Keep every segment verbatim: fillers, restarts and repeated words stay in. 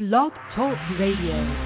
Blog Talk Radio.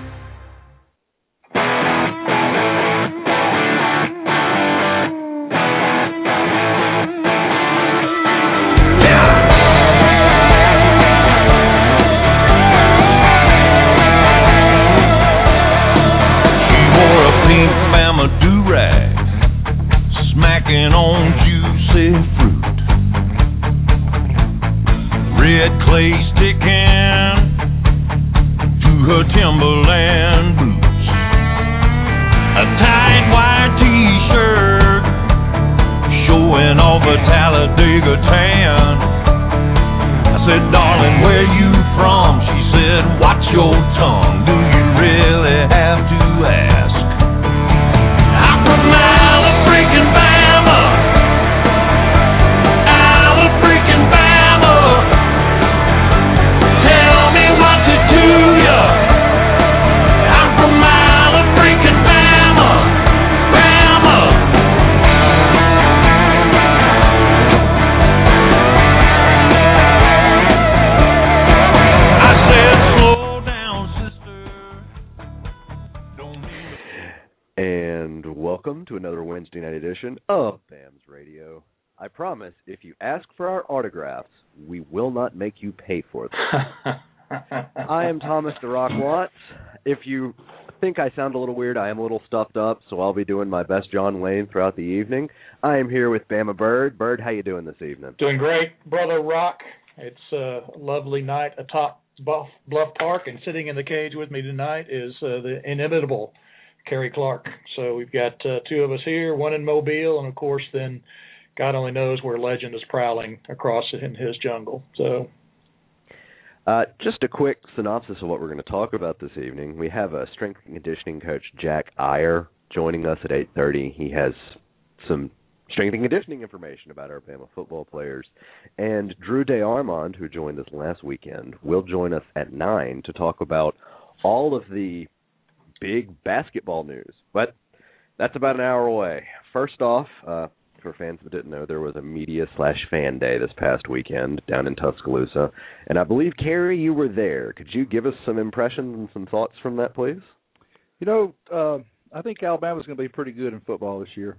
Of BAMS Radio. I promise, if you ask for our autographs, we will not make you pay for them. I am Thomas the Rock Watts. If you think I sound a little weird, I am a little stuffed up, so I'll be doing my best John Wayne throughout the evening. I am here with Bama Bird. Bird, how you doing this evening? Doing great, Brother Rock. It's a lovely night atop Bluff, Bluff Park, and sitting in the cage with me tonight is uh, the inimitable Kerry Clark. So we've got uh, two of us here, one in Mobile, and of course then God only knows where legend is prowling across in his jungle. So, uh, just a quick synopsis of what we're going to talk about this evening. We have a strength and conditioning coach, Jack Iyer, joining us at eight thirty. He has some strength and conditioning information about our Bama football players. And Drew DeArmond, who joined us last weekend, will join us at nine to talk about all of the big basketball news, but that's about an hour away. First off, uh, for fans that didn't know, there was a media slash fan day this past weekend down in Tuscaloosa, and I believe, Kerry, you were there. Could you give us some impressions and some thoughts from that, please? You know, uh, I think Alabama's going to be pretty good in football this year.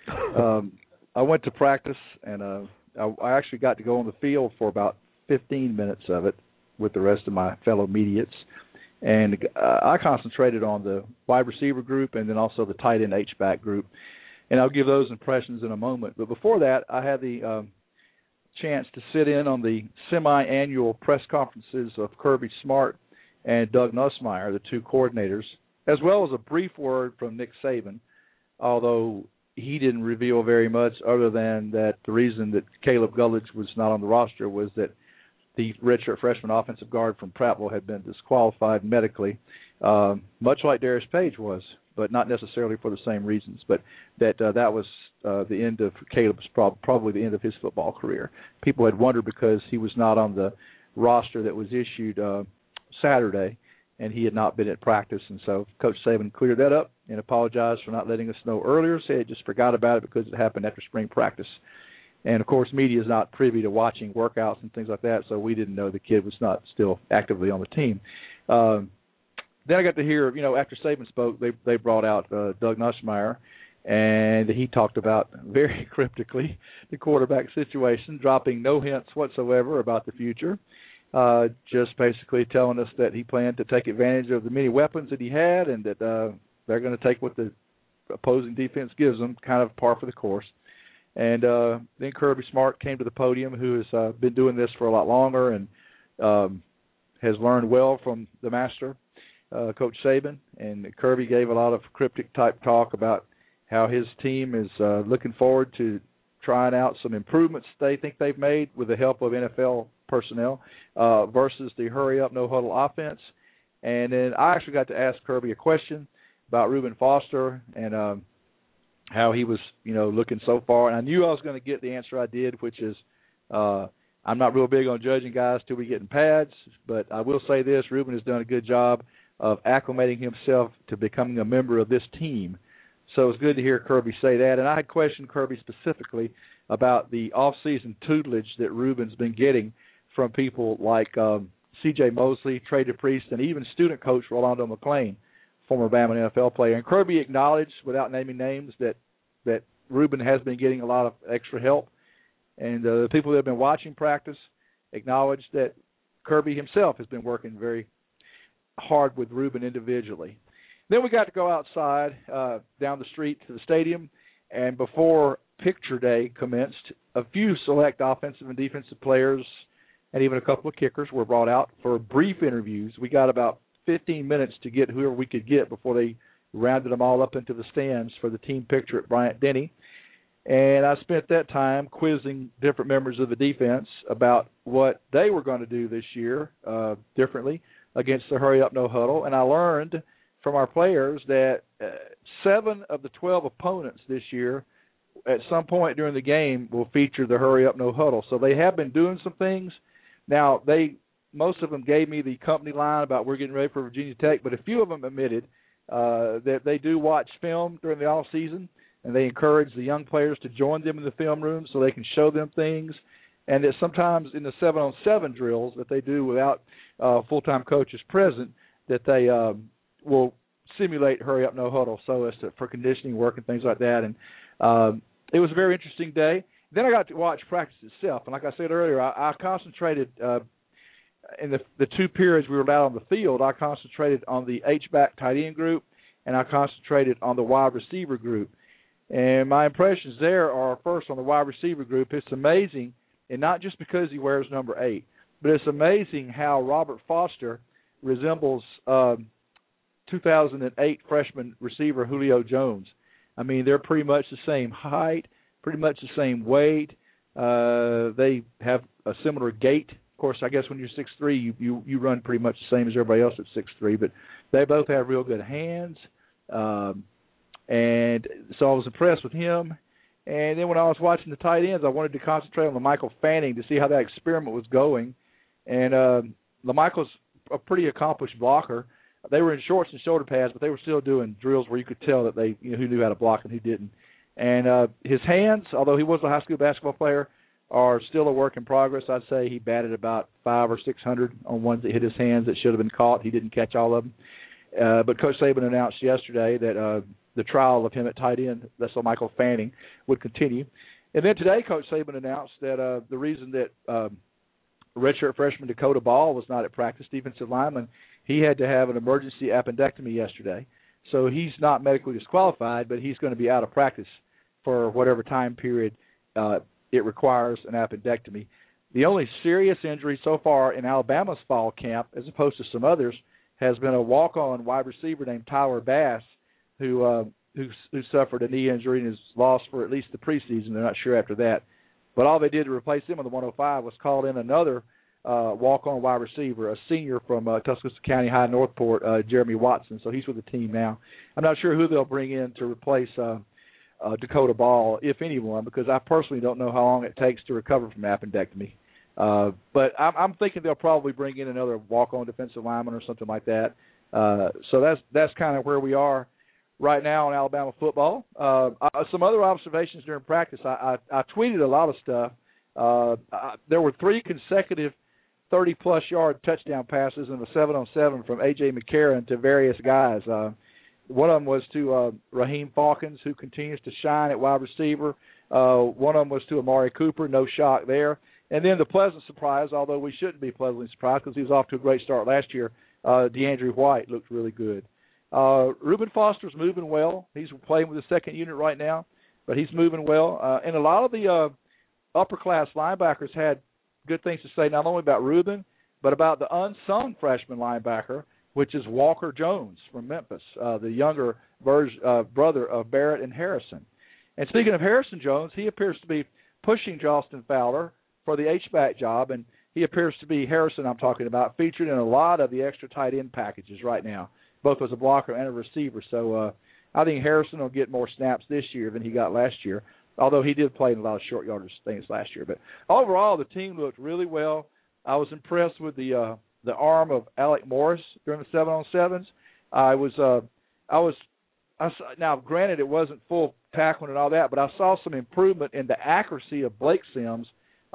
um, I went to practice, and uh, I, I actually got to go on the field for about fifteen minutes of it with the rest of my fellow mediates. And uh, I concentrated on the wide receiver group and then also the tight end H-back group. And I'll give those impressions in a moment. But before that, I had the um, chance to sit in on the semi-annual press conferences of Kirby Smart and Doug Nussmeier, the two coordinators, as well as a brief word from Nick Saban, although he didn't reveal very much other than that the reason that Caleb Gullidge was not on the roster was that the redshirt freshman offensive guard from Prattville had been disqualified medically, uh, much like Darius Page was, but not necessarily for the same reasons. But that uh, that was uh, the end of Caleb's prob- probably the end of his football career. People had wondered because he was not on the roster that was issued uh, Saturday, and he had not been at practice. And so Coach Saban cleared that up and apologized for not letting us know earlier. Said he just forgot about it because it happened after spring practice. And, of course, media is not privy to watching workouts and things like that, so we didn't know the kid was not still actively on the team. Um, then I got to hear, you know, after Saban spoke, they they brought out uh, Doug Nussmeier, and he talked about very cryptically the quarterback situation, dropping no hints whatsoever about the future, uh, just basically telling us that he planned to take advantage of the many weapons that he had and that uh, they're going to take what the opposing defense gives them, kind of par for the course. And uh, then Kirby Smart came to the podium, who has uh, been doing this for a lot longer and um, has learned well from the master, uh, Coach Saban. And Kirby gave a lot of cryptic-type talk about how his team is uh, looking forward to trying out some improvements they think they've made with the help of N F L personnel uh, versus the hurry-up, no-huddle offense. And then I actually got to ask Kirby a question about Reuben Foster and um, – how he was, you know, looking so far. And I knew I was going to get the answer I did, which is uh, I'm not real big on judging guys till we get in pads, but I will say this, Reuben has done a good job of acclimating himself to becoming a member of this team. So it's good to hear Kirby say that. And I had questioned Kirby specifically about the off-season tutelage that Reuben's been getting from people like um, C J Mosley, Trey DePriest, and even student coach Rolando McClain, former Bama N F L player. And Kirby acknowledged, without naming names, that, that Ruben has been getting a lot of extra help. And uh, the people that have been watching practice acknowledged that Kirby himself has been working very hard with Ruben individually. Then we got to go outside uh, down the street to the stadium, and before picture day commenced, a few select offensive and defensive players and even a couple of kickers were brought out for brief interviews. We got about fifteen minutes to get whoever we could get before they rounded them all up into the stands for the team picture at Bryant-Denny. And I spent that time quizzing different members of the defense about what they were going to do this year uh, differently against the hurry-up, no-huddle. And I learned from our players that uh, seven of the twelve opponents this year at some point during the game will feature the hurry-up, no-huddle. So they have been doing some things. Now, they most of them gave me the company line about we're getting ready for Virginia Tech, but a few of them admitted uh, that they do watch film during the off-season, and they encourage the young players to join them in the film room so they can show them things, and that sometimes in the seven-on-seven drills that they do without uh, full-time coaches present, that they um, will simulate hurry-up, no-huddle so as to, for conditioning work and things like that. And um, it was a very interesting day. Then I got to watch practice itself, and like I said earlier, I, I concentrated uh, in the, the two periods we were out on the field. I concentrated on the H-back tight end group, and I concentrated on the wide receiver group. And my impressions there are, first, on the wide receiver group, it's amazing, and not just because he wears number eight, but it's amazing how Robert Foster resembles um, two thousand eight freshman receiver Julio Jones. I mean, they're pretty much the same height, pretty much the same weight. Uh, they have a similar gait. Of course, I guess when you're six three, you, you, you run pretty much the same as everybody else at six three, but they both have real good hands. Um, and so I was impressed with him. And then when I was watching the tight ends, I wanted to concentrate on LaMichael Fanning to see how that experiment was going. And uh, LaMichael's a pretty accomplished blocker. They were in shorts and shoulder pads, but they were still doing drills where you could tell that they, you know, who knew how to block and who didn't. And uh, his hands, although he was a high school basketball player, are still a work in progress. I'd say he batted about five or six hundred on ones that hit his hands that should have been caught. He didn't catch all of them. Uh, but Coach Saban announced yesterday that uh, the trial of him at tight end, that's LaMichael Fanning, would continue. And then today, Coach Saban announced that uh, the reason that um, redshirt freshman Dakota Ball was not at practice, defensive lineman, he had to have an emergency appendectomy yesterday. So he's not medically disqualified, but he's going to be out of practice for whatever time period uh, it requires an appendectomy. The only serious injury so far in Alabama's fall camp, as opposed to some others, has been a walk-on wide receiver named Tyler Bass, who uh, who, who suffered a knee injury and is lost for at least the preseason. They're not sure after that. But all they did to replace him on the one oh five was call in another uh, walk-on wide receiver, a senior from uh, Tuscaloosa County High Northport, uh, Jeremy Watson. So he's with the team now. I'm not sure who they'll bring in to replace uh, uh, Dakota Ball, if anyone, because I personally don't know how long it takes to recover from appendectomy. Uh, but I'm, I'm thinking they'll probably bring in another walk-on defensive lineman or something like that. Uh, so that's that's kind of where we are right now in Alabama football. Uh, uh, some other observations during practice. I, I, I tweeted a lot of stuff. Uh, I, there were three consecutive thirty-plus yard touchdown passes in the seven-on-seven from A J McCarron to various guys. Uh, one of them was to uh, Raheem Falcons, who continues to shine at wide receiver. Uh, one of them was to Amari Cooper, no shock there. And then the pleasant surprise, although we shouldn't be pleasantly surprised because he was off to a great start last year, uh, DeAndre White looked really good. Uh, Reuben Foster's moving well. He's playing with the second unit right now, but he's moving well. Uh, and a lot of the uh, upper-class linebackers had good things to say not only about Reuben, but about the unsung freshman linebacker, which is Walker Jones from Memphis, uh, the younger version, uh, brother of Barrett and Harrison. And speaking of Harrison Jones, he appears to be pushing Justin Fowler for the H-back job, and he appears to be, Harrison I'm talking about, featured in a lot of the extra tight end packages right now, both as a blocker and a receiver. So uh, I think Harrison will get more snaps this year than he got last year, although he did play in a lot of short yardage things last year. But overall, the team looked really well. I was impressed with the uh, the arm of Alec Morris during the seven-on-sevens. I was, uh, I was, I saw, now granted it wasn't full tackling and all that, but I saw some improvement in the accuracy of Blake Sims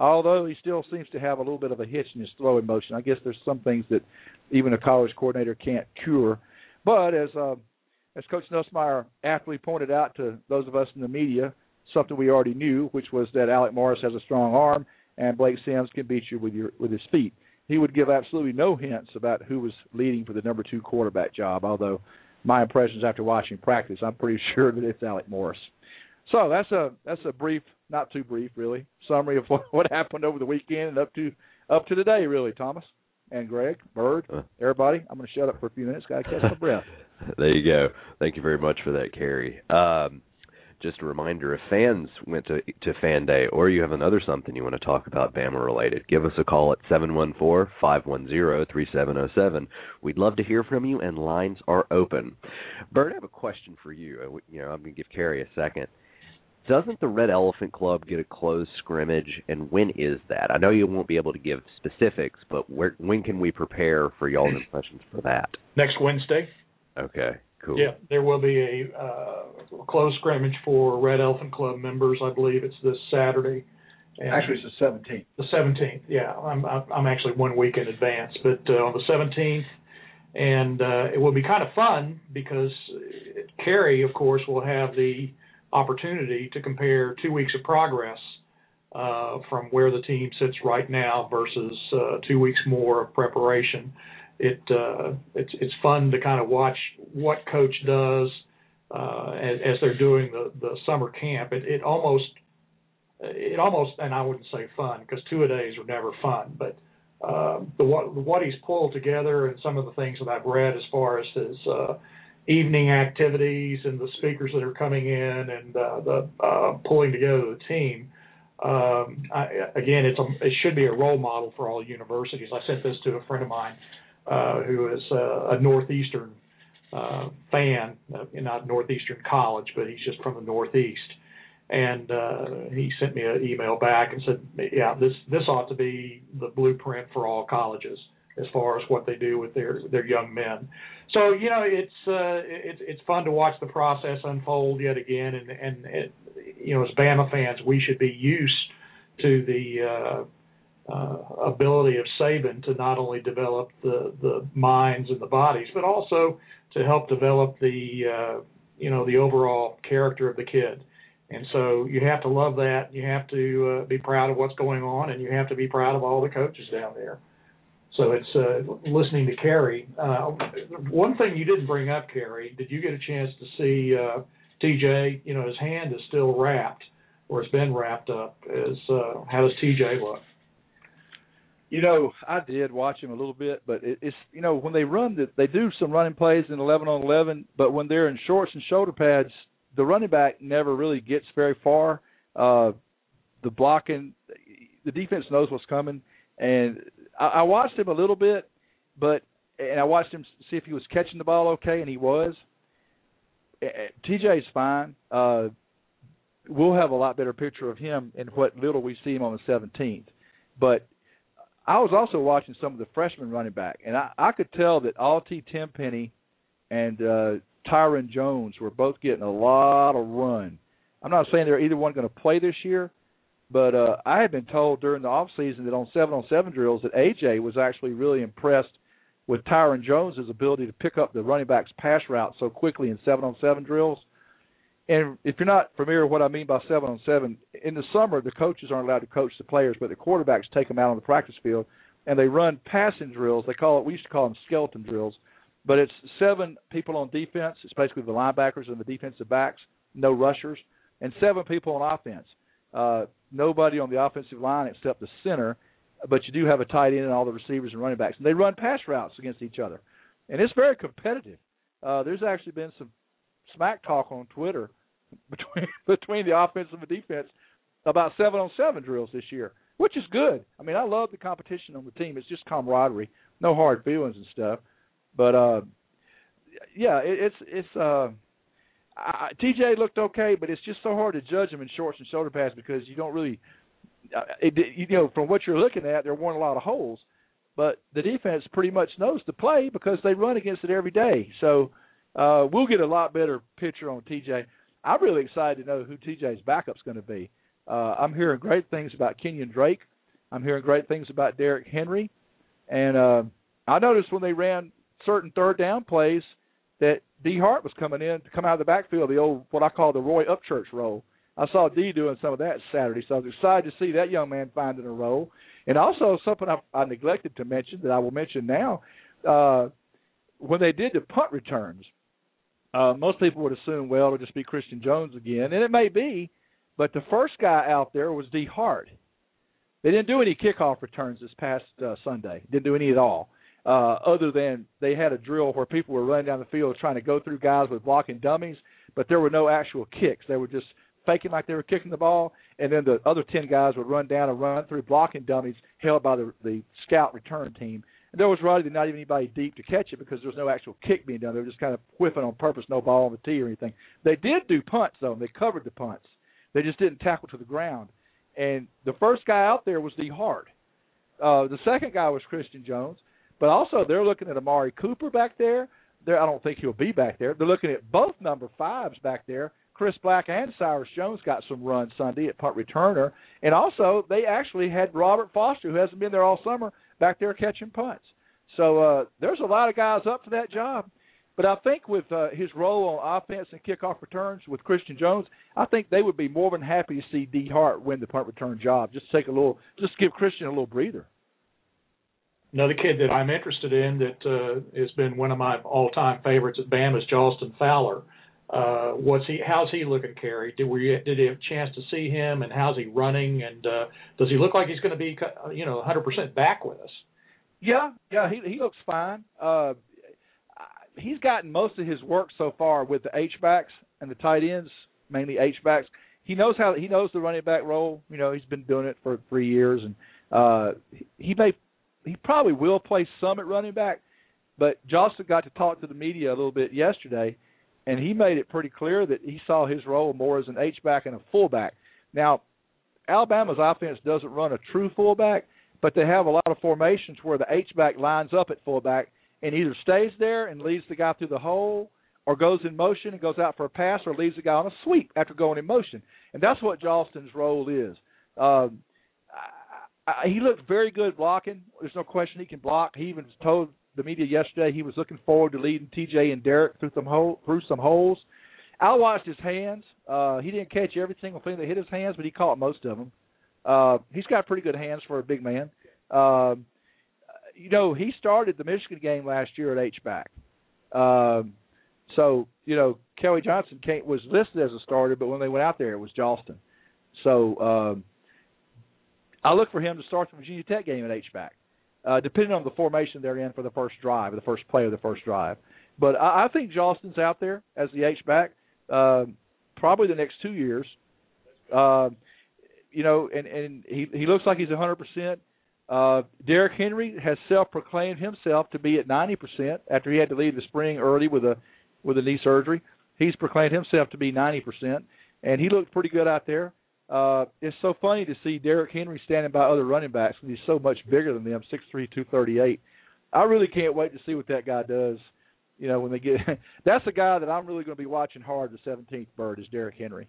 although he still seems to have a little bit of a hitch in his throwing motion. I guess there's some things that even a college coordinator can't cure. But as uh, as Coach Nussmeier aptly pointed out to those of us in the media, something we already knew, which was that Alec Morris has a strong arm and Blake Sims can beat you with your with his feet. He would give absolutely no hints about who was leading for the number two quarterback job, although my impressions after watching practice, I'm pretty sure that it's Alec Morris. So that's a that's a brief, not too brief really, summary of what, what happened over the weekend and up to up to today, really, Thomas and Greg, Bird, everybody. I'm going to shut up for a few minutes. Got to catch my breath. There you go. Thank you very much for that, Kerry. Um, just a reminder, if fans went to to Fan Day or you have another something you want to talk about Bama-related, give us a call at seven one four, five one zero, three seven zero seven. We'd love to hear from you, and lines are open. Bert, I have a question for you. You know, I'm going to give Kerry a second. Doesn't the Red Elephant Club get a closed scrimmage, and when is that? I know you won't be able to give specifics, but where, when can we prepare for y'all's impressions for that? Next Wednesday. Okay, cool. Yeah, there will be a uh, closed scrimmage for Red Elephant Club members. I believe it's this Saturday. And actually, it's the seventeenth. The seventeenth, yeah. I'm I'm actually one week in advance, but uh, on the seventeenth, and uh, it will be kind of fun because Kerry, of course, will have the opportunity to compare two weeks of progress uh, from where the team sits right now versus uh, two weeks more of preparation. It uh, it's it's fun to kind of watch what coach does uh, as, as they're doing the, the summer camp. It, it almost it almost and I wouldn't say fun because two-a-days are never fun, but uh, the what what he's pulled together and some of the things that I've read as far as his uh, evening activities and the speakers that are coming in and uh, the uh, pulling together the team. Um, I, again, it's a, it should be a role model for all universities. I sent this to a friend of mine uh, who is uh, a Northeastern uh, fan, uh, not Northeastern College, but he's just from the Northeast. And uh, he sent me an email back and said, yeah, this, this ought to be the blueprint for all colleges as far as what they do with their, their young men. So, you know, it's uh, it's it's fun to watch the process unfold yet again, and and it, you know, as Bama fans, we should be used to the uh, uh, ability of Saban to not only develop the, the minds and the bodies, but also to help develop the uh, you know the overall character of the kid. And so you have to love that. You have to uh, be proud of what's going on, and you have to be proud of all the coaches down there. So it's uh, listening to Kerry. Uh, one thing you didn't bring up, Kerry, did you get a chance to see uh, T J? You know, his hand is still wrapped, or it's been wrapped up. Is uh, how does T J look? You know, I did watch him a little bit, but it, it's you know when they run, the, they do some running plays in eleven on eleven, but when they're in shorts and shoulder pads, the running back never really gets very far. Uh, the blocking, the defense knows what's coming, and I watched him a little bit, but and I watched him see if he was catching the ball okay, and he was. T J's fine. Uh, we'll have a lot better picture of him in what little we see him on the seventeenth. But I was also watching some of the freshmen running back, and I, I could tell that Alty Tenpenny and uh, Tyron Jones were both getting a lot of run. I'm not saying they're either one going to play this year, but uh, I had been told during the offseason that on seven-on-seven drills that A J was actually really impressed with Tyron Jones' ability to pick up the running back's pass route so quickly in seven-on-seven drills. And if you're not familiar with what I mean by seven-on-seven, in the summer the coaches aren't allowed to coach the players, but the quarterbacks take them out on the practice field, and they run passing drills. They call it, we used to call them skeleton drills, but it's seven people on defense. It's basically the linebackers and the defensive backs, no rushers, and seven people on offense. Uh, nobody on the offensive line except the center, but you do have a tight end and all the receivers and running backs. And they run pass routes against each other. And it's very competitive. Uh, there's actually been some smack talk on Twitter between between the offense and the defense about seven-on-seven drills this year, which is good. I mean, I love the competition on the team. It's just camaraderie, no hard feelings and stuff. But, uh, yeah, it, it's it's uh, – I, T J looked okay, but it's just so hard to judge him in shorts and shoulder pads because you don't really, it, you know, from what you're looking at, there weren't a lot of holes. But the defense pretty much knows the play because they run against it every day. So uh, we'll get a lot better picture on T J. I'm really excited to know who T J's backup's going to be. Uh, I'm hearing great things about Kenyon Drake. I'm hearing great things about Derrick Henry. And uh, I noticed when they ran certain third down plays that D. Hart was coming in to come out of the backfield, the old, what I call the Roy Upchurch role. I saw D doing some of that Saturday, so I was excited to see that young man finding a role. And also something I, I neglected to mention that I will mention now, uh, when they did the punt returns, uh, most people would assume, well, it'll just be Christian Jones again, and it may be, but the first guy out there was D. Hart. They didn't do any kickoff returns this past uh, Sunday, didn't do any at all. Uh, other than they had a drill where people were running down the field trying to go through guys with blocking dummies, but there were no actual kicks. They were just faking like they were kicking the ball, and then the other ten guys would run down and run through blocking dummies held by the, the scout return team. And there was really not even anybody deep to catch it because there was no actual kick being done. They were just kind of whiffing on purpose, no ball on the tee or anything. They did do punts, though, and they covered the punts. They just didn't tackle to the ground. And the first guy out there was D. Hart. Uh, the second guy was Christian Jones. But also they're looking at Amari Cooper back there. They're, I don't think he'll be back there. They're looking at both number fives back there. Chris Black and Cyrus Jones got some run Sunday at punt returner. And also they actually had Robert Foster, who hasn't been there all summer, back there catching punts. So uh, there's a lot of guys up for that job. But I think with uh, his role on offense and kickoff returns with Christian Jones, I think they would be more than happy to see D. Hart win the punt return job. Just take a little, just give Christian a little breather. Another kid that I'm interested in that uh, has been one of my all-time favorites at Bama is Jalston Fowler. Uh, what's he? How's he looking, Kerry? Did we did you have a chance to see him, and how's he running? And uh, does he look like he's going to be, you know, one hundred percent back with us? Yeah, yeah, he he looks fine. Uh, he's gotten most of his work so far with the H backs and the tight ends, mainly H backs. He knows how he knows the running back role. You know, he's been doing it for three years, and uh, he may. He probably will play some at running back, but Jostin got to talk to the media a little bit yesterday, and he made it pretty clear that he saw his role more as an H-back and a fullback. Now, Alabama's offense doesn't run a true fullback, but they have a lot of formations where the H-back lines up at fullback and either stays there and leads the guy through the hole or goes in motion and goes out for a pass or leaves the guy on a sweep after going in motion. And that's what Jostin's role is. Um, I, he looked very good blocking. There's no question he can block. He even told the media yesterday he was looking forward to leading T J and Derek through some hole, through some holes. I watched his hands. Uh, he didn't catch every single thing that hit his hands, but he caught most of them. Uh, he's got pretty good hands for a big man. Uh, you know, he started the Michigan game last year at H-back. Uh, so, you know, Kelly Johnson came, was listed as a starter, but when they went out there, it was Jalston. So, um, I look for him to start the Virginia Tech game at H-back, uh, depending on the formation they're in for the first drive, or the first play of the first drive. But I, I think Jalston's out there as the H-back uh, probably the next two years. Uh, you know, and, and he, he looks like he's one hundred percent. Uh, Derrick Henry has self-proclaimed himself to be at ninety percent after he had to leave the spring early with a with a knee surgery. He's proclaimed himself to be ninety percent, and he looked pretty good out there. Uh, it's so funny to see Derrick Henry standing by other running backs because he's so much bigger than them, six three, two thirty-eight. I really can't wait to see what that guy does. You know, when they get – that's a guy that I'm really going to be watching hard the seventeenth bird is Derrick Henry.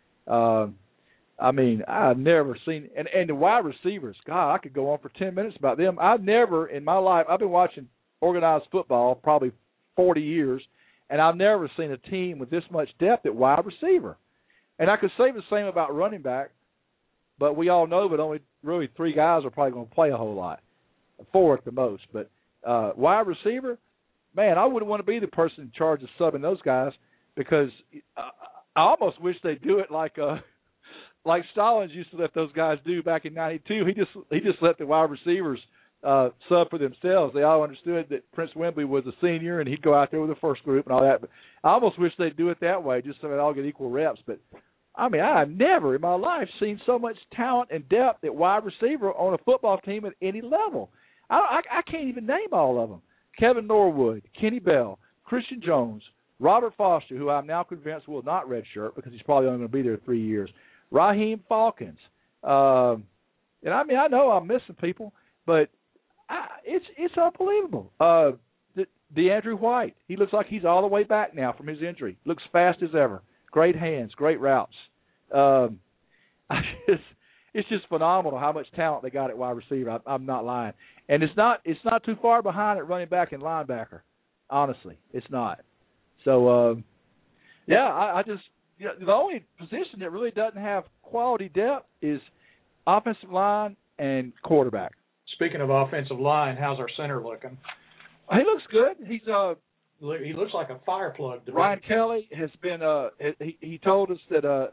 Um, I mean, I've never seen – and and the wide receivers, God, I could go on for ten minutes about them. I've never in my life – I've been watching organized football probably forty years, and I've never seen a team with this much depth at wide receiver. And I could say the same about running back, but we all know that only really three guys are probably going to play a whole lot, four at the most. But uh, wide receiver, man, I wouldn't want to be the person in charge of subbing those guys because I, I almost wish they'd do it like uh, like Stallings used to let those guys do back in ninety-two. He just he just let the wide receivers uh, sub for themselves. They all understood that Prince Wembley was a senior and he'd go out there with the first group and all that. But I almost wish they'd do it that way just so they all get equal reps. But I mean, I've never in my life seen so much talent and depth at wide receiver on a football team at any level. I, I, I can't even name all of them. Kevin Norwood, Kenny Bell, Christian Jones, Robert Foster, who I'm now convinced will not redshirt because he's probably only going to be there three years, Raheem Falcons. Um, and, I mean, I know I'm missing people, but I, it's it's unbelievable. Uh, the, DeAndre White, he looks like he's all the way back now from his injury. Looks fast as ever. Great hands, great routes. Um, I just, it's just phenomenal how much talent they got at wide receiver. I, I'm not lying, and it's not it's not too far behind at running back and linebacker. Honestly, it's not. So, uh, yeah, I, I just you know, the only position that really doesn't have quality depth is offensive line and quarterback. Speaking of offensive line, how's our center looking? He looks good. He's uh he looks like a fire plug. Ryan Kelly has been uh he he told us that uh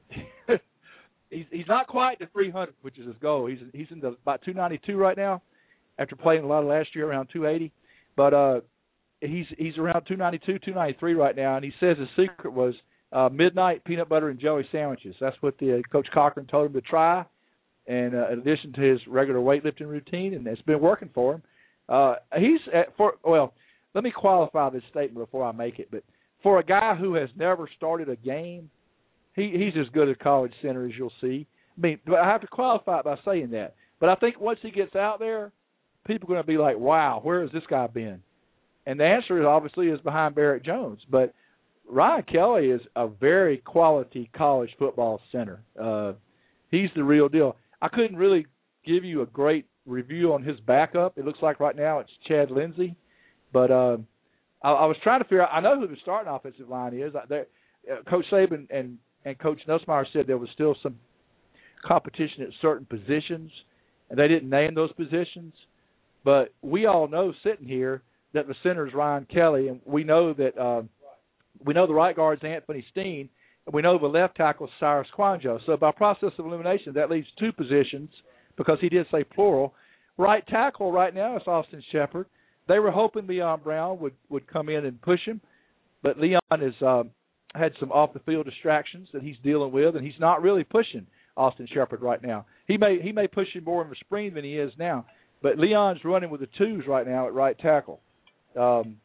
he's he's not quite to three hundred, which is his goal. He's he's in the about two ninety-two right now after playing a lot of last year around two eighty. But uh he's he's around two ninety-two, two ninety-three right now, and he says his secret was uh midnight peanut butter and jelly sandwiches. That's what the uh, Coach Cochran told him to try. And uh, in addition to his regular weightlifting routine, and it's been working for him. Uh, he's at, for well. Let me qualify this statement before I make it. But for a guy who has never started a game, he, he's as good a college center as you'll see. I mean, but I have to qualify it by saying that. But I think once he gets out there, people are going to be like, "Wow, where has this guy been?" And the answer is obviously is behind Barrett Jones. But Ryan Kelly is a very quality college football center. Uh, he's the real deal. I couldn't really give you a great review on his backup. It looks like right now it's Chad Lindsey. But uh, I, I was trying to figure out, I know who the starting offensive line is. There, uh, Coach Saban and, and Coach Nussmeier said there was still some competition at certain positions, and they didn't name those positions. But we all know sitting here that the center is Ryan Kelly, and we know that uh, we know the right guard is Anthony Steen, and we know the left tackle is Cyrus Quanjo. So by process of elimination, that leaves two positions because he did say plural. Right tackle right now is Austin Shepard. They were hoping Leon Brown would, would come in and push him, but Leon has um, had some off-the-field distractions that he's dealing with, and he's not really pushing Austin Shepard right now. He may he may push him more in the spring than he is now, but Leon's running with the twos right now at right tackle. Um,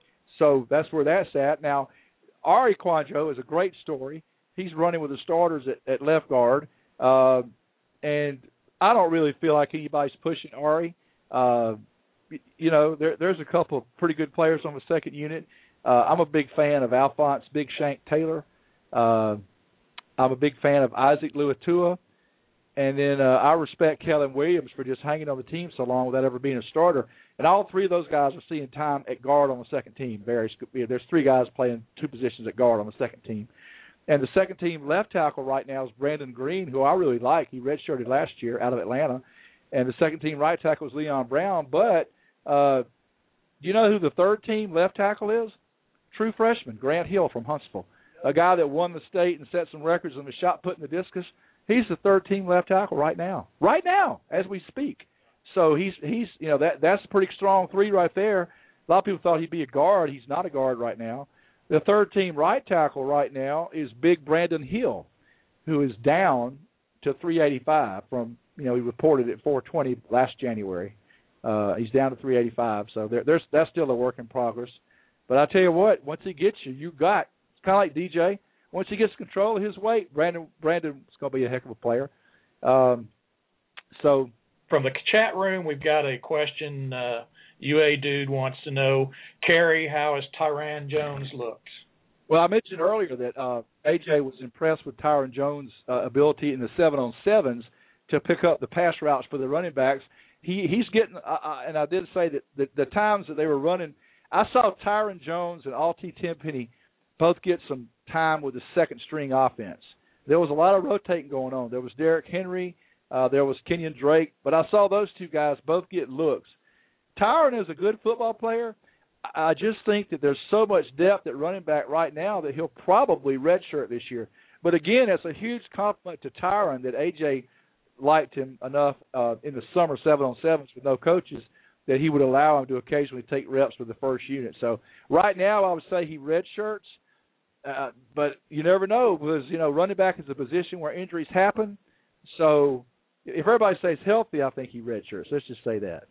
so that's where that's at. Now, Ari Quanjo is a great story. He's running with the starters at, at left guard, uh, and I don't really feel like anybody's pushing Ari. Uh, you know, there, there's a couple of pretty good players on the second unit. Uh, I'm a big fan of Alphonse Big Shank Taylor. Uh, I'm a big fan of Isaac Luatua. And then uh, I respect Kellen Williams for just hanging on the team so long without ever being a starter. And all three of those guys are seeing time at guard on the second team. Very, there's three guys playing two positions at guard on the second team. And the second team left tackle right now is Brandon Green, who I really like. He redshirted last year out of Atlanta. And the second team right tackle is Leon Brown. But uh, do you know who the third team left tackle is? True freshman, Grant Hill from Huntsville, a guy that won the state and set some records on the shot put in the discus. He's the third team left tackle right now, right now as we speak. So he's he's you know that that's a pretty strong three right there. A lot of people thought he'd be a guard. He's not a guard right now. The third team right tackle right now is Big Brandon Hill, who is down to three eighty-five from you know he reported at four twenty last January. Uh, he's down to three eighty-five. So there, there's that's still a work in progress. But I tell you what, once he gets you, you got it's kind of like D J. Once he gets control of his weight, Brandon Brandon's going to be a heck of a player. Um, so from the chat room, we've got a question. Uh, U A Dude wants to know, Kerry, how has Tyron Jones looked? Well, I mentioned earlier that uh, A J was impressed with Tyron Jones' uh, ability in the seven-on-sevens to pick up the pass routes for the running backs. He He's getting, uh, uh, and I did say that the, the times that they were running, I saw Tyron Jones and Alti Tenpenny both get some time with the second-string offense. There was a lot of rotating going on. There was Derrick Henry. Uh, there was Kenyon Drake. But I saw those two guys both get looks. Tyron is a good football player. I just think that there's so much depth at running back right now that he'll probably redshirt this year. But, again, it's a huge compliment to Tyron that A J liked him enough uh, in the summer seven-on-sevens with no coaches that he would allow him to occasionally take reps with the first unit. So right now I would say he redshirts. Uh, but you never know because, you know, running back is a position where injuries happen. So if everybody stays healthy, I think he redshirts. Let's just say that.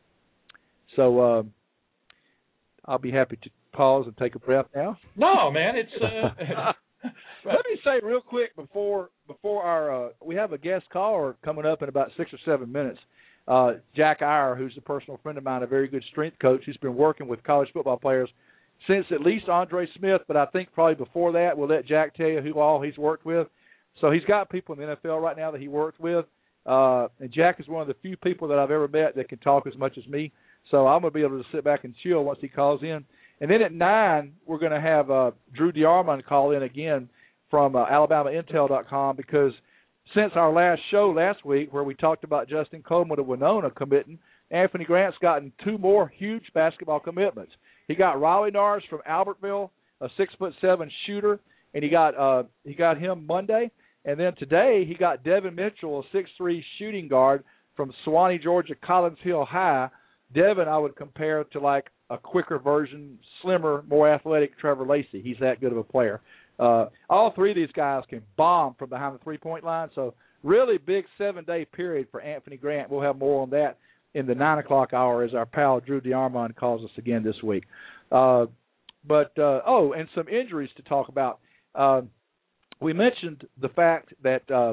So um, I'll be happy to pause and take a breath now. No, man, it's uh... – Let me say real quick before before our uh, – we have a guest caller coming up in about six or seven minutes. Uh, Jack Iyer, who's a personal friend of mine, a very good strength coach who's been working with college football players since at least Andre Smith, but I think probably before that. We'll let Jack tell you who all he's worked with. So he's got people in the N F L right now that he worked with, Uh, and Jack is one of the few people that I've ever met that can talk as much as me. So I'm going to be able to sit back and chill once he calls in. And then at nine, we're going to have uh, Drew DeArmond call in again from uh, Alabama Intel dot com, because since our last show last week where we talked about Justin Coleman of Winona committing, Anthony Grant's gotten two more huge basketball commitments. He got Riley Nars from Albertville, a six foot seven shooter, and he got uh, he got him Monday. And then today he got Devin Mitchell, a six three shooting guard from Suwanee, Georgia, Collins Hill High. Devin I would compare to like a quicker version, slimmer, more athletic Trevor Lacey. He's that good of a player. Uh, all three of these guys can bomb from behind the three-point line. So really big seven-day period for Anthony Grant. We'll have more on that in the nine o'clock hour as our pal Drew DeArmond calls us again this week. Uh, but, uh, oh, and some injuries to talk about. Uh, we mentioned the fact that uh,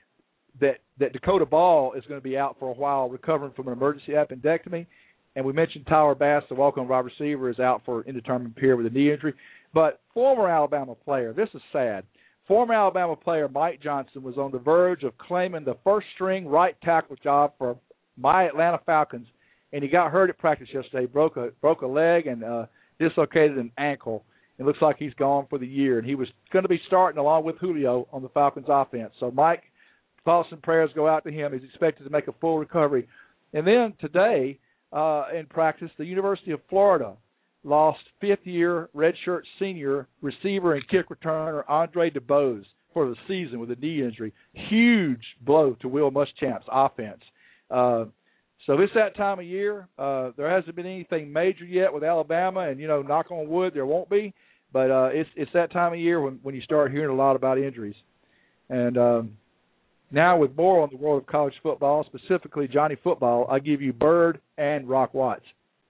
that that Dakota Ball is going to be out for a while recovering from an emergency appendectomy. And we mentioned Tyler Bass, the walk-on wide receiver, is out for indeterminate period with a knee injury. But former Alabama player, this is sad, former Alabama player Mike Johnson was on the verge of claiming the first-string right tackle job for my Atlanta Falcons, and he got hurt at practice yesterday, broke a broke a leg and uh, dislocated an ankle. It looks like he's gone for the year, and he was going to be starting along with Julio on the Falcons offense. So, Mike, thoughts and prayers go out to him. He's expected to make a full recovery. And then today, uh, in practice, the University of Florida lost fifth-year redshirt senior receiver and kick returner Andre DeBose for the season with a knee injury. Huge blow to Will Muschamp's offense. Uh, so it's that time of year. Uh, there hasn't been anything major yet with Alabama, and, you know, knock on wood, there won't be. But uh, it's it's that time of year when, when you start hearing a lot about injuries. And um, now with more on the world of college football, specifically Johnny Football, I give you Bird and Rock Watts.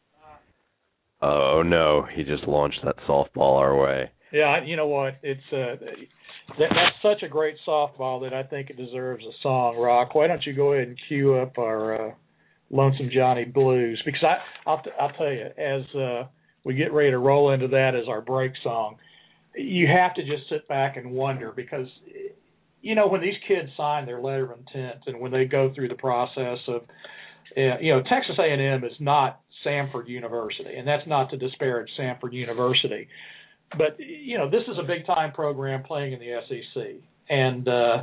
Oh, no, he just launched that softball our way. Yeah, you know what? It's uh, that, that's such a great softball that I think it deserves a song, Rock. Why don't you go ahead and cue up our uh, Lonesome Johnny Blues? Because I, I'll, I'll tell you, as uh, we get ready to roll into that as our break song, you have to just sit back and wonder because, you know, when these kids sign their letter of intent and when they go through the process of, uh, you know, Texas A and M is not Samford University, and that's not to disparage Samford University. But, you know, this is a big-time program playing in the S E C. And uh,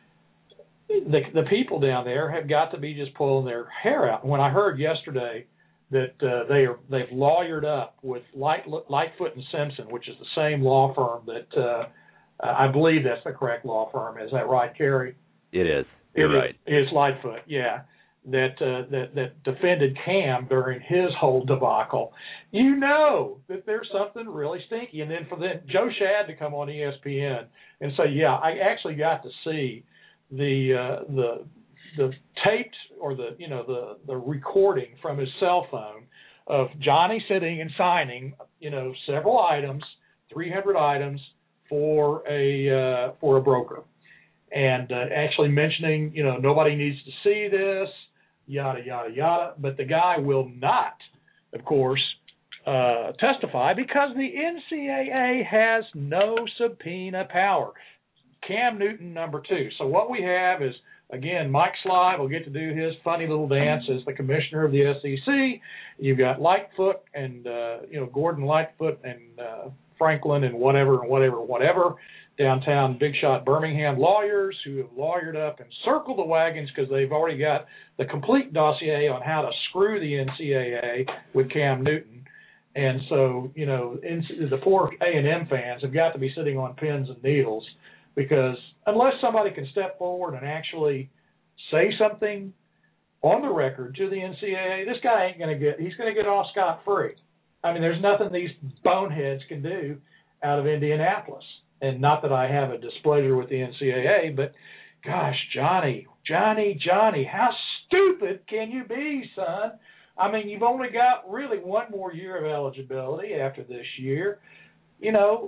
the the people down there have got to be just pulling their hair out. When I heard yesterday that uh, they are, they've lawyered up with Light, Lightfoot and Simpson, which is the same law firm that uh, I believe that's the correct law firm. Is that right, Kerry? It is. You're it right. Is, it is Lightfoot, yeah. That, uh, that that defended Cam during his whole debacle, you know that there's something really stinky. And then for the, Joe Shad to come on E S P N and say, yeah, I actually got to see the uh, the the taped or the you know the the recording from his cell phone of Johnny sitting and signing you know several items, three hundred items for a uh, for a broker, and uh, actually mentioning you know nobody needs to see this. Yada, yada, yada. But the guy will not, of course, uh, testify because the N C double A has no subpoena power. Cam Newton, number two. So what we have is, again, Mike Sly will get to do his funny little dance as the commissioner of the S E C. You've got Lightfoot and, uh, you know, Gordon Lightfoot and uh, Franklin and whatever and whatever, whatever. Downtown big shot Birmingham lawyers who have lawyered up and circled the wagons because they've already got the complete dossier on how to screw the N C double A with Cam Newton. And so, you know, the poor A and M fans have got to be sitting on pins and needles because unless somebody can step forward and actually say something on the record to the N C double A, this guy ain't going to get, he's going to get off scot-free. I mean, there's nothing these boneheads can do out of Indianapolis. And not that I have a displeasure with the N C double A, but gosh, Johnny, Johnny, Johnny, how stupid can you be, son? I mean, you've only got really one more year of eligibility after this year. You know,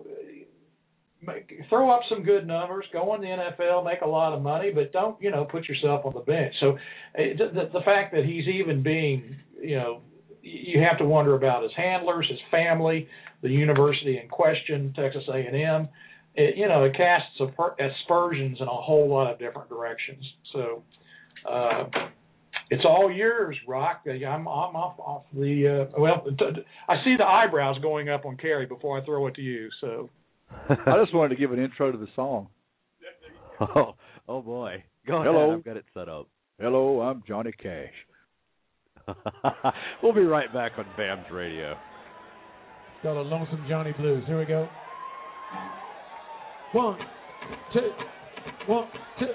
make, throw up some good numbers, go in the N F L, make a lot of money, but don't, you know, put yourself on the bench. So the, the fact that he's even being, you know, you have to wonder about his handlers, his family, the university in question, Texas A and M. It, you know, it casts aspersions in a whole lot of different directions. So uh, it's all yours, Rock. I'm, I'm off, off the, uh, well, I see the eyebrows going up on Kerry before I throw it to you, so. I just wanted to give an intro to the song. Oh, oh boy. Go ahead. Hello. I've got it set up. Hello, I'm Johnny Cash. We'll be right back on B A M S Radio. Got a Lonesome Johnny Blues. Here we go. One, two, one, two.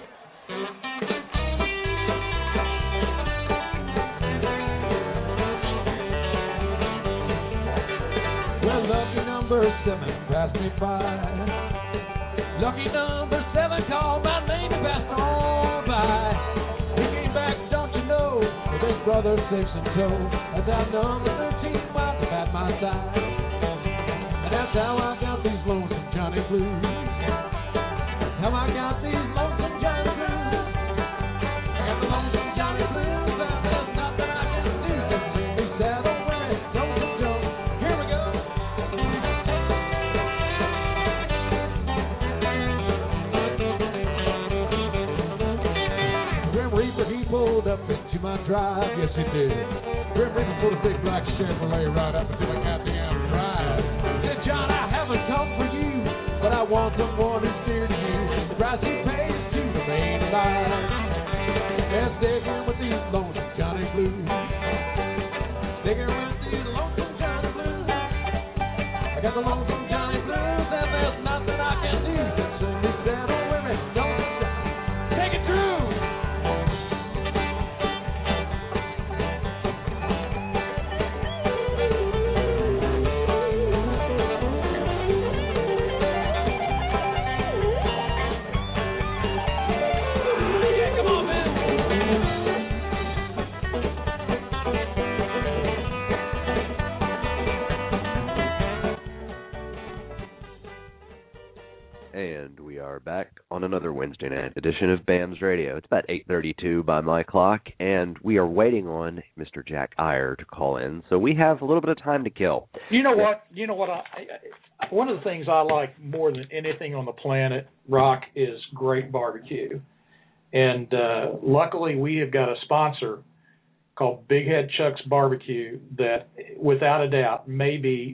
Well, lucky number seven passed me by. Lucky number seven called my name and passed on by. He came back, don't you know, with his brother six and two. And that number thirteen might have at my side. And that's how I got these lonesome Johnny Blues. How I got these lonesome Johnny Blues. I got the lonesome Johnny Blues, and there's nothing I can do to make me sad away. Lonesome Joe, here we go. Grim Reaper, he pulled up into my drive, yes he did. Grim Reaper pulled a big black Chevrolet right up into my goddamn drive. Said, John, I haven't come for you, but I want someone who's dear to you. The price you pay is to remain alive. Let's dig in with these lonesome Johnny Blues. Digging with these lonesome Johnny Blues. I got the lonesome Johnny Blues, and there's nothing I can do to send me down with me. Don't take it true. And we are back on another Wednesday night edition of B A M S Radio. It's about eight thirty-two by my clock, and we are waiting on Mister Jack Iyer to call in, so we have a little bit of time to kill. You know what? You know what? I, I, one of the things I like more than anything on the planet, Rock, is great barbecue. And uh, luckily, we have got a sponsor called Big Head Chuck's Barbecue that, without a doubt, may be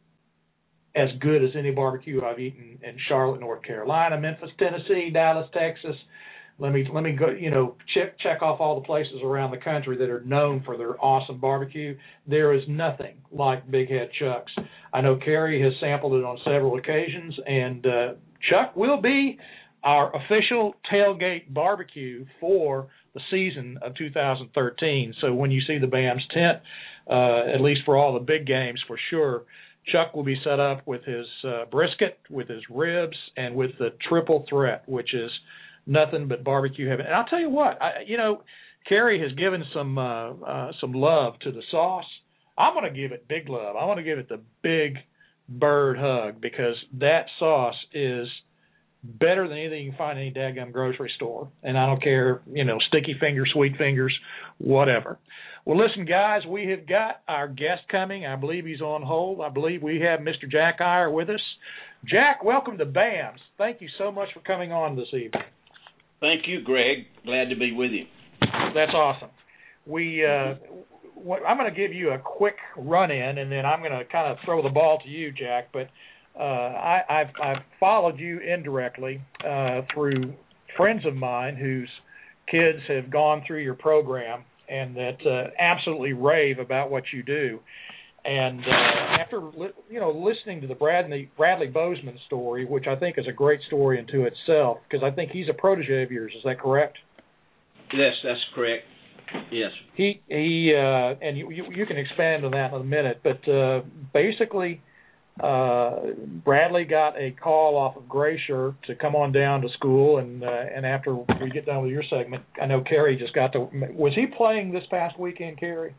as good as any barbecue I've eaten in Charlotte, North Carolina, Memphis, Tennessee, Dallas, Texas. Let me let me go. You know, check check off all the places around the country that are known for their awesome barbecue. There is nothing like Big Head Chuck's. I know Kerry has sampled it on several occasions, and uh, Chuck will be our official tailgate barbecue for the season of two thousand thirteen. So when you see the B A M S tent, uh, at least for all the big games, for sure, Chuck will be set up with his uh, brisket, with his ribs, and with the triple threat, which is nothing but barbecue heaven. And I'll tell you what, I, you know, Kerry has given some uh, uh, some love to the sauce. I'm going to give it big love. I want to give it the big bird hug, because that sauce is better than anything you can find in any daggum grocery store. And I don't care, you know, sticky fingers, sweet fingers, whatever. Well, listen, guys, we have got our guest coming. I believe he's on hold. I believe we have Mister Jack Iyer with us. Jack, welcome to B A M S. Thank you so much for coming on this evening. Thank you, Greg. Glad to be with you. That's awesome. We, uh, what, I'm going to give you a quick run-in, and then I'm going to kind of throw the ball to you, Jack. But uh, I, I've, I've followed you indirectly uh, through friends of mine whose kids have gone through your program and that uh, absolutely rave about what you do. And uh, after li- you know listening to the Bradley Bradley Bozeman story, which I think is a great story into itself, because I think he's a protege of yours. Is that correct? Yes, that's correct. Yes. He he uh, and you, you you can expand on that in a minute, but uh, basically, uh, Bradley got a call off of Grayshirt to come on down to school, and uh, and after we get done with your segment, I know Kerry just got to. Was he playing this past weekend, Kerry?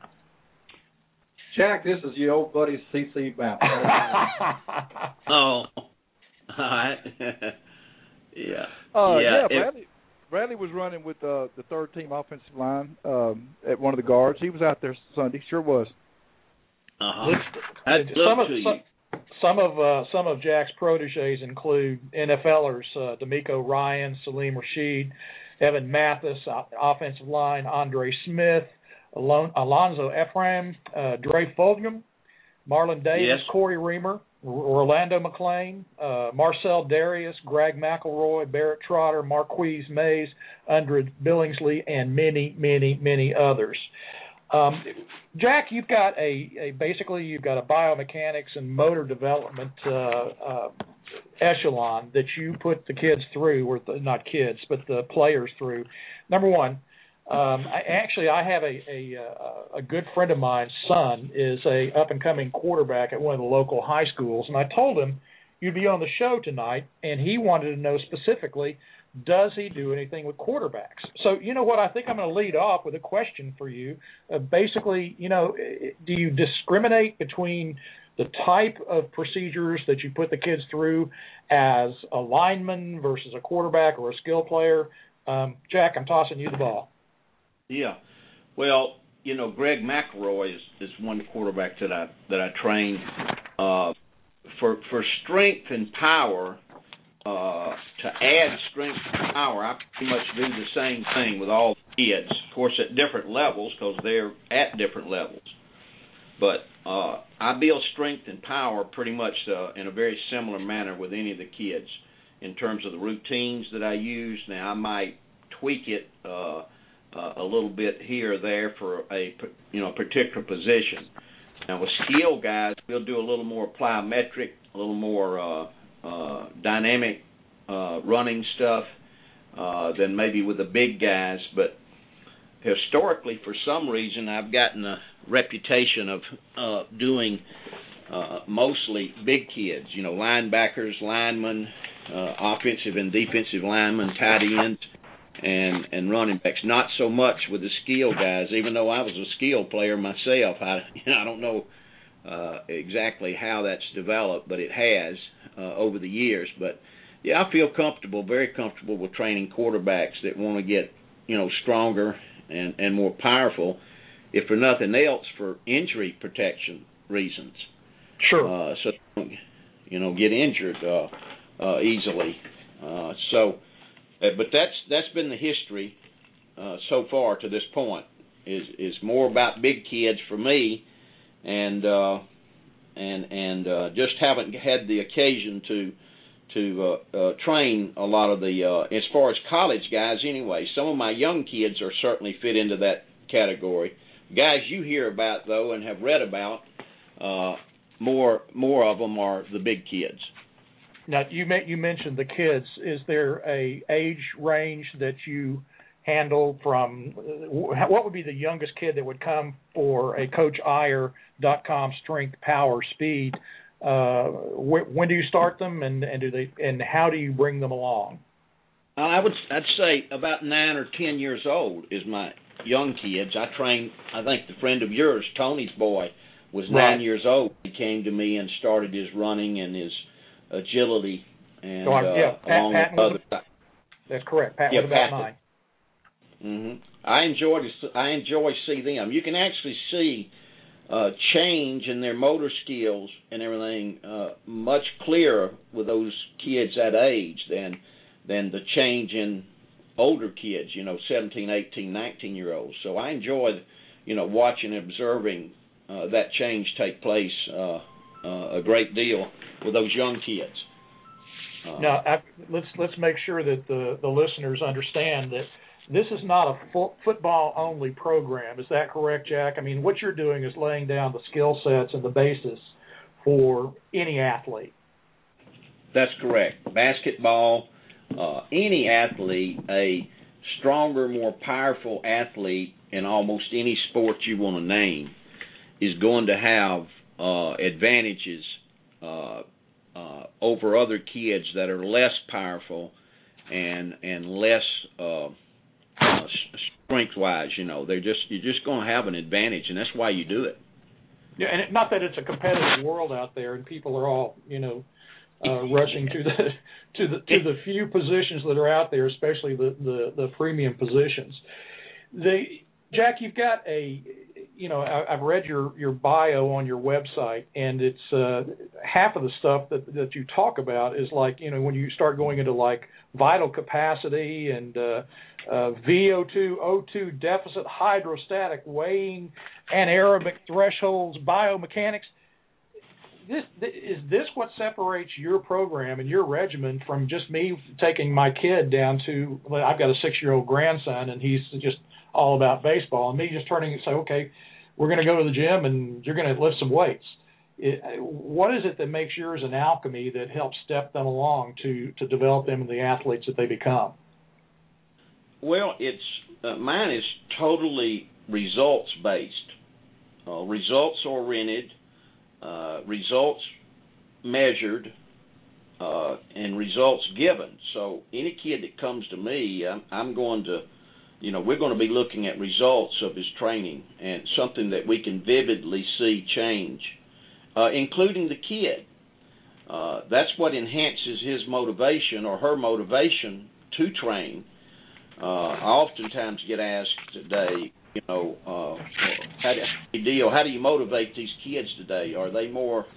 Jack, this is your old buddy C C Mount. Oh, all right. yeah. Uh, yeah, yeah Bradley, it, Bradley was running with uh, the third team offensive line um, at one of the guards. He was out there Sunday, sure was. Uh-huh. Let's, some, of, some, some of uh, some of Jack's proteges include NFLers uh, D'Amico Ryan, Salim Rashid, Evan Mathis, offensive line, Andre Smith, Alon- Alonzo Ephraim, uh, Dre Fulgham, Marlon Davis, Yes. Corey Reamer, Orlando McClain, uh, Marcel Darius, Greg McElroy, Barrett Trotter, Marquise Mays, Undred Billingsley, and many, many, many others. Um, Jack, you've got a, a basically you've got a biomechanics and motor development uh, uh, echelon that you put the kids through, or the, not kids, but the players through. Number one, um, I, actually, I have a, a a good friend of mine's son is a up and coming quarterback at one of the local high schools, and I told him you'd be on the show tonight, and he wanted to know specifically, does he do anything with quarterbacks? So, you know what, I think I'm going to lead off with a question for you. Uh, basically, you know, do you discriminate between the type of procedures that you put the kids through as a lineman versus a quarterback or a skill player? Um, Jack, I'm tossing you the ball. Yeah. Well, you know, Greg McElroy is, is one quarterback that I that I trained. Uh, for for strength and power, uh, to add strength and power, I pretty much do the same thing with all the kids. Of course, at different levels because they're at different levels. But uh, I build strength and power pretty much uh, in a very similar manner with any of the kids in terms of the routines that I use. Now, I might tweak it uh, uh, a little bit here or there for a you know particular position. Now, with skill guys, we'll do a little more plyometric, a little more uh, uh, dynamic uh, running stuff uh, than maybe with the big guys. But historically, for some reason, I've gotten a reputation of uh, doing uh, mostly big kids, you know, linebackers, linemen, uh, offensive and defensive linemen, tight ends, and, and running backs. Not so much with the skill guys, even though I was a skill player myself. I, you know, I don't know uh, exactly how that's developed, but it has uh, over the years. But, yeah, I feel comfortable, very comfortable with training quarterbacks that want to get, you know, stronger and, and more powerful, if for nothing else, for injury protection reasons. Sure. Uh, so, you know, get injured uh, uh, easily. Uh, so, uh, but that's that's been the history uh, so far to this point. Is is more about big kids for me, and uh, and and uh, just haven't had the occasion to to uh, uh, train a lot of the uh, as far as college guys anyway. Some of my young kids are certainly fit into that category. Guys you hear about though and have read about, uh, more more of them are the big kids. Now you met, you mentioned the kids. Is there a age range that you handle from? What would be the youngest kid that would come for a Coach Iyer dot com strength, power, speed? Uh, wh- when do you start them, and, and do they and how do you bring them along? I would I'd say about nine or ten years old is my young kids. I trained, I think the friend of yours, Tony's boy, was nine Right. years old. He came to me and started his running and his agility and So I'm- yeah, uh, Pat- along Patton with was other. That's correct. Pat Yeah, was about Pat- nine. Mm-hmm. I enjoy to I enjoy see them. You can actually see uh, change in their motor skills and everything uh, much clearer with those kids that age than than the change in older kids. You know, seventeen, eighteen, nineteen year olds. So I enjoy, you know, watching and observing uh, that change take place uh, uh, a great deal with those young kids. Uh, Now, I, let's let's make sure that the, the listeners understand that this is not a fo- football-only program. Is that correct, Jack? I mean, what you're doing is laying down the skill sets and the basis for any athlete. That's correct. Basketball, uh, any athlete, a stronger, more powerful athlete in almost any sport you want to name is going to have uh, advantages uh, uh, over other kids that are less powerful and and less uh, uh, strength-wise. You know, they're just you're just going to have an advantage, and that's why you do it. Yeah, and it, not that it's a competitive world out there, and people are all you know uh, rushing to the to the to the few positions that are out there, especially the the, the premium positions. The Jack, you've got a you know, I, I've read your, your bio on your website, and it's uh, half of the stuff that that you talk about is like, you know, when you start going into like vital capacity and uh, uh, V O two, O two deficit, hydrostatic weighing, anaerobic thresholds, biomechanics. This, is this what separates your program and your regimen from just me taking my kid down to, well, I've got a six-year-old grandson, and he's just all about baseball, and me just turning and say, okay, we're going to go to the gym and you're going to lift some weights. It, what is it that makes yours an alchemy that helps step them along to, to develop them into the athletes that they become? Well, it's uh, mine is totally results-based, uh, results-oriented, uh, results measured, uh, and results given. So any kid that comes to me, I'm, I'm going to, you know, we're going to be looking at results of his training and something that we can vividly see change, uh, including the kid. Uh, that's what enhances his motivation or her motivation to train. Uh, I oftentimes get asked today, you know, uh, how do you deal? How do you motivate these kids today? Are they more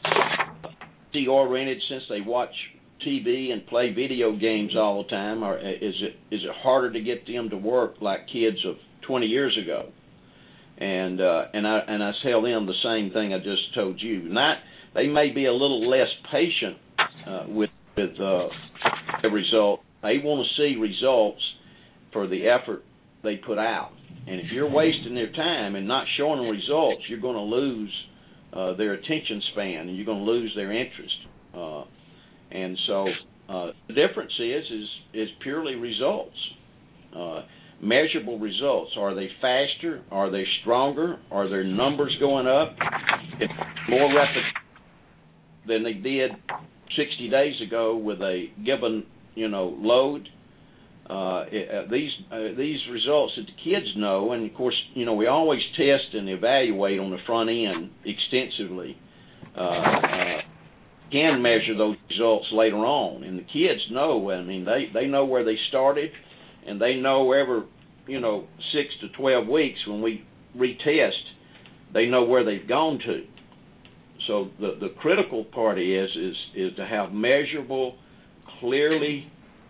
oriented since they watch T V and play video games all the time, or is it is it harder to get them to work like kids of twenty years ago? And uh, and I and I tell them the same thing I just told you. Not they may be a little less patient uh, with with uh, the result. They want to see results for the effort they put out. And if you're wasting their time and not showing them results, you're going to lose uh, their attention span, and you're going to lose their interest. Uh, and so uh, the difference is is is purely results, uh, measurable results. Are they faster? Are they stronger? Are their numbers going up? It's more rapid than they did sixty days ago with a given, you know, load. Uh, it, uh, these uh, these results that the kids know, and of course, you know, we always test and evaluate on the front end extensively. Uh, uh, can measure those results later on, and the kids know. I mean, they they know where they started, and they know every, you know, six to twelve weeks when we retest, they know where they've gone to. So the the critical part is is is to have measurable, clearly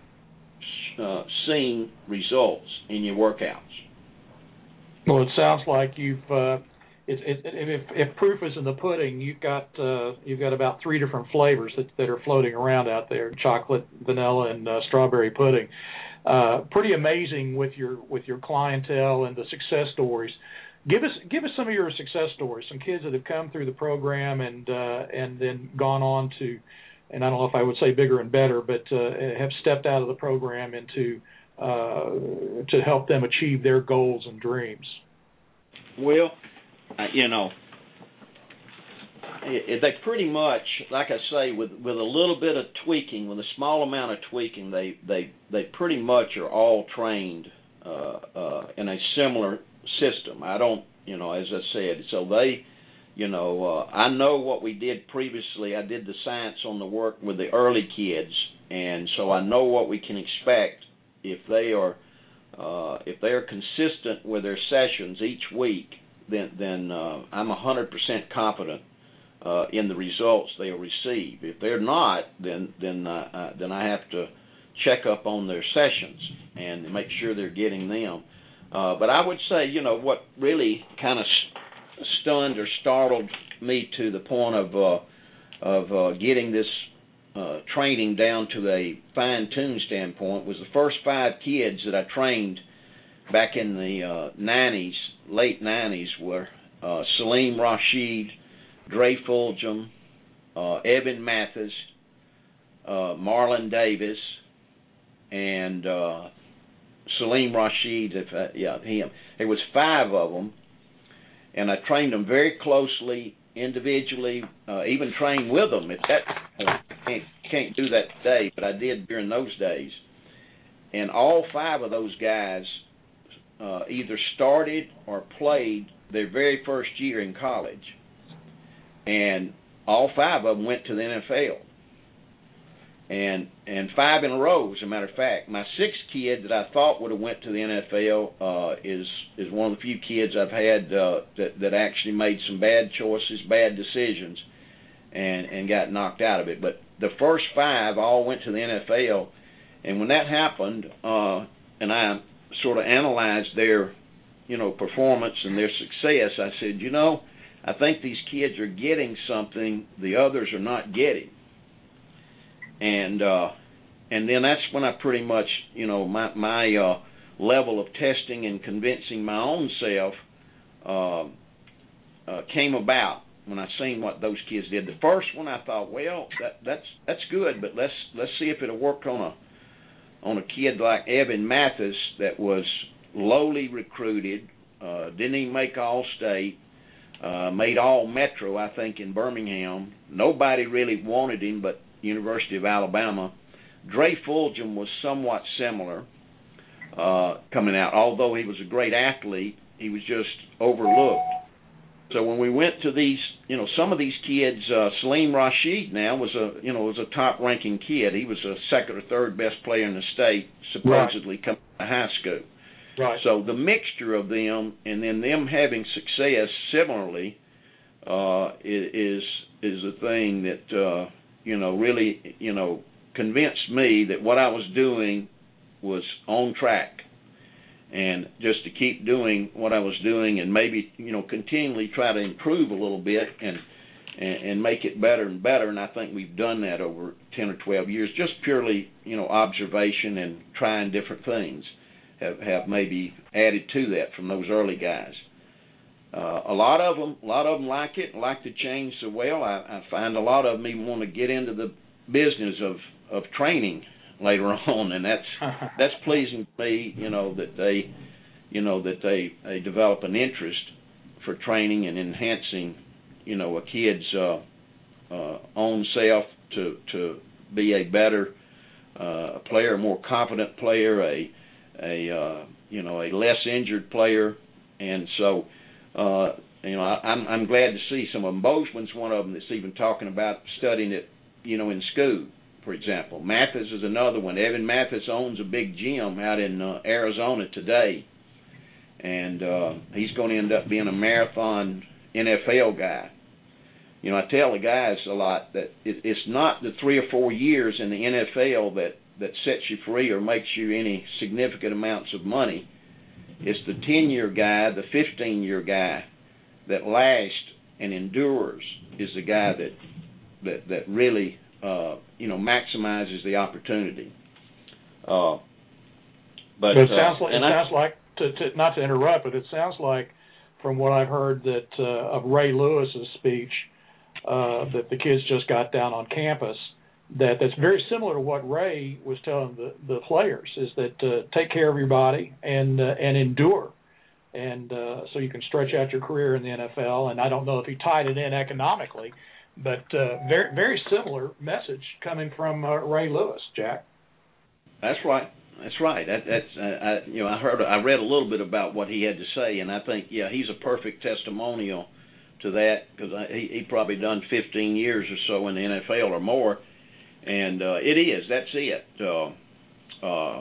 Uh, seeing results in your workouts. Well, it sounds like you've. Uh, it, it, if, if proof is in the pudding, you've got uh, you've got about three different flavors that, that are floating around out there: chocolate, vanilla, and uh, strawberry pudding. Uh, pretty amazing with your with your clientele and the success stories. Give us give us some of your success stories. Some kids that have come through the program and uh, and then gone on to. And I don't know if I would say bigger and better, but uh, have stepped out of the program into uh, to help them achieve their goals and dreams. Well, uh, you know, it, they pretty much, like I say, with with a little bit of tweaking, with a small amount of tweaking, they they, they pretty much are all trained uh, uh, in a similar system. I don't, you know, as I said, so they. You know, uh, I know what we did previously. I did the science on the work with the early kids, and so I know what we can expect if they are uh, if they are consistent with their sessions each week. Then, then uh, I'm one hundred percent confident uh, in the results they'll receive. If they're not, then then uh, uh, then I have to check up on their sessions and make sure they're getting them. Uh, but I would say, you know, what really kind of stunned or startled me to the point of uh, of uh, getting this uh, training down to a fine-tuned standpoint was the first five kids that I trained back in the uh, nineties, late nineties, were uh, Salim Rashid, Dre Fulgham, uh, Evan Mathis, uh, Marlon Davis, and uh, Salim Rashid. If I, yeah, him. There was five of them. And I trained them very closely, individually, uh, even trained with them. At that point, I can't, can't do that today, but I did during those days. And all five of those guys uh, either started or played their very first year in college. And all five of them went to the N F L. and and five in a row. As a matter of fact, my sixth kid that I thought would have went to the N F L uh, is is one of the few kids I've had uh, that that actually made some bad choices, bad decisions, and and got knocked out of it. But the first five all went to the N F L, and when that happened, uh, and I sort of analyzed their, you know, performance and their success, I said, you know, I think these kids are getting something the others are not getting. And uh, and then that's when I pretty much, you know, my my uh, level of testing and convincing my own self uh, uh, came about when I seen what those kids did. The first one I thought, well, that, that's that's good, but let's let's see if it'll work on a on a kid like Evan Mathis that was lowly recruited, uh, didn't even make All-State, uh, made All-Metro, I think, in Birmingham. Nobody really wanted him but University of Alabama. Dre Fulgham was somewhat similar uh, coming out. Although he was a great athlete, he was just overlooked. So when we went to these, you know, some of these kids, uh, Salim Rashid now was a, you know, was a top-ranking kid. He was a second or third best player in the state, supposedly, right, coming out of high school. Right. So the mixture of them and then them having success similarly uh, is is a thing that uh, you know really you know convinced me that what I was doing was on track. And just to keep doing what I was doing and maybe, you know, continually try to improve a little bit and, and and make it better and better. And I think we've done that over ten or twelve years, just purely, you know, observation and trying different things have, have maybe added to that from those early guys. Uh, a lot of them, a lot of them like it, like to change so well. I, I find a lot of them even want to get into the business of, of training later on, and that's that's pleasing to me, you know, that they, you know, that they, they develop an interest for training and enhancing, you know, a kid's uh, uh, own self to to be a better uh, player, a more confident player, a a uh, you know a less injured player, and so uh, you know I, I'm I'm glad to see some of them. Bozeman's one of them that's even talking about studying it, you know, in school. For example, Mathis is another one. Evan Mathis owns a big gym out in uh, Arizona today, and uh, he's going to end up being a marathon N F L guy. You know, I tell the guys a lot that it, it's not the three or four years in the N F L that, that sets you free or makes you any significant amounts of money. It's the ten-year guy, the fifteen-year guy that lasts and endures is the guy that that, that really Uh, you know, maximizes the opportunity. Uh, but, but it sounds uh, like, it I, sounds like to, to, not to interrupt, but it sounds like from what I've heard that uh, of Ray Lewis's speech uh, that the kids just got down on campus, that that's very similar to what Ray was telling the, the players, is that uh, take care of your body and uh, and endure, and uh, so you can stretch out your career in the N F L. And I don't know if he tied it in economically, but uh, very very similar message coming from uh, Ray Lewis, Jack. That's right. That's right. That, that's uh, I, you know I heard I read a little bit about what he had to say, and I think yeah he's a perfect testimonial to that, because he he probably done fifteen years or so in the N F L or more, and uh, it is that's it. Uh, uh,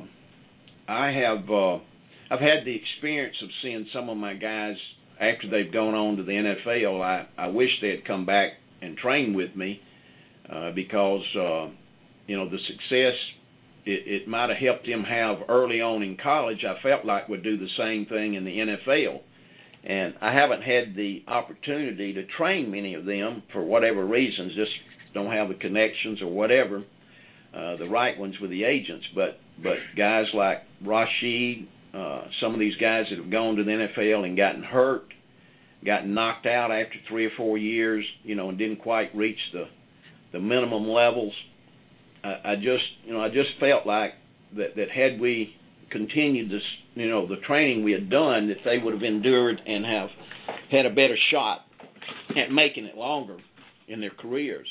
I have uh, I've had the experience of seeing some of my guys after they've gone on to the N F L. I I wish they had come back and train with me, uh, because uh, you know the success it, it might have helped him have early on in college. I felt like would do the same thing in the N F L, and I haven't had the opportunity to train many of them for whatever reasons, just don't have the connections or whatever, uh, the right ones with the agents. But but guys like Rashid, uh, some of these guys that have gone to the N F L and gotten hurt, got knocked out after three or four years, you know, and didn't quite reach the the minimum levels. I, I just, you know, I just felt like that, that had we continued this, you know, the training we had done, that they would have endured and have had a better shot at making it longer in their careers.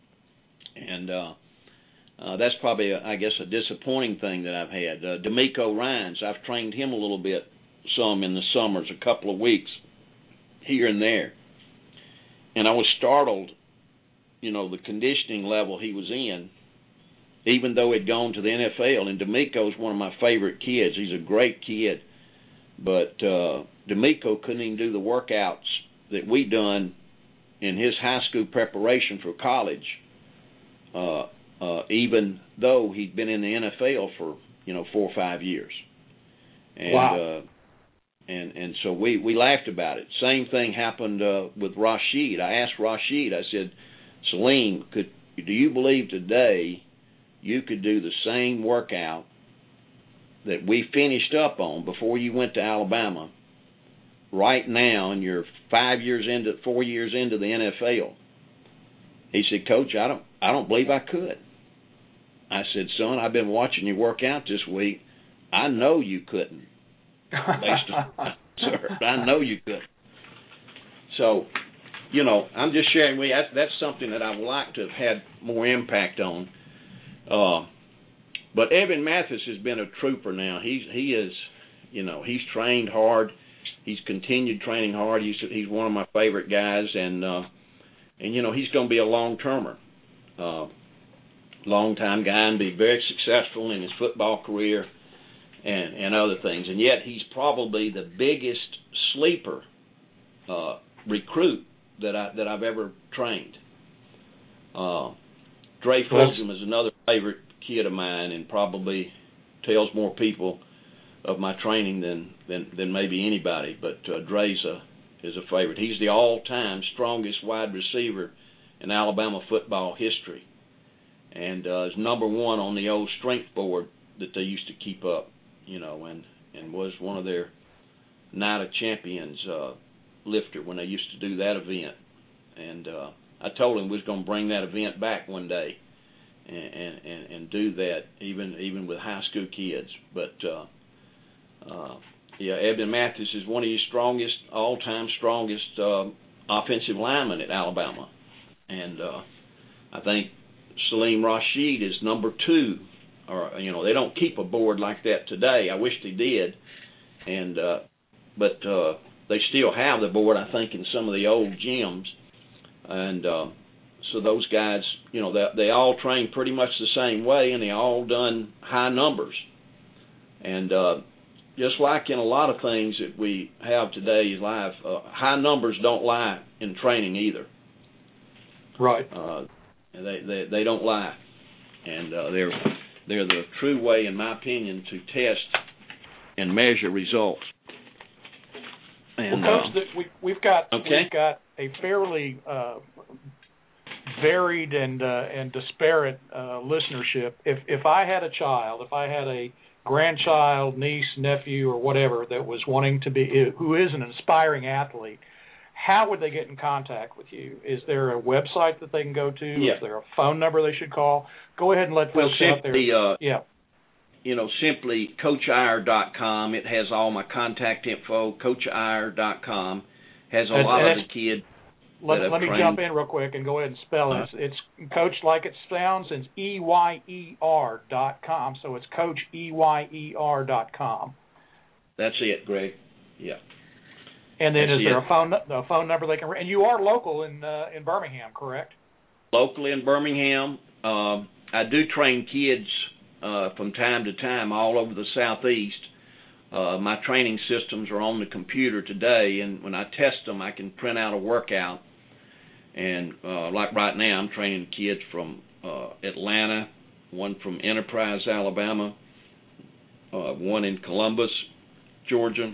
And uh, uh, that's probably, a, I guess, a disappointing thing that I've had. Uh, D'Amico Ryans, I've trained him a little bit, some in the summers, a couple of weeks, here and there, and I was startled, you know, the conditioning level he was in. even though he'd gone to the N F L. And D'Amico's one of my favorite kids. He's a great kid. But uh, D'Amico couldn't even do the workouts that we done in his high school preparation for college, uh, uh, even though he'd been in the N F L for, you know, four or five years. And, wow. Uh, and and so we, we laughed about it. Same thing happened uh, with Rashid. I asked Rashid, I said, Salim, could do you believe today you could do the same workout that we finished up on before you went to Alabama right now, and you're five years into, four years into the N F L? He said, Coach, I don't, I don't believe I could. I said, son, I've been watching you work out this week. I know you couldn't. Based on, sir, I know you couldn't. So, you know, I'm just sharing with you. That's, that's something that I would like to have had more impact on. Uh, but Evan Mathis has been a trooper now. He's he is, you know, he's trained hard. He's continued training hard. He's he's one of my favorite guys, and uh, and you know he's going to be a long termer, uh, long time guy, and be very successful in his football career and and other things. And yet he's probably the biggest sleeper uh, recruit that I that I've ever trained. Uh, Dre Fulgham is another favorite kid of mine, and probably tells more people of my training than than, than maybe anybody. But uh, Dre's a, is a favorite. He's the all-time strongest wide receiver in Alabama football history, and uh, is number one on the old strength board that they used to keep up, you know, and, and was one of their Night of Champions uh, lifter when they used to do that event. And uh, I told him we was going to bring that event back one day and, and, and do that, even even with high school kids. But, uh, uh, yeah, Evan Mathis is one of your strongest, all-time strongest uh, offensive linemen at Alabama. And uh, I think Salim Rashid is number two. Or, you know, they don't keep a board like that today. I wish they did. And uh, but uh, they still have the board, I think, in some of the old gyms. And uh, so those guys, you know, they, they all train pretty much the same way, and they all done high numbers. And uh, just like in a lot of things that we have today in life, uh, high numbers don't lie in training either. Right. Uh, they, they they don't lie, and uh, they're they're the true way, in my opinion, to test and measure results. And, well, Coach, uh, we, we've got okay. we've got a fairly uh, varied and uh, and disparate uh, listenership. If if I had a child, if I had a grandchild, niece, nephew, or whatever that was wanting to be, who is an aspiring athlete, how would they get in contact with you? Is there a website that they can go to? Yeah. Is there a phone number they should call? Go ahead and let well, folks simply, out there. Uh, yeah. You know, simply coach iyer dot com. It has all my contact info. coach iyer dot com has a And, lot and of the kids. Let, that let me trained. jump in real quick and go ahead and spell it. Uh-huh. It's, it's Coach like it sounds. It's E Y E R dot com. So it's Coach E Y E R dot com. That's it, Greg. Yeah. And then That's is there it. a phone a phone number they can? And you are local in uh, in Birmingham, correct? Locally in Birmingham, uh, I do train kids uh, from time to time all over the southeast. Uh, my training systems are on the computer today, and when I test them, I can print out a workout. And uh, like right now, I'm training kids from uh, Atlanta, one from Enterprise, Alabama, uh, one in Columbus, Georgia.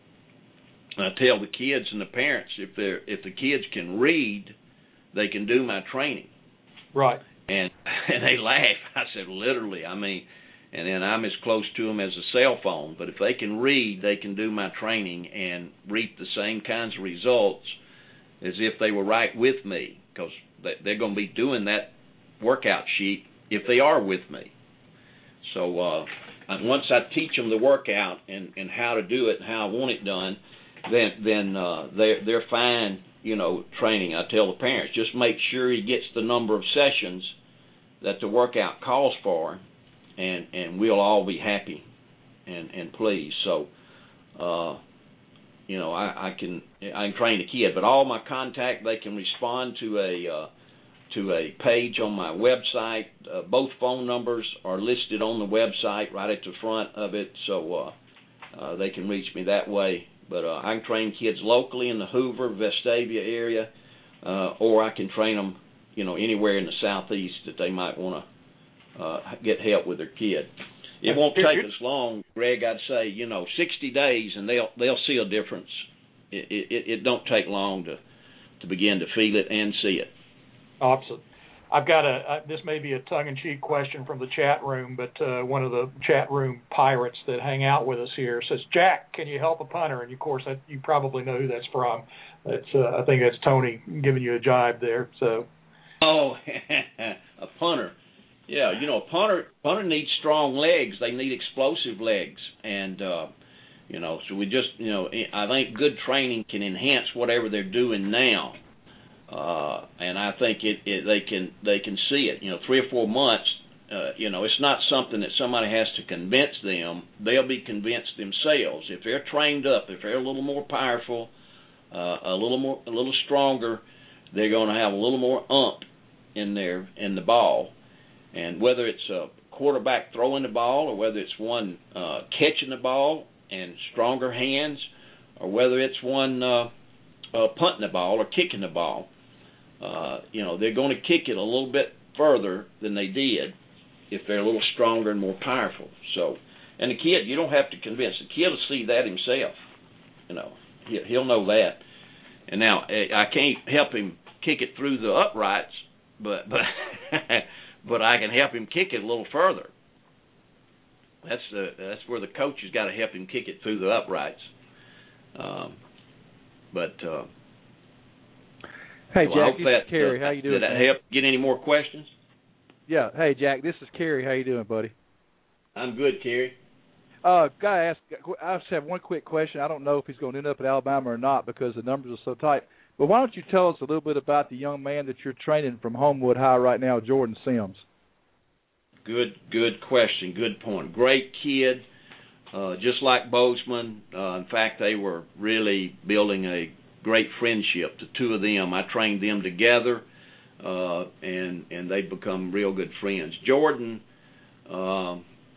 And I tell the kids and the parents, if they're if the kids can read, they can do my training. Right. And and they laugh. I said, literally. I mean, and then I'm as close to them as a cell phone. But if they can read, they can do my training and reap the same kinds of results as if they were right with me, because they're going to be doing that workout sheet if they are with me. So uh, once I teach them the workout and, and how to do it and how I want it done, then then uh, they're, they're fine, you know, training. I tell the parents, just make sure he gets the number of sessions that the workout calls for, and, and we'll all be happy and, and pleased. So, uh, you know, I, I can I can train a kid, but all my contact, they can respond to a uh, to a page on my website. Uh, both phone numbers are listed on the website right at the front of it, so uh, uh, they can reach me that way. But uh, I can train kids locally in the Hoover, Vestavia area, uh, or I can train them, you know, anywhere in the southeast that they might want to uh, get help with their kid. It won't take us long, Greg. I'd say, you know, sixty days, and they'll they'll see a difference. It it, it don't take long to to begin to feel it and see it. Awesome. I've got a, uh, this may be a tongue-in-cheek question from the chat room, but uh, one of the chat room pirates that hang out with us here says, Jack, can you help a punter? And, of course, that, you probably know who that's from. That's, uh, I think that's Tony giving you a jibe there. So. Oh, a punter. Yeah, you know, a punter, punter needs strong legs. They need explosive legs. And, uh, you know, so we just, you know, I think good training can enhance whatever they're doing now. Uh, and I think it, it they can they can see it. You know, three or four months. Uh, you know, it's not something that somebody has to convince them. They'll be convinced themselves if they're trained up. If they're a little more powerful, uh, a little more, a little stronger, they're going to have a little more ump in their in the ball. And whether it's a quarterback throwing the ball, or whether it's one uh, catching the ball and stronger hands, or whether it's one uh, uh, punting the ball or kicking the ball. Uh, you know, they're going to kick it a little bit further than they did if they're a little stronger and more powerful. So, and the kid, you don't have to convince. The kid will see that himself. You know, he, he'll know that. And now, I can't help him kick it through the uprights, but but but I can help him kick it a little further. That's the that's where the coach has got to help him kick it through the uprights. Um, but. Uh, Hey, so Jack, this that, is Kerry. Uh, How you doing? Did that man? help? Get any more questions? Yeah. Hey, Jack, this is Kerry. How you doing, buddy? I'm good, Kerry. Uh, gotta ask. I just have one quick question. I don't know if he's going to end up at Alabama or not because the numbers are so tight. But why don't you tell us a little bit about the young man that you're training from Homewood High right now, Jordan Sims? Good, good question. Good point. Great kid, uh, just like Bozeman. Uh, in fact, they were really building a great friendship. The two of them, I trained them together, uh, and and they've become real good friends. Jordan uh,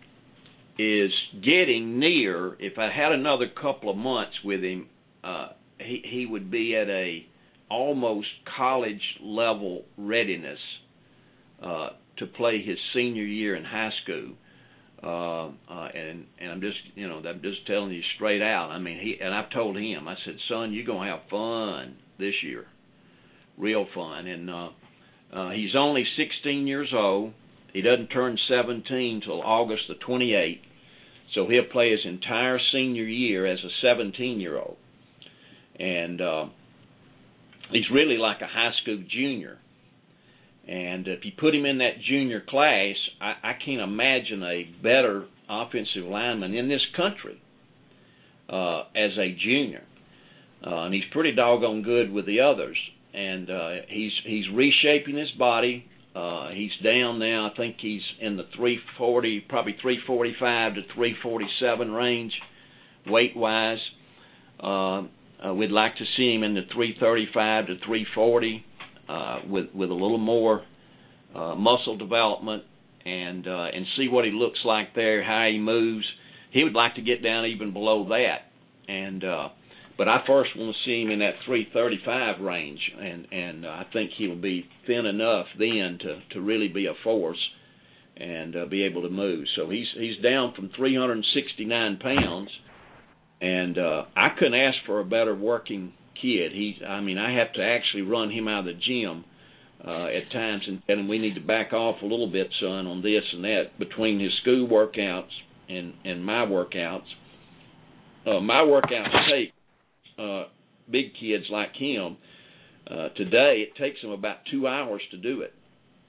is getting near. If I had another couple of months with him, uh, he he would be at a almost college level readiness uh, to play his senior year in high school. Uh, uh, and and I'm just you know I'm just telling you straight out. I mean, he and I've told him. I said, son, you're gonna have fun this year, real fun. And uh, uh, he's only sixteen years old. He doesn't turn seventeen till August the twenty-eighth. So he'll play his entire senior year as a seventeen-year-old. And uh, he's really like a high school junior. And if you put him in that junior class, I, I can't imagine a better offensive lineman in this country uh, as a junior. Uh, and he's pretty doggone good with the others. And uh, he's he's reshaping his body. Uh, he's down now. I think he's in the three forty, probably three forty-five to three forty-seven range, weight-wise. Uh, uh, we'd like to see him in the three thirty-five to three forty. Uh, with with a little more uh, muscle development and uh, and see what he looks like there, how he moves. He would like to get down even below that, and uh, but I first want to see him in that three thirty-five range, and and uh, I think he'll be thin enough then to, to really be a force and uh, be able to move. So he's he's down from three hundred sixty-nine pounds, and uh, I couldn't ask for a better working kid. He, I mean, I have to actually run him out of the gym uh, at times and tell him we need to back off a little bit, son, on this and that. Between his school workouts and, and my workouts, uh, my workouts take uh, big kids like him. Uh, today, it takes them about two hours to do it.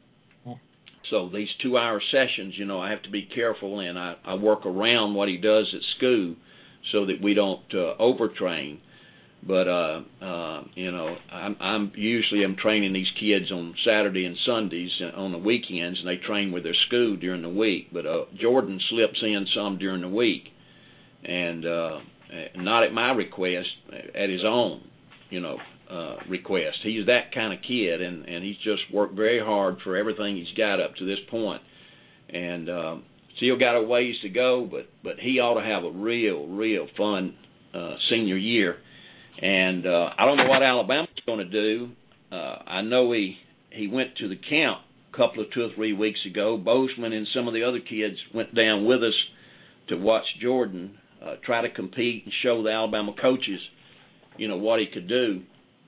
So these two-hour sessions, you know, I have to be careful, and I, I work around what he does at school so that we don't uh, overtrain. But uh, uh, you know, I'm, I'm usually I'm training these kids on Saturday and Sundays on the weekends, and they train with their school during the week. But uh, Jordan slips in some during the week, and uh, not at my request, at his own. You know, uh, request. He's that kind of kid, and, and he's just worked very hard for everything he's got up to this point. And um, still got a ways to go, but, but he ought to have a real, real fun uh, senior year. And uh, I don't know what Alabama's going to do. Uh, I know he, he went to the camp a couple of two or three weeks ago. Bozeman and some of the other kids went down with us to watch Jordan uh, try to compete and show the Alabama coaches, you know, what he could do.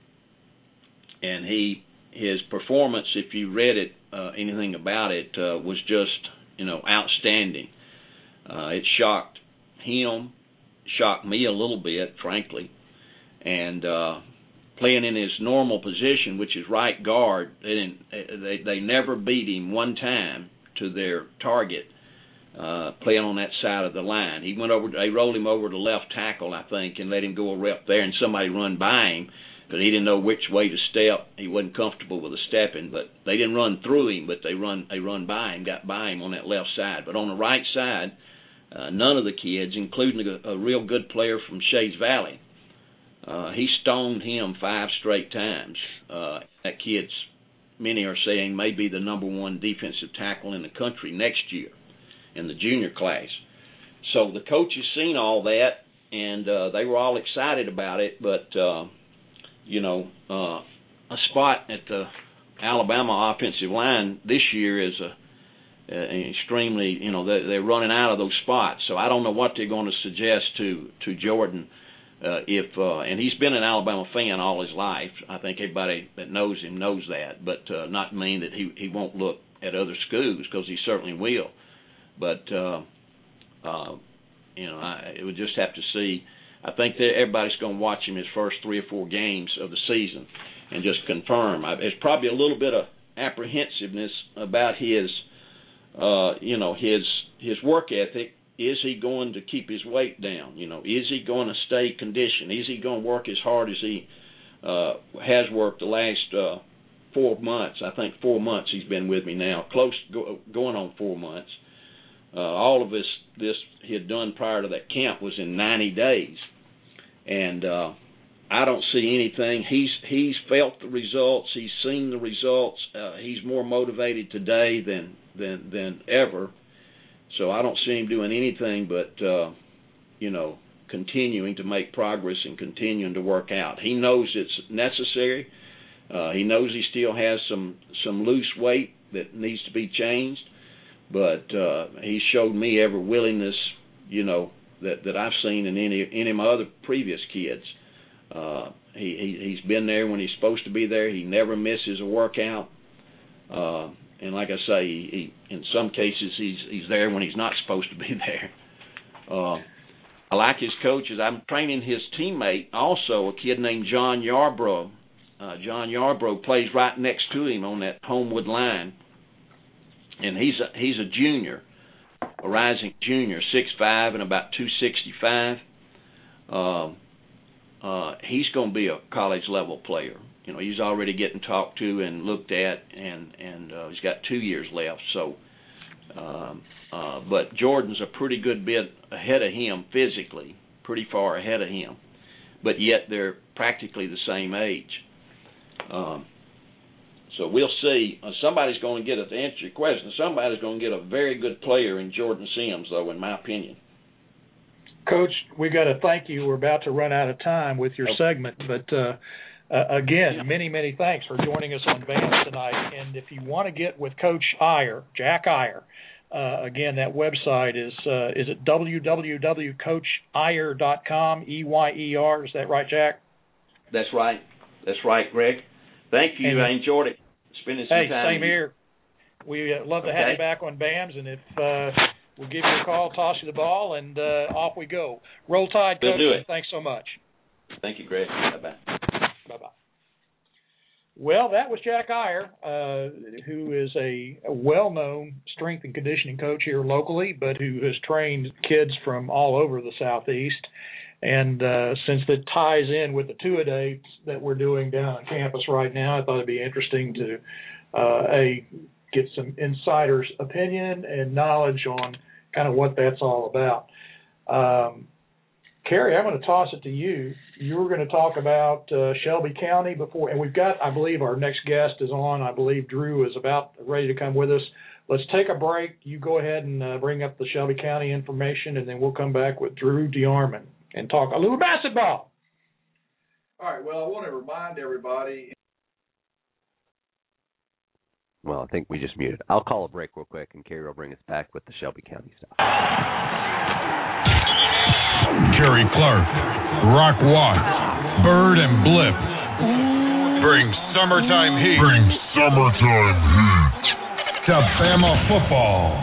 And he, his performance, if you read it, uh, anything about it, uh, was just, you know, outstanding. Uh, it shocked him, shocked me a little bit, frankly. And uh, playing in his normal position, which is right guard, they didn't, they, they never beat him one time to their target. Uh, playing on that side of the line, he went over. They rolled him over to left tackle, I think, and let him go a rep there, and somebody run by him, but he didn't know which way to step. He wasn't comfortable with the stepping, but they didn't run through him, but they run they run by him, got by him on that left side. But on the right side, uh, none of the kids, including a, a real good player from Shades Valley, uh, he stoned him five straight times. Uh, that kid's, many are saying, may be the number one defensive tackle in the country next year in the junior class. So the coaches seen all that, and uh, they were all excited about it, but, uh, you know, uh, a spot at the Alabama offensive line this year is a, a extremely, you know, they're, they're running out of those spots. So I don't know what they're going to suggest to, to Jordan uh, if, uh, and he's been an Alabama fan all his life. I think everybody that knows him knows that, but uh, not mean that he, he won't look at other schools, because he certainly will. But, uh, uh, you know, I it would just have to see. I think that everybody's going to watch him his first three or four games of the season and just confirm. I, there's probably a little bit of apprehensiveness about his, uh, you know, his his work ethic. Is he going to keep his weight down? You know, is he going to stay conditioned? Is he going to work as hard as he uh, has worked the last uh, four months? I think four months he's been with me now, close go, going on four months. Uh, all of this, this he had done prior to that camp was in ninety days, and uh, I don't see anything. He's he's felt the results. He's seen the results. Uh, he's more motivated today than than than ever. So I don't see him doing anything but uh, you know, continuing to make progress and continuing to work out. He knows it's necessary. Uh, he knows he still has some some loose weight that needs to be changed. But uh, he showed me every willingness, you know, that, that I've seen in any any of my other previous kids. Uh, he, he he's been there when he's supposed to be there. He never misses a workout. Uh, and like I say, he, he, in some cases he's he's there when he's not supposed to be there. Uh, I like his coaches. I'm training his teammate also, a kid named John Yarbrough. Uh, John Yarbrough plays right next to him on that Homewood line. And he's a, he's a junior, a rising junior, six five and about two sixty-five. Um, uh, he's going to be a college-level player. You know, he's already getting talked to and looked at, and, and uh, he's got two years left. So, um, uh, but Jordan's a pretty good bit ahead of him physically, pretty far ahead of him. But yet they're practically the same age. Um So we'll see. Uh, somebody's going to get, to answer your question, somebody's going to get a very good player in Jordan Sims, though, in my opinion. Coach, we got to thank you. We're about to run out of time with your okay. segment. But, uh, uh, again, yeah. many, many thanks for joining us on B A M S tonight. And if you want to get with Coach Iyer, Jack Iyer, uh, again, that website is uh, is it w w w dot coach iyer dot com, E Y E R. Is that right, Jack? That's right. That's right, Greg. Thank you. And, I enjoyed it. Spending some hey, time. Hey, same here. We uh, love to okay. have you back on B A M S, and if uh, we'll give you a call, toss you the ball, and uh, off we go. Roll Tide, Coach. We'll do it. Thanks so much. Thank you, Greg. Bye-bye. Bye-bye. Well, that was Jack Iyer, uh, who is a, a well-known strength and conditioning coach here locally, but who has trained kids from all over the Southeast. And uh, since that ties in with the two-a-days that we're doing down on campus right now, I thought it'd be interesting to uh, a get some insider's opinion and knowledge on kind of what that's all about. Um, Kerry, I'm going to toss it to you. You were going to talk about uh, Shelby County before, and we've got, I believe, our next guest is on. I believe Drew is about ready to come with us. Let's take a break. You go ahead and uh, bring up the Shelby County information, and then we'll come back with Drew DeArmond and talk a little basketball. All right, well, I want to remind everybody. Well, I think we just muted. I'll call a break real quick, and Kerry will bring us back with the Shelby County stuff. Kerry Clark, Rock Watts, Bird and Blip. Bring summertime heat. Bring summertime heat to Bama football.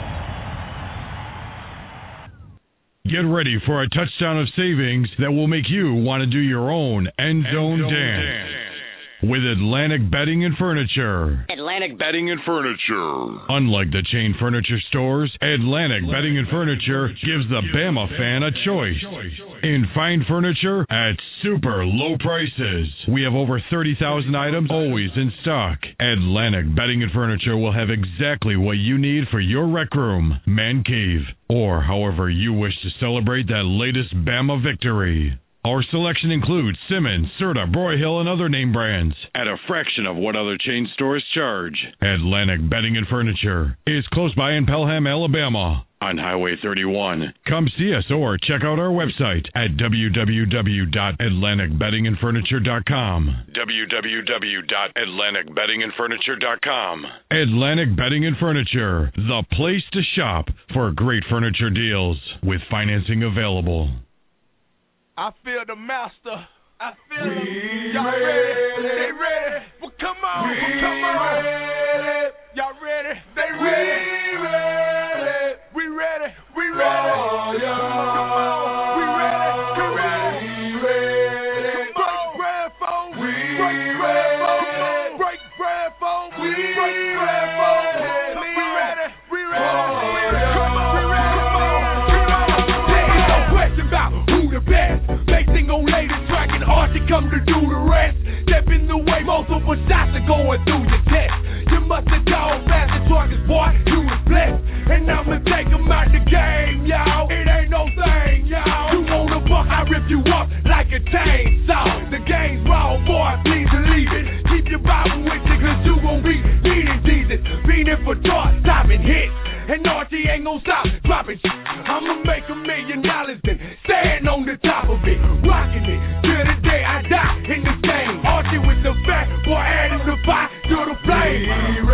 Get ready for a touchdown of savings that will make you want to do your own end zone dance. dance. With Atlantic Bedding and Furniture. Atlantic Bedding and Furniture. Unlike the chain furniture stores, Atlantic Bedding and Furniture gives the Bama fan a choice in fine furniture at super low prices. We have over thirty thousand items always in stock. Atlantic Bedding and Furniture will have exactly what you need for your rec room, man cave, or however you wish to celebrate that latest Bama victory. Our selection includes Simmons, Serta, Broyhill, and other name brands at a fraction of what other chain stores charge. Atlantic Bedding and Furniture is close by in Pelham, Alabama on Highway thirty-one. Come see us or check out our website at w w w dot atlantic bedding and furniture dot com. w w w dot atlantic bedding and furniture dot com. Atlantic Bedding and Furniture, the place to shop for great furniture deals with financing available. I feel the master. I feel we him. Y'all ready? ready? They ready? Well, come on. We come on. Ready. Y'all ready? They ready? We ready. We ready. We ready. Oh, yeah. Come on. We ready. Come ready. We ready. Break bread phone. We break bread phone. Break bread phone. We break bread phone. We ready. We ready. Come on. We ready. Come on. Come on. There is no question about who the best. Basing on latest track and art to come to do the rest. Step in the way, multiple shots are going through your test. You must have gone fast and targets, boy, you was blessed. And I'ma take them out the game, y'all. It ain't no thing, y'all. You wanna buck, I rip you up like a chainsaw. The game's wrong, boy, please believe it. Keep your Bible with you, cause you gon' be needing Jesus. Beating for dark, stopping hits. And Archie ain't gon' stop dropping shit. I'ma make a million dollars then stand on the top of it, rocking it till the day I die in this game. Archie with the back, boy, adding the fire to the flame.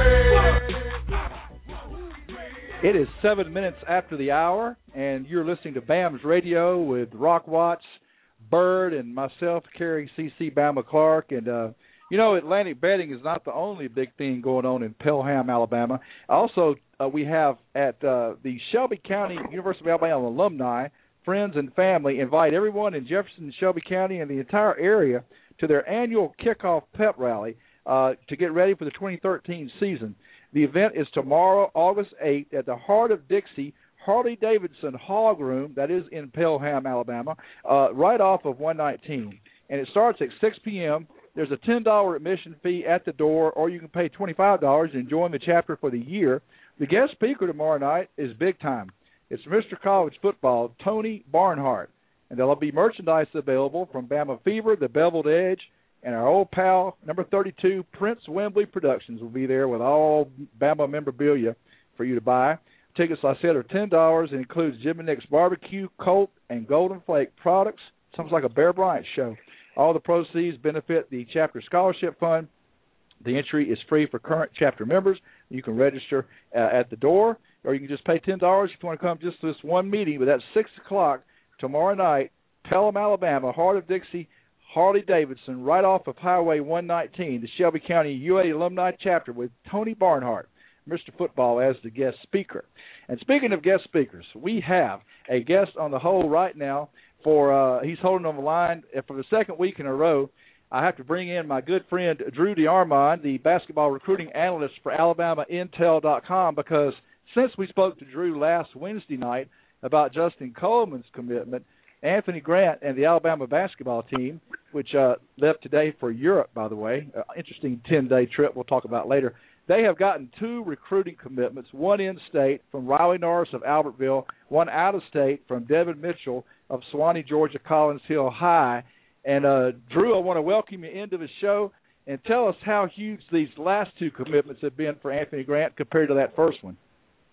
It is seven minutes after the hour, and you're listening to Bam's Radio with Rock Watts, Bird, and myself, Kerry C C Bama Clark. And, uh, you know, Atlantic Bedding is not the only big thing going on in Pelham, Alabama. Also, uh, we have at uh, the Shelby County University of Alabama alumni, friends and family, invite everyone in Jefferson and Shelby County and the entire area to their annual kickoff pep rally uh, to get ready for the twenty thirteen season. The event is tomorrow, August eighth, at the Heart of Dixie Harley-Davidson Hog Room, that is in Pelham, Alabama, uh, right off of one nineteen. And it starts at six p.m. There's a ten dollars admission fee at the door, or you can pay twenty-five dollars and join the chapter for the year. The guest speaker tomorrow night is big time. It's Mister College Football, Tony Barnhart. And there'll be merchandise available from Bama Fever, the Beveled Edge, and our old pal, number thirty-two, Prince Wembley Productions will be there with all Bama memorabilia for you to buy. Tickets, like I said, are ten dollars and includes Jim and Nick's barbecue, Colt, and Golden Flake products. Sounds like a Bear Bryant show. All the proceeds benefit the Chapter Scholarship Fund. The entry is free for current chapter members. You can register uh, at the door, or you can just pay ten dollars if you want to come just to this one meeting. But that's six o'clock tomorrow night, Pelham, Alabama, Heart of Dixie, Harley-Davidson, right off of Highway one nineteen, the Shelby County U A Alumni Chapter with Tony Barnhart, Mister Football, as the guest speaker. And speaking of guest speakers, we have a guest on the hold right now. For uh, he's holding on the line for the second week in a row. I have to bring in my good friend Drew DeArmond, the basketball recruiting analyst for Alabama Intel dot com, because since we spoke to Drew last Wednesday night about Justin Coleman's commitment, Anthony Grant and the Alabama basketball team, which uh, left today for Europe, by the way, uh, interesting ten-day trip we'll talk about later, they have gotten two recruiting commitments, one in-state from Riley Norris of Albertville, one out-of-state from Devin Mitchell of Sewanee, Georgia, Collins Hill High. And, uh, Drew, I want to welcome you into the show and tell us how huge these last two commitments have been for Anthony Grant compared to that first one.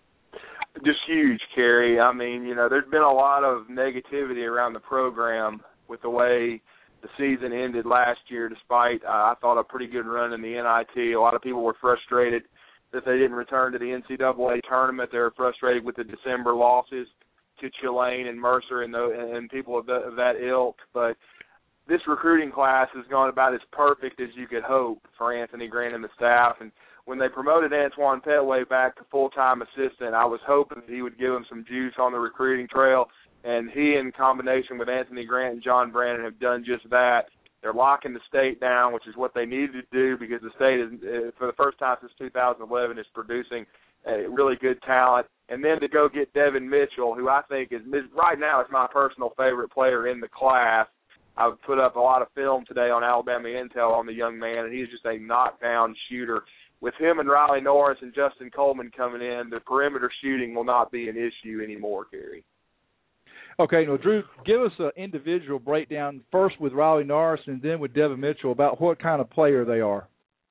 Just huge, Kerry. I mean, you know, there's been a lot of negativity around the program with the way the season ended last year, despite, uh, I thought, a pretty good run in the N I T. A lot of people were frustrated that they didn't return to the N C double A tournament. They were frustrated with the December losses to Tulane and Mercer and, the, and people of, the, of that ilk. But this recruiting class has gone about as perfect as you could hope for Anthony Grant and the staff. And when they promoted Antoine Petway back to full-time assistant, I was hoping that he would give them some juice on the recruiting trail. And he, in combination with Anthony Grant and John Brandon, have done just that. They're locking the state down, which is what they needed to do because the state, is, for the first time since two thousand eleven, is producing a really good talent. And then to go get Devin Mitchell, who I think is, right now, is my personal favorite player in the class. I've put up a lot of film today on Alabama Intel on the young man, and he's just a knockdown shooter. With him and Riley Norris and Justin Coleman coming in, the perimeter shooting will not be an issue anymore, Gary. Okay, now, Drew, give us an individual breakdown, first with Riley Norris and then with Devin Mitchell, about what kind of player they are.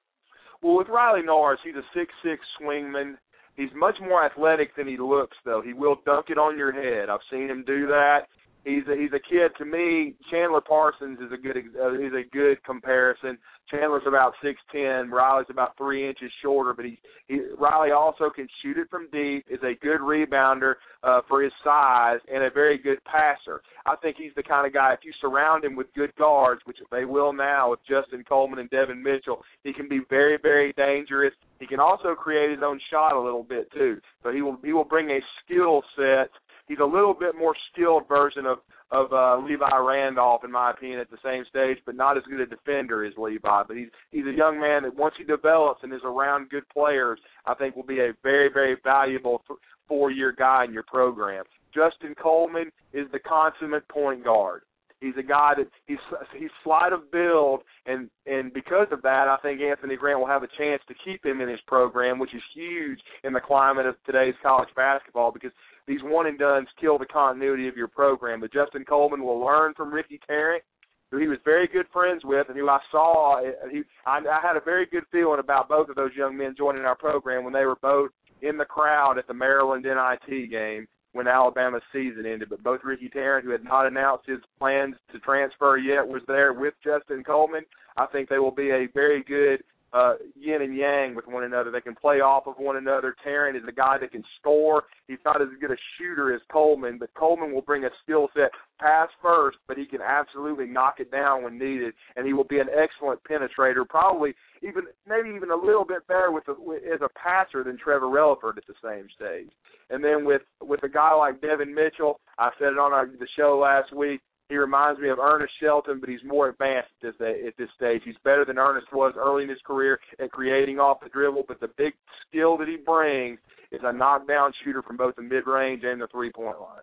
Well, with Riley Norris, he's a six six swingman. He's much more athletic than he looks, though. He will dunk it on your head. I've seen him do that. He's a, he's a kid. To me, Chandler Parsons is a good uh, is a good comparison. Chandler's about six ten. Riley's about three inches shorter, but he, he Riley also can shoot it from deep. Is a good rebounder uh, for his size and a very good passer. I think he's the kind of guy. If you surround him with good guards, which they will now with Justin Coleman and Devin Mitchell, he can be very very dangerous. He can also create his own shot a little bit too. So he will he will bring a skill set. He's a little bit more skilled version of, of uh, Levi Randolph, in my opinion, at the same stage, but not as good a defender as Levi. But he's he's a young man that once he develops and is around good players, I think will be a very, very valuable four-year guy in your program. Justin Coleman is the consummate point guard. He's a guy that he's he's slight of build, and, and because of that, I think Anthony Grant will have a chance to keep him in his program, which is huge in the climate of today's college basketball because these one-and-dones kill the continuity of your program. But Justin Coleman will learn from Ricky Tarrant, who he was very good friends with, and who I saw. He, I, I had a very good feeling about both of those young men joining our program when they were both in the crowd at the Maryland N I T game when Alabama's season ended. But both Ricky Tarrant, who had not announced his plans to transfer yet, was there with Justin Coleman. I think they will be a very good uh, yin and yang with one another. They can play off of one another. Tarrant is a guy that can score. He's not as good a shooter as Coleman, but Coleman will bring a skill set, pass first, but he can absolutely knock it down when needed, and he will be an excellent penetrator, probably even maybe even a little bit better with, the, with as a passer than Trevor Relaford at the same stage. And then with, with a guy like Devin Mitchell, I said it on our, the show last week, he reminds me of Ernest Shelton, but he's more advanced at this, at this stage. He's better than Ernest was early in his career at creating off the dribble, but the big skill that he brings is a knockdown shooter from both the mid-range and the three-point line.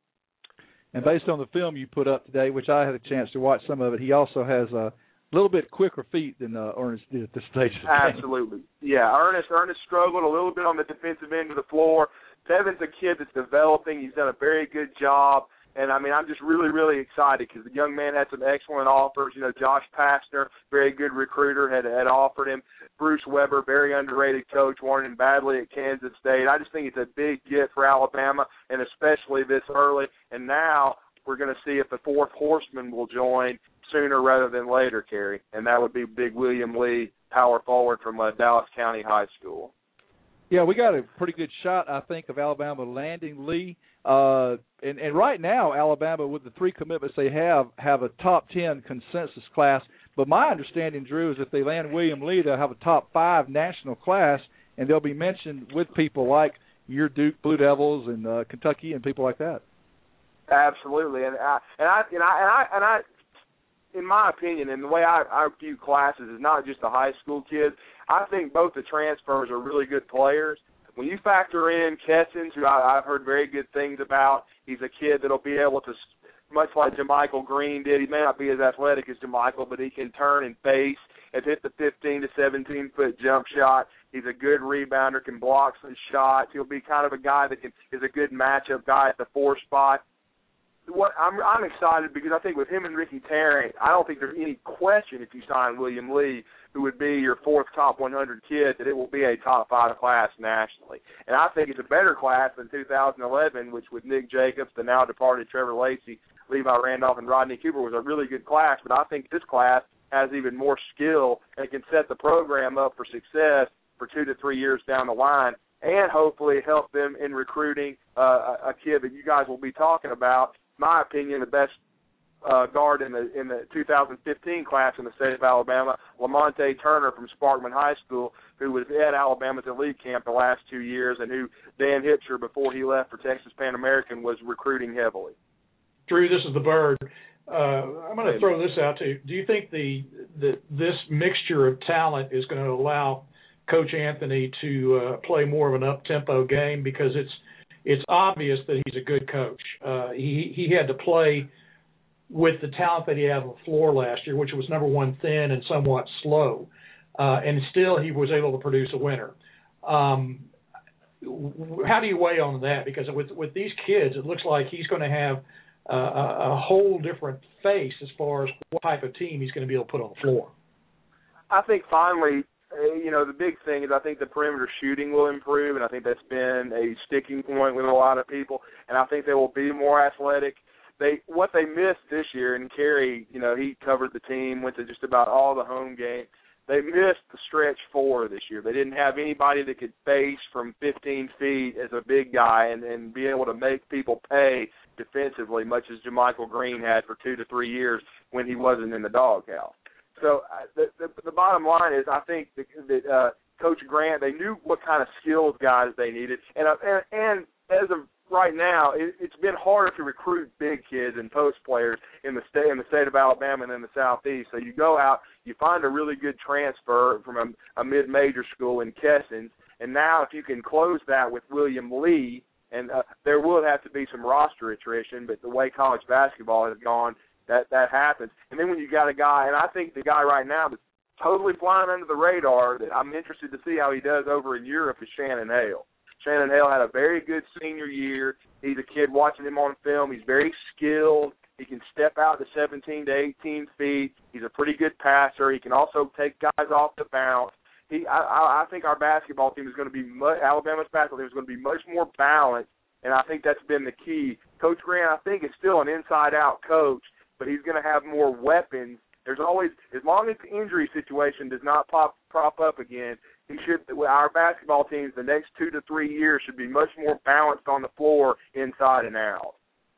And based on the film you put up today, which I had a chance to watch some of it, he also has a little bit quicker feet than uh, Ernest did at this stage of the game. Absolutely. Yeah, Ernest, Ernest struggled a little bit on the defensive end of the floor. Devin's a kid that's developing. He's done a very good job. And, I mean, I'm just really, really excited because the young man had some excellent offers. You know, Josh Pastner, very good recruiter, had had offered him. Bruce Weber, very underrated coach, wanted him badly at Kansas State. I just think it's a big get for Alabama, and especially this early. And now we're going to see if the fourth horseman will join sooner rather than later, Kerry. And that would be Big William Lee, power forward from uh, Dallas County High School. Yeah, we got a pretty good shot, I think, of Alabama landing Lee. Uh, and, and right now, Alabama, with the three commitments they have, have a top ten consensus class. But my understanding, Drew, is if they land William Lee, they'll have a top five national class, and they'll be mentioned with people like your Duke Blue Devils and uh, Kentucky and people like that. Absolutely, and I and I and I and I, and I in my opinion, and the way I, I view classes is not just the high school kids. I think both the transfers are really good players. When you factor in Kessens, who I, I've heard very good things about, he's a kid that'll be able to, much like JaMychal Green did, he may not be as athletic as JaMychal, but he can turn and face and hit the fifteen to seventeen foot jump shot. He's a good rebounder, can block some shots. He'll be kind of a guy that can is a good matchup guy at the four spot. what I'm I'm excited because I think with him and Ricky Tarrant, I don't think there's any question if you sign William Lee, who would be your fourth top one hundred kid, that it will be a top five class nationally. And I think it's a better class than two thousand eleven, which with Nick Jacobs, the now departed Trevor Lacey, Levi Randolph, and Rodney Cooper was a really good class. But I think this class has even more skill and can set the program up for success for two to three years down the line, and hopefully help them in recruiting uh, a kid that you guys will be talking about. My opinion, the best uh, guard in the in the two thousand fifteen class in the state of Alabama, Lamonte Turner from Sparkman High School, who was at Alabama's elite camp the last two years, and who Dan Hipsher, before he left for Texas Pan American, was recruiting heavily. Drew, this is the Bird. Uh, I'm going to throw this out to you. Do you think the, the this mixture of talent is going to allow Coach Anthony to uh, play more of an up-tempo game? Because it's it's obvious that he's a good coach. Uh, he he had to play with the talent that he had on the floor last year, which was, number one, thin and somewhat slow, uh, and still he was able to produce a winner. Um, how do you weigh on that? Because with with these kids, it looks like he's going to have uh, a, a whole different face as far as what type of team he's going to be able to put on the floor. I think finally, you know, the big thing is I think the perimeter shooting will improve, and I think that's been a sticking point with a lot of people, and I think they will be more athletic. They what they missed this year, and Kerry, you know, he covered the team, went to just about all the home games. They missed the stretch four this year. They didn't have anybody that could face from fifteen feet as a big guy and, and be able to make people pay defensively, much as JaMychal Green had for two to three years when he wasn't in the doghouse. So uh, the, the the bottom line is, I think that, that uh, Coach Grant, they knew what kind of skilled guys they needed, and uh, and, and as of right now, it, it's been harder to recruit big kids and post players in the state in the state of Alabama and in the Southeast. So you go out, you find a really good transfer from a, a mid-major school in Kessons, and now if you can close that with William Lee, and uh, there will have to be some roster attrition, but the way college basketball has gone, that that happens. And then when you got a guy, and I think the guy right now that's totally flying under the radar that I'm interested to see how he does over in Europe is Shannon Hale. Shannon Hale had a very good senior year. He's a kid watching him on film. He's very skilled. He can step out to seventeen to eighteen feet. He's a pretty good passer. He can also take guys off the bounce. He, I, I think our basketball team is going to be much, Alabama's basketball team is going to be much more balanced, and I think that's been the key. Coach Grant, I think, is still an inside-out coach, but he's going to have more weapons. There's always, as long as the injury situation does not pop prop up again, he should. Our basketball teams the next two to three years should be much more balanced on the floor, inside and out.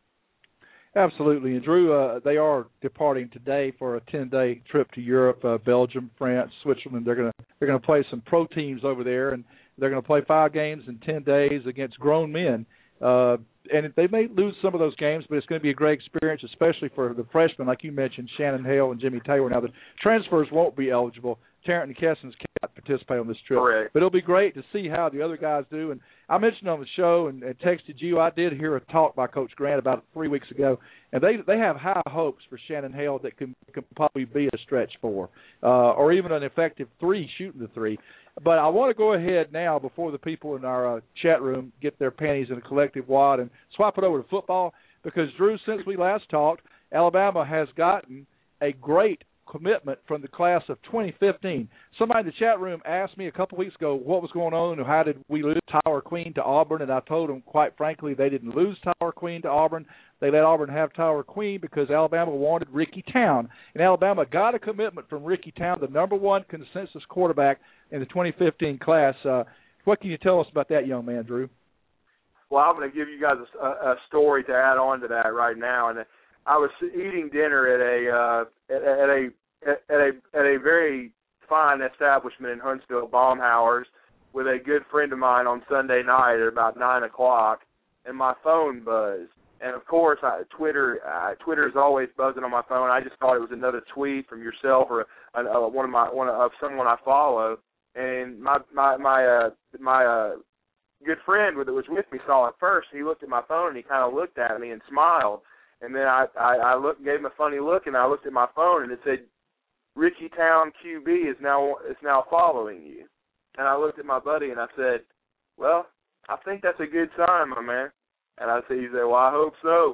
Absolutely, and Drew, uh, they are departing today for a ten-day trip to Europe, uh, Belgium, France, Switzerland. They're going to they're going to play some pro teams over there, and they're going to play five games in ten days against grown men. Uh, and they may lose some of those games, but it's going to be a great experience, especially for the freshmen, like you mentioned, Shannon Hale and Jimmy Taylor. Now, the transfers won't be eligible. Tarrant and Kessons can't participate on this trip. Correct. But it'll be great to see how the other guys do. And I mentioned on the show and, and texted you, I did hear a talk by Coach Grant about three weeks ago, and they they have high hopes for Shannon Hale that can, can probably be a stretch four uh, or even an effective three, shooting the three. But I want to go ahead now, before the people in our uh, chat room get their panties in a collective wad, and swap it over to football, because, Drew, since we last talked, Alabama has gotten a great commitment from the class of twenty fifteen. Somebody in the chat room asked me a couple weeks ago what was going on and how did we lose Tyler Queen to Auburn, and I told them, quite frankly, they didn't lose Tyler Queen to Auburn. They let Auburn have Tyler Queen because Alabama wanted Ricky Town, and Alabama got a commitment from Ricky Town, the number one consensus quarterback in the twenty fifteen class. Uh, what can you tell us about that young man, Drew? Well, I'm going to give you guys a, a story to add on to that right now. And I was eating dinner at a uh, at, at a at a at a very fine establishment in Huntsville, Baumhauer's, with a good friend of mine on Sunday night at about nine o'clock, and my phone buzzed. And of course, I, Twitter uh, Twitter is always buzzing on my phone. I just thought it was another tweet from yourself or a, a, one of my one of someone I follow. And my my my uh, my uh, good friend that was with me saw it first. He looked at my phone and he kind of looked at me and smiled. And then I, I, I looked, gave him a funny look, and I looked at my phone, and it said, Ricky Town Q B is now is now following you. And I looked at my buddy, and I said, well, I think that's a good sign, my man. And I said, he said, well, I hope so.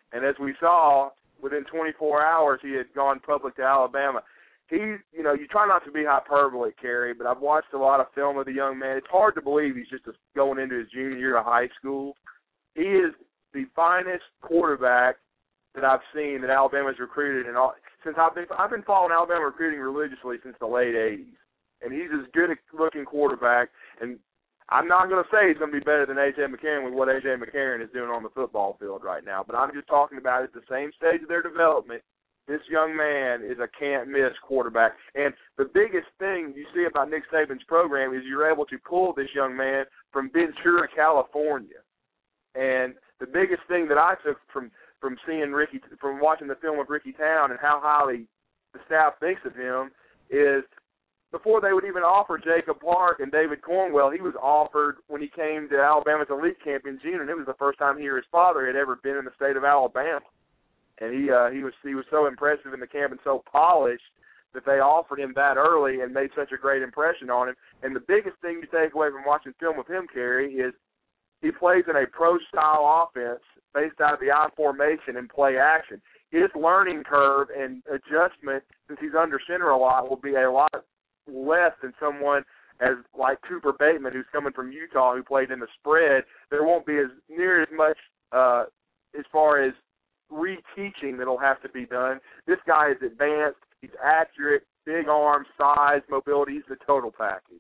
And as we saw, within twenty-four hours, he had gone public to Alabama. He's, you know, you try not to be hyperbolic, Kerry, but I've watched a lot of film of the young man. It's hard to believe he's just going into his junior year of high school. He is the finest quarterback that I've seen that Alabama's recruited, and all, since I've been I've been following Alabama recruiting religiously since the late eighties, and he's as good a looking quarterback. And I'm not going to say he's going to be better than A J McCarron with what A J McCarron is doing on the football field right now, but I'm just talking about at the same stage of their development. This young man is a can't-miss quarterback. And the biggest thing you see about Nick Saban's program is you're able to pull this young man from Ventura, California. And the biggest thing that I took from, from seeing Ricky, from watching the film of Ricky Town and how highly the staff thinks of him is before they would even offer Jacob Park and David Cornwell, he was offered when he came to Alabama's elite camp in June, and it was the first time he or his father had ever been in the state of Alabama. And he uh, he was he was so impressive in the camp and so polished that they offered him that early and made such a great impression on him. And the biggest thing you take away from watching film of him, Kerry, is he plays in a pro-style offense based out of the I formation and play action. His learning curve and adjustment, since he's under center a lot, will be a lot less than someone as like Cooper Bateman, who's coming from Utah, who played in the spread. There won't be as near as much uh, as far as reteaching that'll have to be done. This guy is advanced. He's accurate, big arms, size, mobility. He's the total package.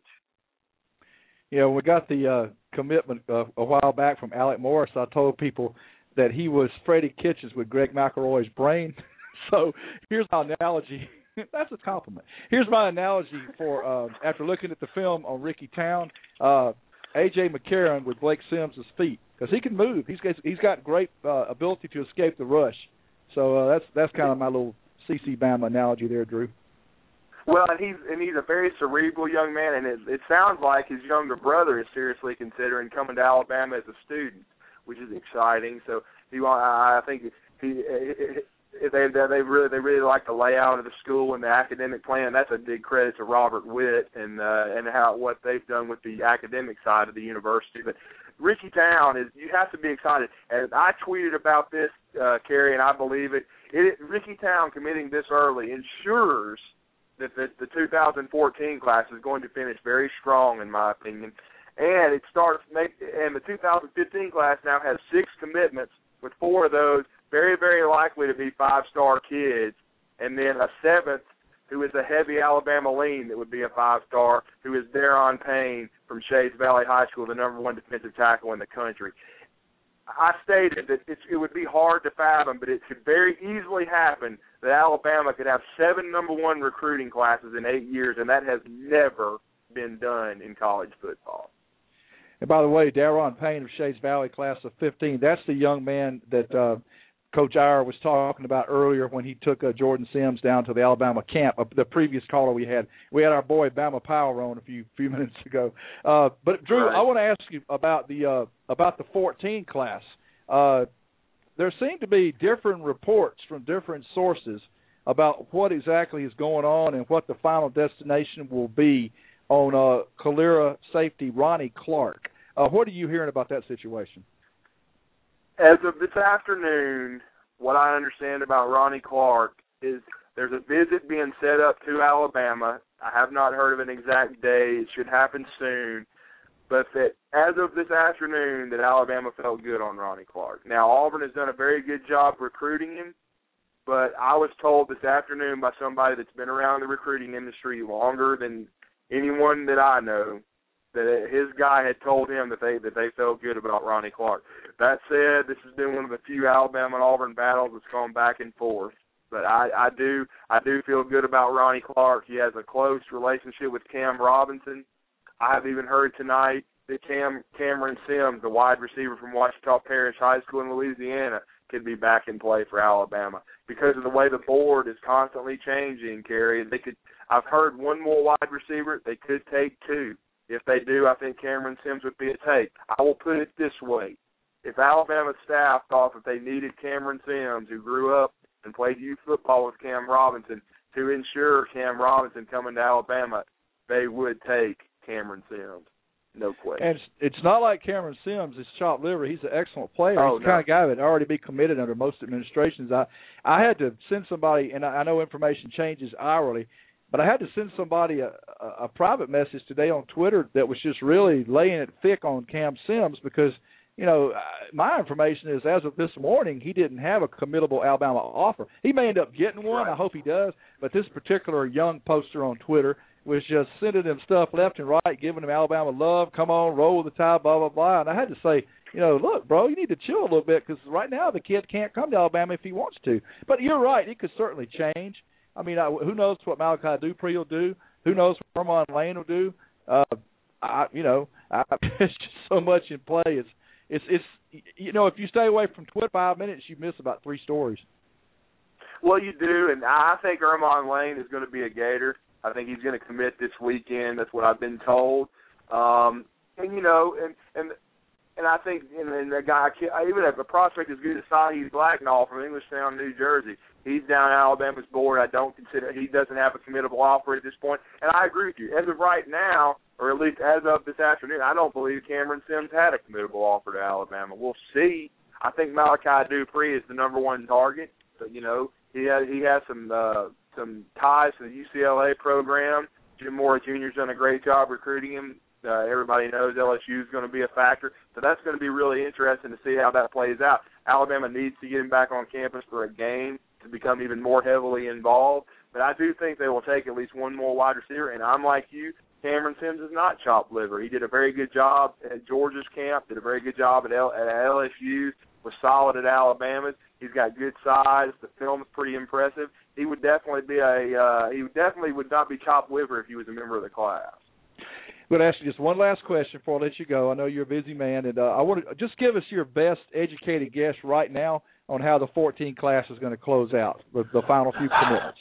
Yeah, when we got the uh, commitment uh, a while back from Alec Morris, I told people that he was Freddie Kitchens with Greg McElroy's brain. So here's my analogy. That's a compliment. Here's my analogy for uh, after looking at the film on Ricky Town, uh, A J McCarron with Blake Sims' feet, because he can move. He's got, he's got great uh, ability to escape the rush. So uh, that's that's kind of my little C C Bama analogy there, Drew. Well, and he's and he's a very cerebral young man, and it, it sounds like his younger brother is seriously considering coming to Alabama as a student, which is exciting. So he, I think he. They they really they really like the layout of the school and the academic plan. That's a big credit to Robert Witt and uh, and how what they've done with the academic side of the university. But Ricky Town is you have to be excited. And I tweeted about this, uh, Kerry, and I believe it. it. Ricky Town committing this early ensures that the, the two thousand fourteen class is going to finish very strong, in my opinion. And it starts make and the two thousand fifteen class now has six commitments, with four of those very, very likely to be five-star kids, and then a seventh who is a heavy Alabama lean that would be a five-star, who is Daron Payne from Shades Valley High School, the number one defensive tackle in the country. I stated that it's, it would be hard to fathom, but it could very easily happen that Alabama could have seven number one recruiting classes in eight years, and that has never been done in college football. And by the way, Daron Payne of Shades Valley, class of fifteen, that's the young man that uh, Coach Iyer was talking about earlier when he took uh, Jordan Sims down to the Alabama camp. Uh, the previous caller we had, we had our boy Bama Power on a few few minutes ago. Uh, but Drew, right. I want to ask you about the uh, about the fourteen class. Uh, there seem to be different reports from different sources about what exactly is going on and what the final destination will be on uh, Calera safety Ronnie Clark. Uh, what are you hearing about that situation? As of this afternoon, what I understand about Ronnie Clark is there's a visit being set up to Alabama. I have not heard of an exact day. It should happen soon. But that as of this afternoon, that Alabama felt good on Ronnie Clark. Now, Auburn has done a very good job recruiting him, but I was told this afternoon by somebody that's been around the recruiting industry longer than anyone that I know, that his guy had told him that they that they felt good about Ronnie Clark. That said, this has been one of the few Alabama and Auburn battles that's gone back and forth. But I, I do I do feel good about Ronnie Clark. He has a close relationship with Cam Robinson. I have even heard tonight that Cam Cameron Sims, the wide receiver from Ouachita Parish High School in Louisiana, could be back in play for Alabama. Because of the way the board is constantly changing, Kerry, they could I've heard one more wide receiver. They could take two. If they do, I think Cameron Sims would be a take. I will put it this way. If Alabama staff thought that they needed Cameron Sims, who grew up and played youth football with Cam Robinson, to ensure Cam Robinson coming to Alabama, they would take Cameron Sims. No question. And it's, it's not like Cameron Sims is chopped liver. He's an excellent player. Oh, He's the no. kind of guy that would already be committed under most administrations. I I had to send somebody, and I, I know information changes hourly, but I had to send somebody a, a, a private message today on Twitter that was just really laying it thick on Cam Sims because, you know, my information is as of this morning, he didn't have a committable Alabama offer. He may end up getting one. Right. I hope he does. But this particular young poster on Twitter was just sending him stuff left and right, giving him Alabama love, come on, roll with the tide, blah, blah, blah. And I had to say, you know, look, bro, you need to chill a little bit because right now the kid can't come to Alabama if he wants to. But you're right, it could certainly change. I mean, I, who knows what Malachi Dupree will do? Who knows what Herman Lane will do? Uh, I, you know, I, it's just so much in play. It's, it's, it's, you know, if you stay away from Twitter five minutes, you miss about three stories. Well, you do, and I think Herman Lane is going to be a Gator. I think he's going to commit this weekend. That's what I've been told. Um, and you know, and and and I think, and, and the guy, even if a prospect as good as Saheed Blacknall from Englishtown, New Jersey, he's down Alabama's board. I don't consider he doesn't have a committable offer at this point. And I agree with you. As of right now, or at least as of this afternoon, I don't believe Cameron Sims had a committable offer to Alabama. We'll see. I think Malachi Dupree is the number one target. But, you know, he has he has some uh, some ties to the U C L A program. Jim Mora Junior's done a great job recruiting him. Uh, everybody knows L S U is going to be a factor. So that's going to be really interesting to see how that plays out. Alabama needs to get him back on campus for a game to become even more heavily involved. But I do think they will take at least one more wide receiver. And I'm like you, Cameron Sims is not chopped liver. He did a very good job at Georgia's camp, did a very good job at, L- at L S U, was solid at Alabama's. He's got good size. The film is pretty impressive. He would definitely be a uh, he would definitely would not be chopped liver if he was a member of the class. I'm going to ask you just one last question before I let you go. I know you're a busy man, and uh, I want to just give us your best educated guess right now on how the fourteen class is going to close out with the final few commitments.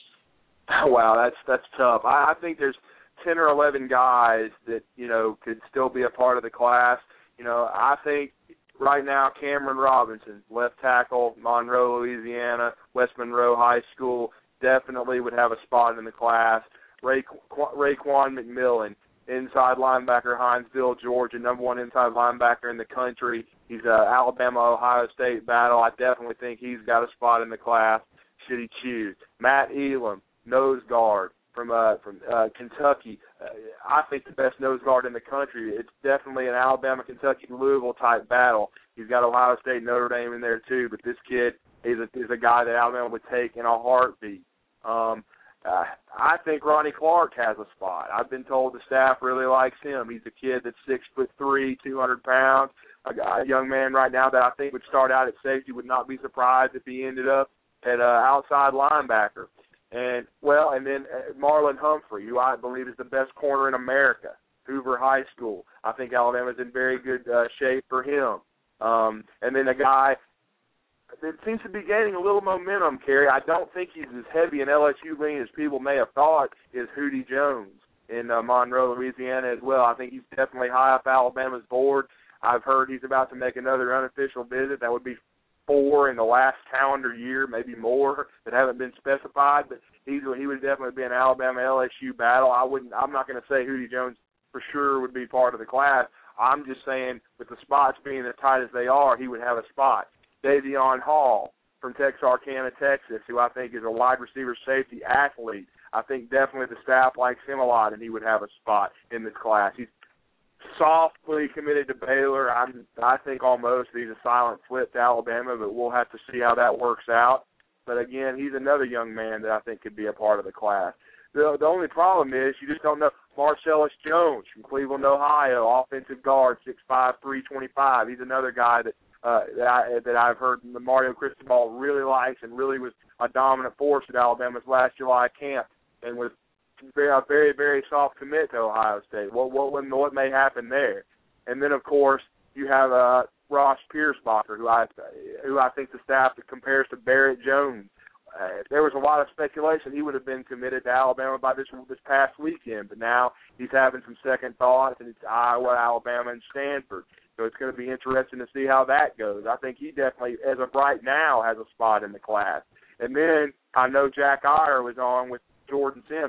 Wow, that's that's tough. I, I think there's ten or eleven guys that you know could still be a part of the class. You know, I think right now Cameron Robinson, left tackle, Monroe, Louisiana, West Monroe High School, definitely would have a spot in the class. Ray, Raekwon McMillan, inside linebacker, Hinesville, Georgia, number one inside linebacker in the country. He's a Alabama-Ohio State battle. I definitely think he's got a spot in the class should he choose. Matt Elam, nose guard from uh, from uh, Kentucky. Uh, I think the best nose guard in the country. It's definitely an Alabama, Kentucky, Louisville type battle. He's got Ohio State, Notre Dame in there too, but this kid is a, is a guy that Alabama would take in a heartbeat. Um, Uh, I think Ronnie Clark has a spot. I've been told the staff really likes him. He's a kid that's six foot three, two hundred pounds. A, guy, a young man right now that I think would start out at safety. Would not be surprised if he ended up at uh, outside linebacker. And well, and then uh, Marlon Humphrey, who I believe is the best corner in America, Hoover High School. I think Alabama's in very good uh, shape for him. Um, and then a guy that seems to be gaining a little momentum, Kerry. I don't think he's as heavy an L S U lean as people may have thought, is Hootie Jones in uh, Monroe, Louisiana as well. I think he's definitely high up Alabama's board. I've heard he's about to make another unofficial visit. That would be four in the last calendar year, maybe more, that haven't been specified. But he's, he would definitely be an Alabama-L S U battle. I wouldn't. I'm not going to say Hootie Jones for sure would be part of the class. I'm just saying with the spots being as tight as they are, he would have a spot. Davion Hall from Texarkana, Texas, who I think is a wide receiver safety athlete. I think definitely the staff likes him a lot, and he would have a spot in this class. He's softly committed to Baylor. I'm, I think almost he's a silent flip to Alabama, but we'll have to see how that works out. But, again, he's another young man that I think could be a part of the class. The, the only problem is you just don't know. Marcellus Jones from Cleveland, Ohio, offensive guard, six five, three twenty-five. He's another guy that uh, that, I, that I've heard Mario Cristobal really likes and really was a dominant force at Alabama's last July camp and was very, a very, very soft commit to Ohio State. What, what, what may happen there? And then, of course, you have uh, Ross Piersbacher, who I, who I think the staff compares to Barrett Jones. Uh, there was a lot of speculation he would have been committed to Alabama by this this past weekend, but now he's having some second thoughts, and it's Iowa, Alabama, and Stanford. So it's going to be interesting to see how that goes. I think he definitely, as of right now, has a spot in the class. And then I know Jack Iyer was on with Jordan Sims.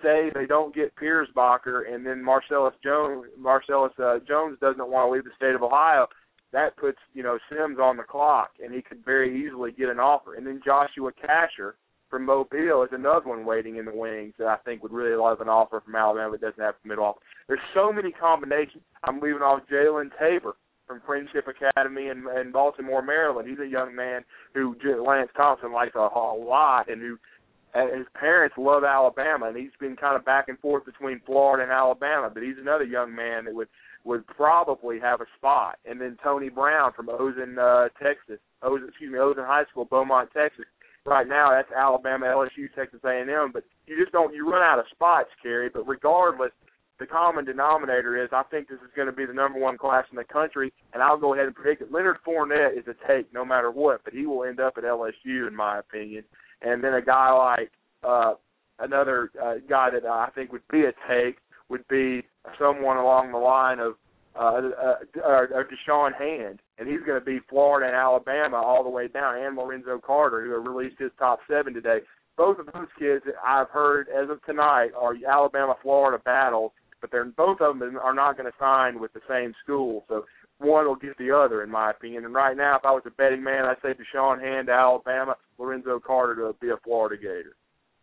say they don't get Piersbacher, and then Marcellus Jones, Marcellus uh, Jones doesn't want to leave the state of Ohio, that puts, you know, Sims on the clock, and he could very easily get an offer. And then Joshua Casher from Mobile is another one waiting in the wings that I think would really love an offer from Alabama but doesn't have a middle offer. There's so many combinations. I'm leaving off Jalen Tabor from Friendship Academy in, in Baltimore, Maryland. He's a young man who Lance Thompson likes a, a lot, and who uh, his parents love Alabama, and he's been kind of back and forth between Florida and Alabama. But he's another young man that would would probably have a spot. And then Tony Brown from Ozen, uh, Texas, Ozen, excuse me, Ozen High School, Beaumont, Texas. Right now, that's Alabama, L S U, Texas A and M. But you just don't you run out of spots, Kerry. But regardless, the common denominator is I think this is going to be the number one class in the country, and I'll go ahead and predict it. Leonard Fournette is a take no matter what, but he will end up at L S U in my opinion. And then a guy like uh, another uh, guy that I think would be a take would be someone along the line of uh, uh, uh, Deshaun Hand, and he's going to be Florida and Alabama all the way down, and Lorenzo Carter, who released his top seven today. Both of those kids that I've heard as of tonight are Alabama-Florida battles, but they're both of them are not going to sign with the same school. So one will get the other, in my opinion. And right now, if I was a betting man, I'd say Deshaun Hand to Alabama, Lorenzo Carter to be a Florida Gator.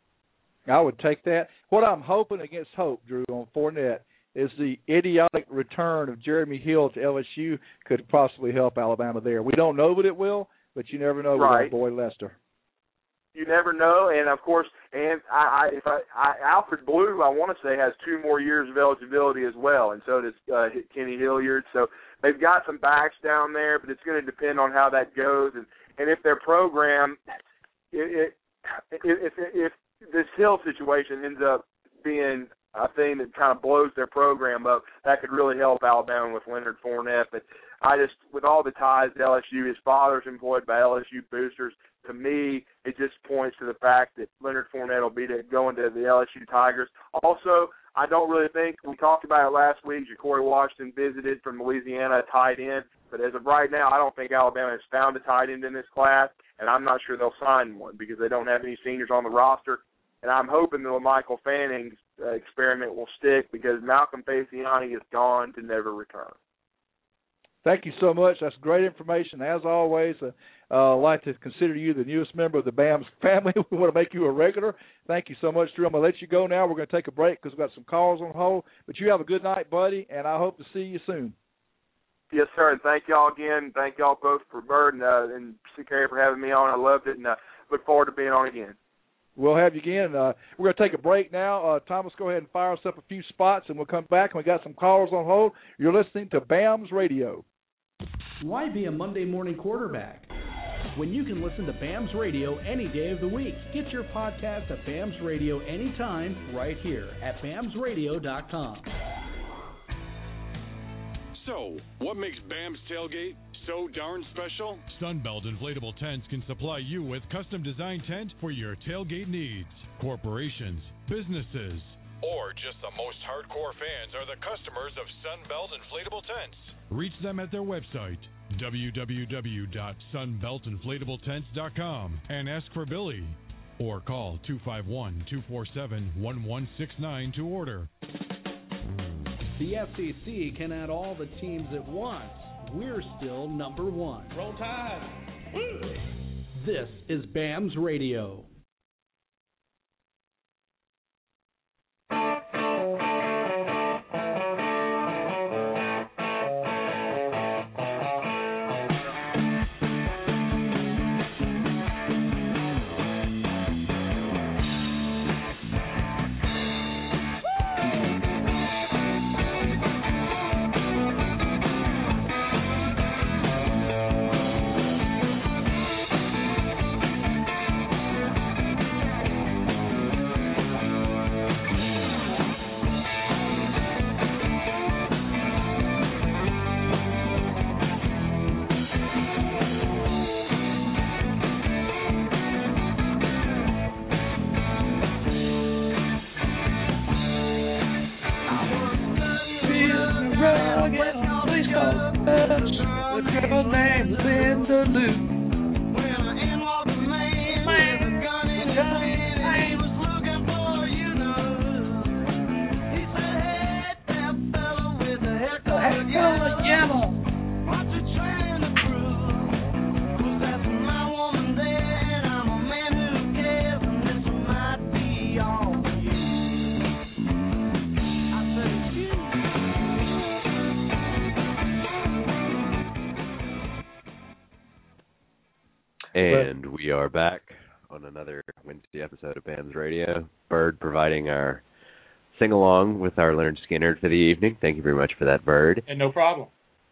I would take that. What I'm hoping against hope, Drew, on Fournette is the idiotic return of Jeremy Hill to L S U could possibly help Alabama there. We don't know that it will, but you never know with right. our boy Lester. You never know, and of course, and I, I, if I, I, Alfred Blue, I want to say, has two more years of eligibility as well, and so does uh, Kenny Hilliard. So they've got some backs down there, but it's going to depend on how that goes, and, and if their program, it, it, if, if if this Hill situation ends up being a thing that kind of blows their program up, that could really help Alabama with Leonard Fournette. But I just, with all the ties to L S U, his father's employed by L S U boosters. To me, it just points to the fact that Leonard Fournette will be going to the L S U Tigers. Also, I don't really think, we talked about it last week, Ja'Cory Washington visited from Louisiana, a tight end. But as of right now, I don't think Alabama has found a tight end in this class, and I'm not sure they'll sign one because they don't have any seniors on the roster. And I'm hoping that Michael Fanning's uh, experiment will stick because Malcolm Faciani is gone to never return. Thank you so much. That's great information. As always, uh, uh, I'd like to consider you the newest member of the B A M S family. We want to make you a regular. Thank you so much, Drew. I'm going to let you go now. We're going to take a break because we've got some calls on hold. But you have a good night, buddy, and I hope to see you soon. Yes, sir, and thank y'all again. Thank y'all both for Bird and, uh, and Kerry for having me on. I loved it, and uh, look forward to being on again. We'll have you again. Uh, we're going to take a break now. Uh, Thomas, go ahead and fire us up a few spots, and we'll come back, and we got some callers on hold. You're listening to B A M S Radio. Why be a Monday morning quarterback when you can listen to B A M S Radio any day of the week? Get your podcast at B A M S Radio anytime right here at B A M S radio dot com. So, what makes B A M S Tailgate so darn special? Sunbelt Inflatable Tents can supply you with custom design tent for your tailgate needs. Corporations, businesses, or just the most hardcore fans are the customers of Sunbelt Inflatable Tents. Reach them at their website, w w w dot sunbelt inflatable tents dot com, and ask for Billy. Or call two five one, two four seven, one one six nine to order. The S E C can add all the teams at once. We're still number one. Roll Tide. This is B A M S Radio. And but, we are back on another Wednesday episode of Bams Radio. Bird providing our sing-along with our Leonard Skinner for the evening. Thank you very much for that, Bird. And no problem.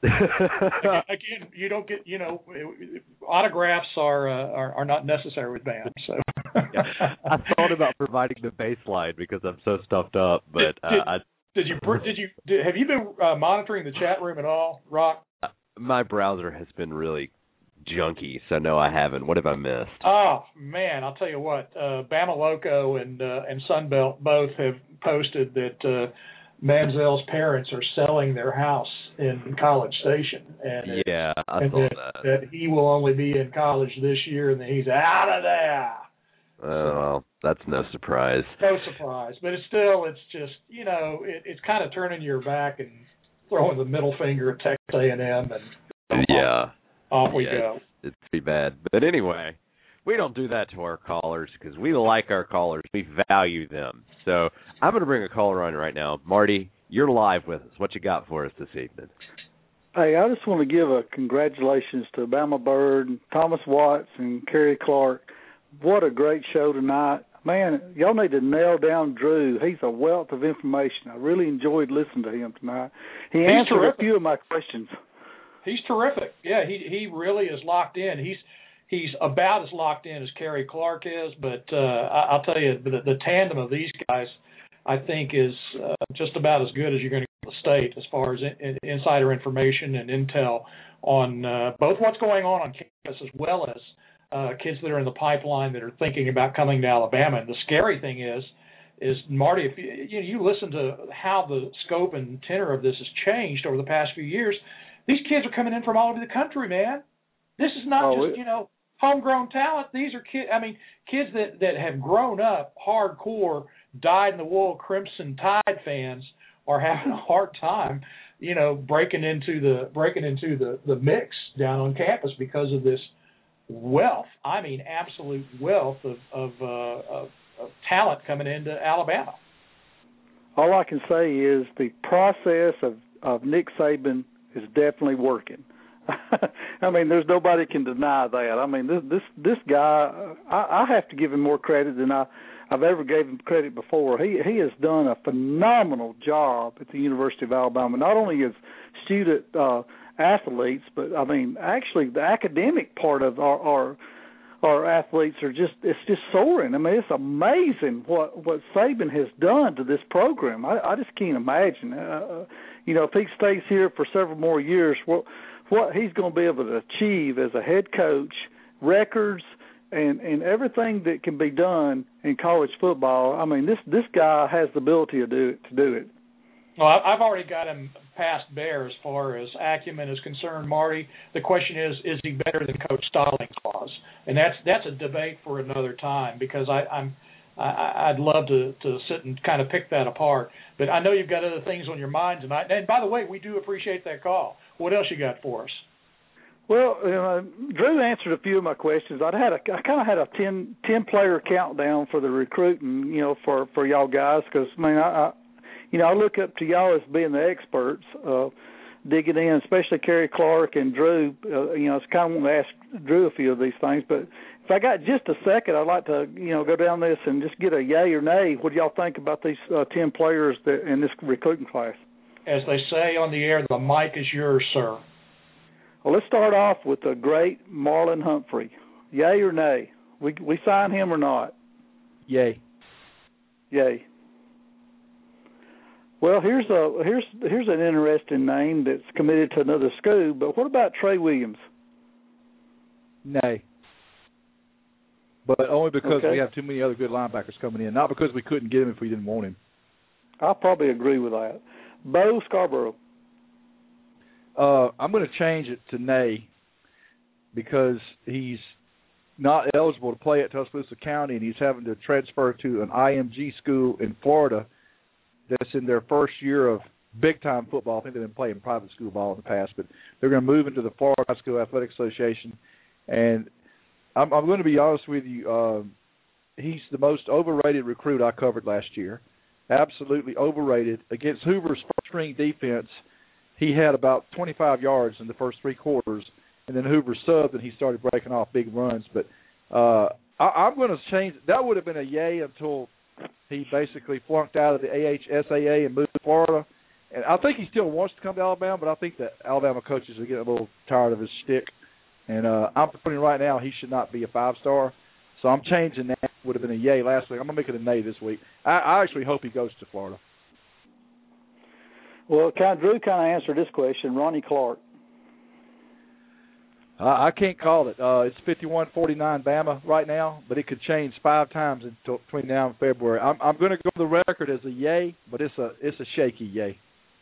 again, again, you don't get, you know, autographs are uh, are, are not necessary with Bams. So. yeah. I thought about providing the baseline because I'm so stuffed up, but uh, did, I, did you did you did, have you been uh, monitoring the chat room at all, Rock? Uh, my browser has been really junky, so no, I haven't. What have I missed? Oh man, I'll tell you what. Uh, Bama Loco and uh, and Sunbelt both have posted that uh, Manziel's parents are selling their house in College Station, and yeah, it, I and saw that, that. that he will only be in college this year, and that he's out of there. Oh, well, that's no surprise. No surprise, but it's still, it's just, you know, it, it's kind of turning your back and throwing the middle finger at Texas A and M, and yeah, off, off we yeah, go. It's, it's pretty bad, but anyway, we don't do that to our callers because we like our callers. We value them. So I'm going to bring a caller on right now. Marty, you're live with us. What you got for us this evening? Hey, I just want to give a congratulations to Bama Bird, Thomas Watts, and Kerry Clark. What a great show tonight. Man, y'all need to nail down Drew. He's a wealth of information. I really enjoyed listening to him tonight. He He's answered terrific. a few of my questions. He's terrific. Yeah, he he really is locked in. He's he's about as locked in as Kerry Clark is, but uh, I, I'll tell you, the, the tandem of these guys, I think, is uh, just about as good as you're going to get in the state as far as in, in, insider information and intel on uh, both what's going on on campus as well as uh, kids that are in the pipeline that are thinking about coming to Alabama. And the scary thing is, is Marty, if you, you, know, you listen to how the scope and tenor of this has changed over the past few years, these kids are coming in from all over the country, man. This is not oh, just, it, you know, homegrown talent. These are kids, I mean, kids that, that have grown up hardcore, dyed-in-the-wool Crimson Tide fans are having a hard time, you know, breaking into the breaking into the, the mix down on campus because of this wealth. I mean, absolute wealth of of, uh, of, of talent coming into Alabama. All I can say is the process of, of Nick Saban is definitely working. I mean, there's nobody can deny that. I mean, this this this guy, I, I have to give him more credit than I, I've ever gave him credit before. He he has done a phenomenal job at the University of Alabama, not only as student uh, athletes, but I mean, actually the academic part of our, our our athletes are just, it's just soaring. I mean, it's amazing what what Saban has done to this program. I, I just can't imagine. Uh, you know, if he stays here for several more years, what what he's going to be able to achieve as a head coach, records, and, and everything that can be done in college football. I mean, this this guy has the ability to do it. To do it. Well, I've already got him past Bear as far as acumen is concerned, Marty. The question is, is he better than Coach Stallings was? And that's that's a debate for another time because I, I'm I, I'd love to, to sit and kind of pick that apart. But I know you've got other things on your mind tonight. And by the way, we do appreciate that call. What else you got for us? Well, uh, Drew answered a few of my questions. I'd had a, I kind of had a ten, ten player countdown for the recruiting, you know, for, for y'all guys because, I mean, I, I, you know, I look up to y'all as being the experts, uh, digging in, especially Kerry Clark and Drew. Uh, you know, I was kind of wanting to ask Drew a few of these things, but if I got just a second, I'd like to, you know, go down this and just get a yay or nay. What do y'all think about these uh, ten players that in this recruiting class? As they say on the air, the mic is yours, sir. Well, let's start off with the great Marlon Humphrey. Yay or nay? We we sign him or not? Yay. Yay. Well, here's a here's here's an interesting name that's committed to another school. But what about Trey Williams? Nay. But only because okay. we have too many other good linebackers coming in, not because we couldn't get him if we didn't want him. I'll probably agree with that. Bo Scarborough. Uh, I'm going to change it to nay because he's not eligible to play at Tuscaloosa County, and he's having to transfer to an I M G school in Florida that's in their first year of big-time football. I think they've been playing private school ball in the past, but they're going to move into the Florida High School Athletic Association. And I'm, I'm going to be honest with you, um, he's the most overrated recruit I covered last year. Absolutely overrated. Against Hoover's first-string defense, he had about twenty-five yards in the first three quarters, and then Hoover subbed, and he started breaking off big runs. But uh, I, I'm going to change. That would have been a yay until he basically flunked out of the A H S A A and moved to Florida. And I think he still wants to come to Alabama, but I think that Alabama coaches are getting a little tired of his shtick. And uh, I'm putting right now he should not be a five-star. So I'm changing that. Would have been a yay last week. I'm going to make it a nay this week. I, I actually hope he goes to Florida. Well, kind of, Drew kind of answered this question. Ronnie Clark. Uh, I can't call it. Uh, it's fifty-one forty-nine Bama right now, but it could change five times until, between now and February. I'm, I'm going to go the record as a yay, but it's a it's a shaky yay.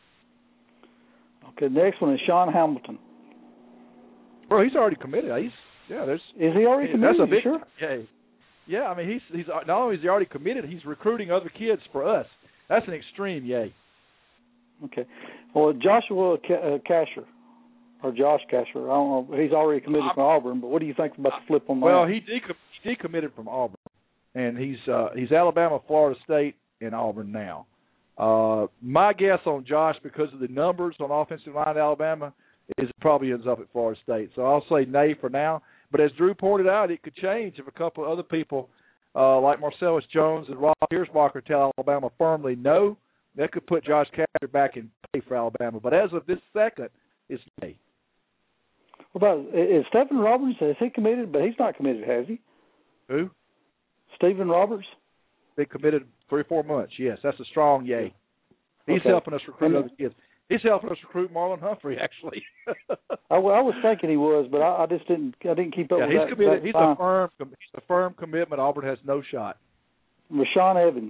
Okay, next one is Sean Hamilton. Bro, he's already committed. He's yeah. There's is he already committed? That's a big sure? yay. Yeah, I mean he's he's not only is he already committed, he's recruiting other kids for us. That's an extreme yay. Okay, well Joshua uh, Casher. Or Josh Casher. I don't know. He's already committed from Auburn, but what do you think about the flip on that? Well, he, decom- he decommitted from Auburn, and he's uh, he's Alabama, Florida State, and Auburn now. Uh, my guess on Josh, because of the numbers on offensive line at Alabama, is it probably ends up at Florida State. So I'll say nay for now. But as Drew pointed out, it could change if a couple of other people, uh, like Marcellus Jones and Rob Piersbacher, tell Alabama firmly no. That could put Josh Casher back in play for Alabama. But as of this second, it's nay. What about, is Stephen Roberts, has he committed? But he's not committed, has he? Who? Stephen Roberts? They committed three or four months, yes. That's a strong yay. He's okay. helping us recruit and, other kids. He's helping us recruit Marlon Humphrey, actually. I, I was thinking he was, but I, I just didn't I didn't keep up yeah, with he's that. Committed. that he's, time. a firm, he's a firm commitment. Auburn has no shot. Rashawn Evans.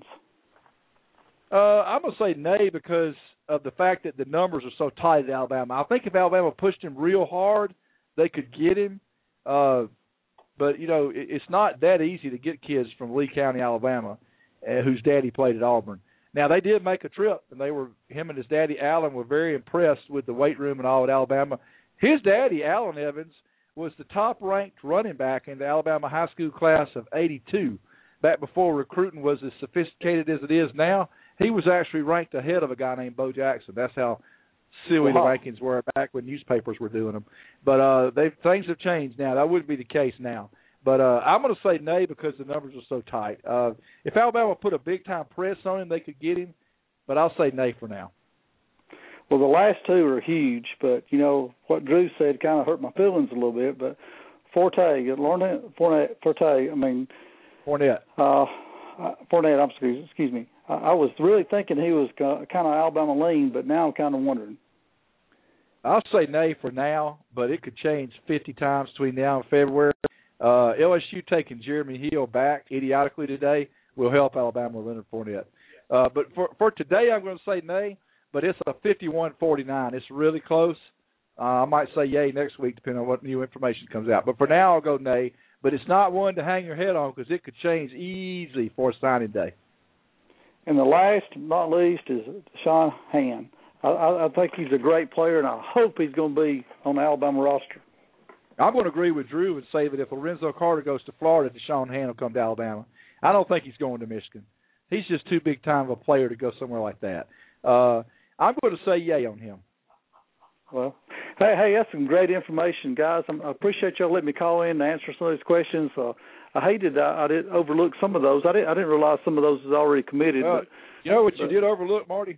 Uh, I'm going to say nay because of the fact that the numbers are so tight at Alabama. I think if Alabama pushed him real hard, they could get him, uh, but, you know, it, it's not that easy to get kids from Lee County, Alabama, uh, whose daddy played at Auburn. Now, they did make a trip, and they were him and his daddy, Allen, were very impressed with the weight room and all at Alabama. His daddy, Allen Evans, was the top-ranked running back in the Alabama high school class of eighty-two. Back before recruiting was as sophisticated as it is now, he was actually ranked ahead of a guy named Bo Jackson. That's how silly wow. the rankings were back when newspapers were doing them. But uh, they things have changed now. That wouldn't be the case now. But uh, I'm going to say nay because the numbers are so tight. Uh, if Alabama put a big-time press on him, they could get him. But I'll say nay for now. Well, the last two are huge, but, you know, what Drew said kind of hurt my feelings a little bit. But Forte, Fournette, Forte, I mean. Fournette. Uh, Fournette, I'm excuse, excuse me. I, I was really thinking he was kind of Alabama lean, but now I'm kind of wondering. I'll say nay for now, but it could change fifty times between now and February. Uh, L S U taking Jeremy Hill back idiotically today will help Alabama with Leonard Fournette. Uh, but for, for today, I'm going to say nay, but it's a fifty-one forty-nine. It's really close. Uh, I might say yay next week, depending on what new information comes out. But for now, I'll go nay. But it's not one to hang your head on because it could change easily for signing day. And the last, not least, is Sean Hand. I, I think he's a great player, and I hope he's going to be on the Alabama roster. I'm going to agree with Drew and say that if Lorenzo Carter goes to Florida, Deshaun Hand will come to Alabama. I don't think he's going to Michigan. He's just too big time of a player to go somewhere like that. Uh, I'm going to say yay on him. Well, hey, hey, that's some great information, guys. I appreciate y'all letting me call in and answer some of these questions. Uh, I hated I, I did overlook some of those. I didn't I didn't realize some of those was already committed. Uh, but, you know what but, you did overlook, Marty?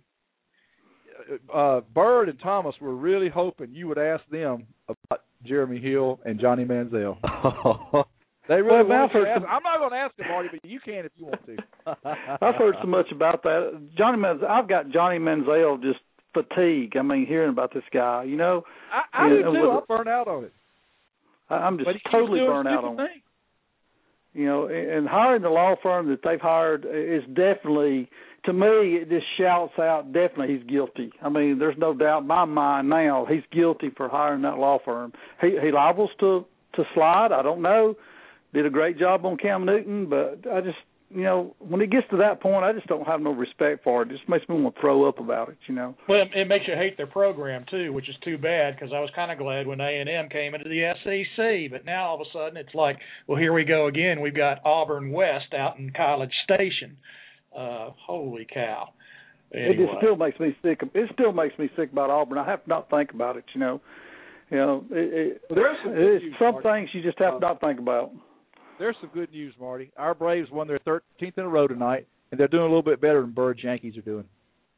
Uh, Bird and Thomas were really hoping you would ask them about Jeremy Hill and Johnny Manziel. They really well, I've heard some, I'm not going to ask them, Marty, but you can if you want to. I've heard so much about that. Johnny Manziel, I've got Johnny Manziel just fatigue. I mean, hearing about this guy, you know. I, I do too. I'm burnt out on it. I'm just totally burnt out on it. You know, and hiring the law firm that they've hired is definitely, to me, it just shouts out, definitely he's guilty. I mean, there's no doubt in my mind now he's guilty for hiring that law firm. He, he liables to, to slide, I don't know. Did a great job on Cam Newton, but I just, you know, when it gets to that point, I just don't have no respect for it. It just makes me want to throw up about it, you know. Well, it makes you hate their program, too, which is too bad because I was kind of glad when A and M came into the S E C. But now all of a sudden it's like, well, here we go again. We've got Auburn West out in College Station. Uh, holy cow. Anyway. It just still makes me sick. It still makes me sick about Auburn. I have to not think about it, you know. You know, it, it, well, there's some, it's news, some Marty. things you just have to not think about. There's some good news, Marty. Our Braves won their thirteenth in a row tonight, and they're doing a little bit better than Bird's Yankees are doing.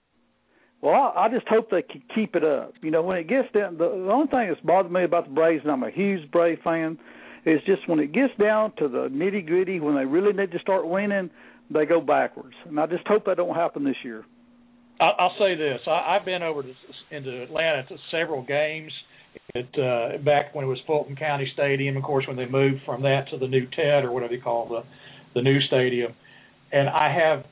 Well, I, I just hope they can keep it up. You know, when it gets down, the, the only thing that's bothered me about the Braves, and I'm a huge Brave fan, is just when it gets down to the nitty-gritty, when they really need to start winning, they go backwards. And I just hope that don't happen this year. I'll say this: I, I've been over to, into Atlanta to several games. At, uh, back when it was Fulton County Stadium, of course, when they moved from that to the new Ted or whatever you call the the new stadium, and I have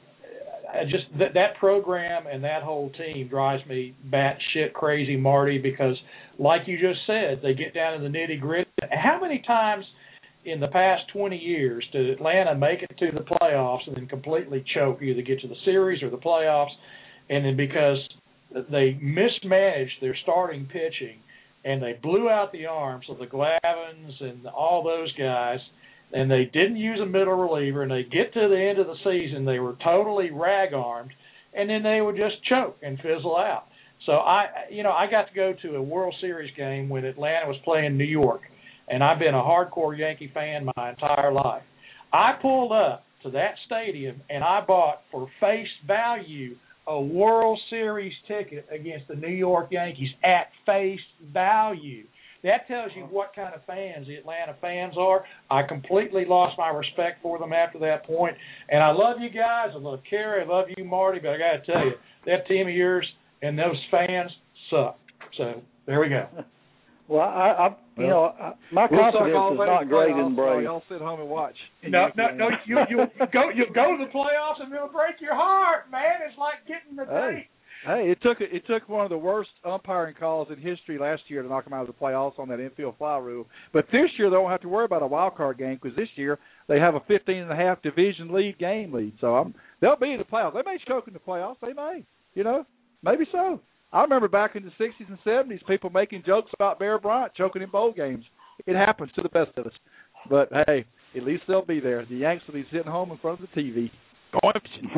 I just that that program and that whole team drives me batshit crazy, Marty, because like you just said, they get down to the nitty gritty. How many times in the past twenty years did Atlanta make it to the playoffs and then completely choke, either get to the series or the playoffs, and then because they mismanaged their starting pitching and they blew out the arms of the Glavins and all those guys, and they didn't use a middle reliever, and they get to the end of the season, they were totally rag-armed, and then they would just choke and fizzle out. So, I, you know, I got to go to a World Series game when Atlanta was playing New York, and I've been a hardcore Yankee fan my entire life. I pulled up to that stadium, and I bought for face value a World Series ticket against the New York Yankees at face value. That tells you what kind of fans the Atlanta fans are. I completely lost my respect for them after that point. And I love you guys. I love Kerry. I love you, Marty. But I got to tell you, that team of yours and those fans suck. So there we go. Well, I, I you know, I, my we'll confidence is not great in Braves. Y'all sit home and watch. No, no, no. You you go you go to the playoffs and it'll break your heart, man. It's like getting the hey, hey, it took it took one of the worst umpiring calls in history last year to knock them out of the playoffs on that infield fly rule. But this year they don't have to worry about a wild card game because this year they have a fifteen and a half division lead game lead. So I'm, they'll be in the playoffs. They may choke in the playoffs. They may, you know, maybe so. I remember back in the sixties and seventies, people making jokes about Bear Bryant choking in bowl games. It happens to the best of us. But, hey, at least they'll be there. The Yanks will be sitting home in front of the T V. well,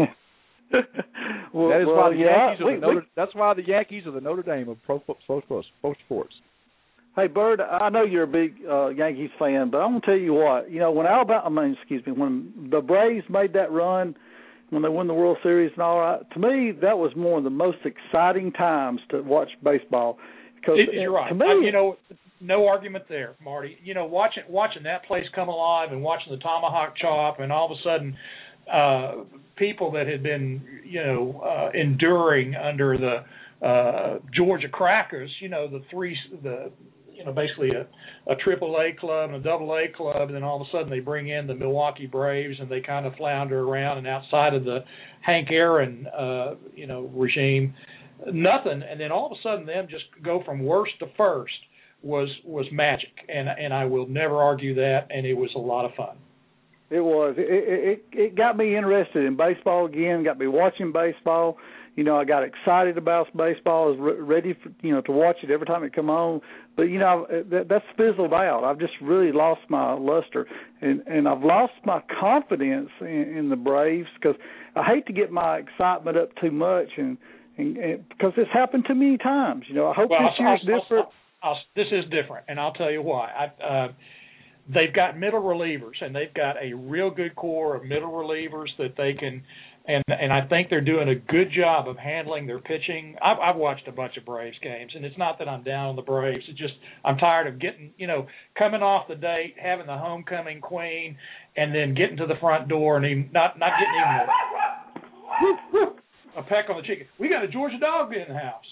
that is well, why the yeah, Yankees are we, the Notre, we, that's why the Yankees are the Notre Dame of pro, pro, pro, pro sports. Hey, Bird, I know you're a big uh, Yankees fan, but I'm going to tell you what. You know, when Alabama, I mean, excuse me, when the Braves made that run, when they won the World Series and all that, to me, that was one of the most exciting times to watch baseball. Because you're right. To me, I, you know, no argument there, Marty. You know, watching watching that place come alive and watching the tomahawk chop, and all of a sudden, uh, people that had been, you know, uh, enduring under the uh, Georgia Crackers, you know, the three, the you know, basically a, a triple A club and a double A club, and then all of a sudden they bring in the Milwaukee Braves and they kind of flounder around, and outside of the Hank Aaron, uh, you know, regime, nothing, and then all of a sudden them just go from worst to first was was magic, and and I will never argue that, and it was a lot of fun. It was. It, it it got me interested in baseball again. Got me watching baseball. You know, I got excited about baseball. I was re- ready for, you know, to watch it every time it come on. But you know, that, that's fizzled out. I've just really lost my luster, and and I've lost my confidence in, in the Braves because I hate to get my excitement up too much, and, and, and because it's happened to me times. You know, I hope well, this year's I'll, different. I'll, I'll, this is different, and I'll tell you why. I, uh, they've got middle relievers, and they've got a real good core of middle relievers that they can. And and I think they're doing a good job of handling their pitching. I've, I've watched a bunch of Braves games, and it's not that I'm down on the Braves. It's just I'm tired of getting, you know, coming off the date, having the homecoming queen, and then getting to the front door and even, not not getting even a, a peck on the cheek. We got a Georgia dog in the house.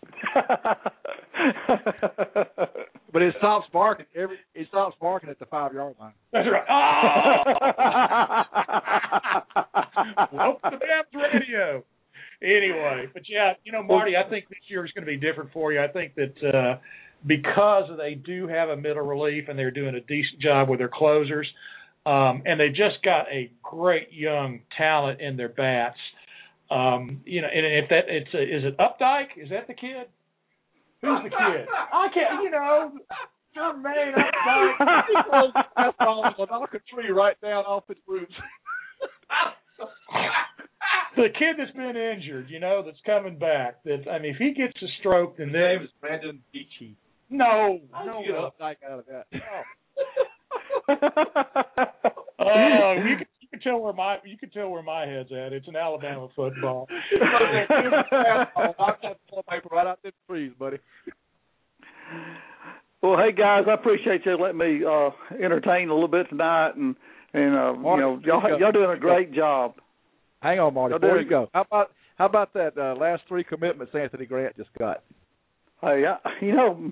But it stops barking every. It stops barking at the five yard line. That's right. Oh! Welcome to Bams Radio. Anyway, but yeah, you know, Marty, I think this year is going to be different for you. I think that uh, because they do have a middle relief and they're doing a decent job with their closers, um, and they just got a great young talent in their bats. Um, you know, and if that it's a, is it Updike? Is that the kid? Who's the kid? I can't. You know, Jermaine Updike. He throws the fastball and will knock a tree right down off its roots. The kid that's been injured, you know, that's coming back. That I mean, if he gets a stroke, then his name is Brandon Beachy. No, I no, get no. uptight out of that. Oh, you can you can tell where my you can tell where my head's at. It's an Alabama football. Knock that paper right out the trees, buddy. Well, hey guys, I appreciate you letting me uh, entertain a little bit tonight, and and uh, Marty, you know y'all y'all doing a great job. Hang on, Marty. Y'all Before doing- you go, how about how about that uh, last three commitments Anthony Grant just got? Hey, I, you know,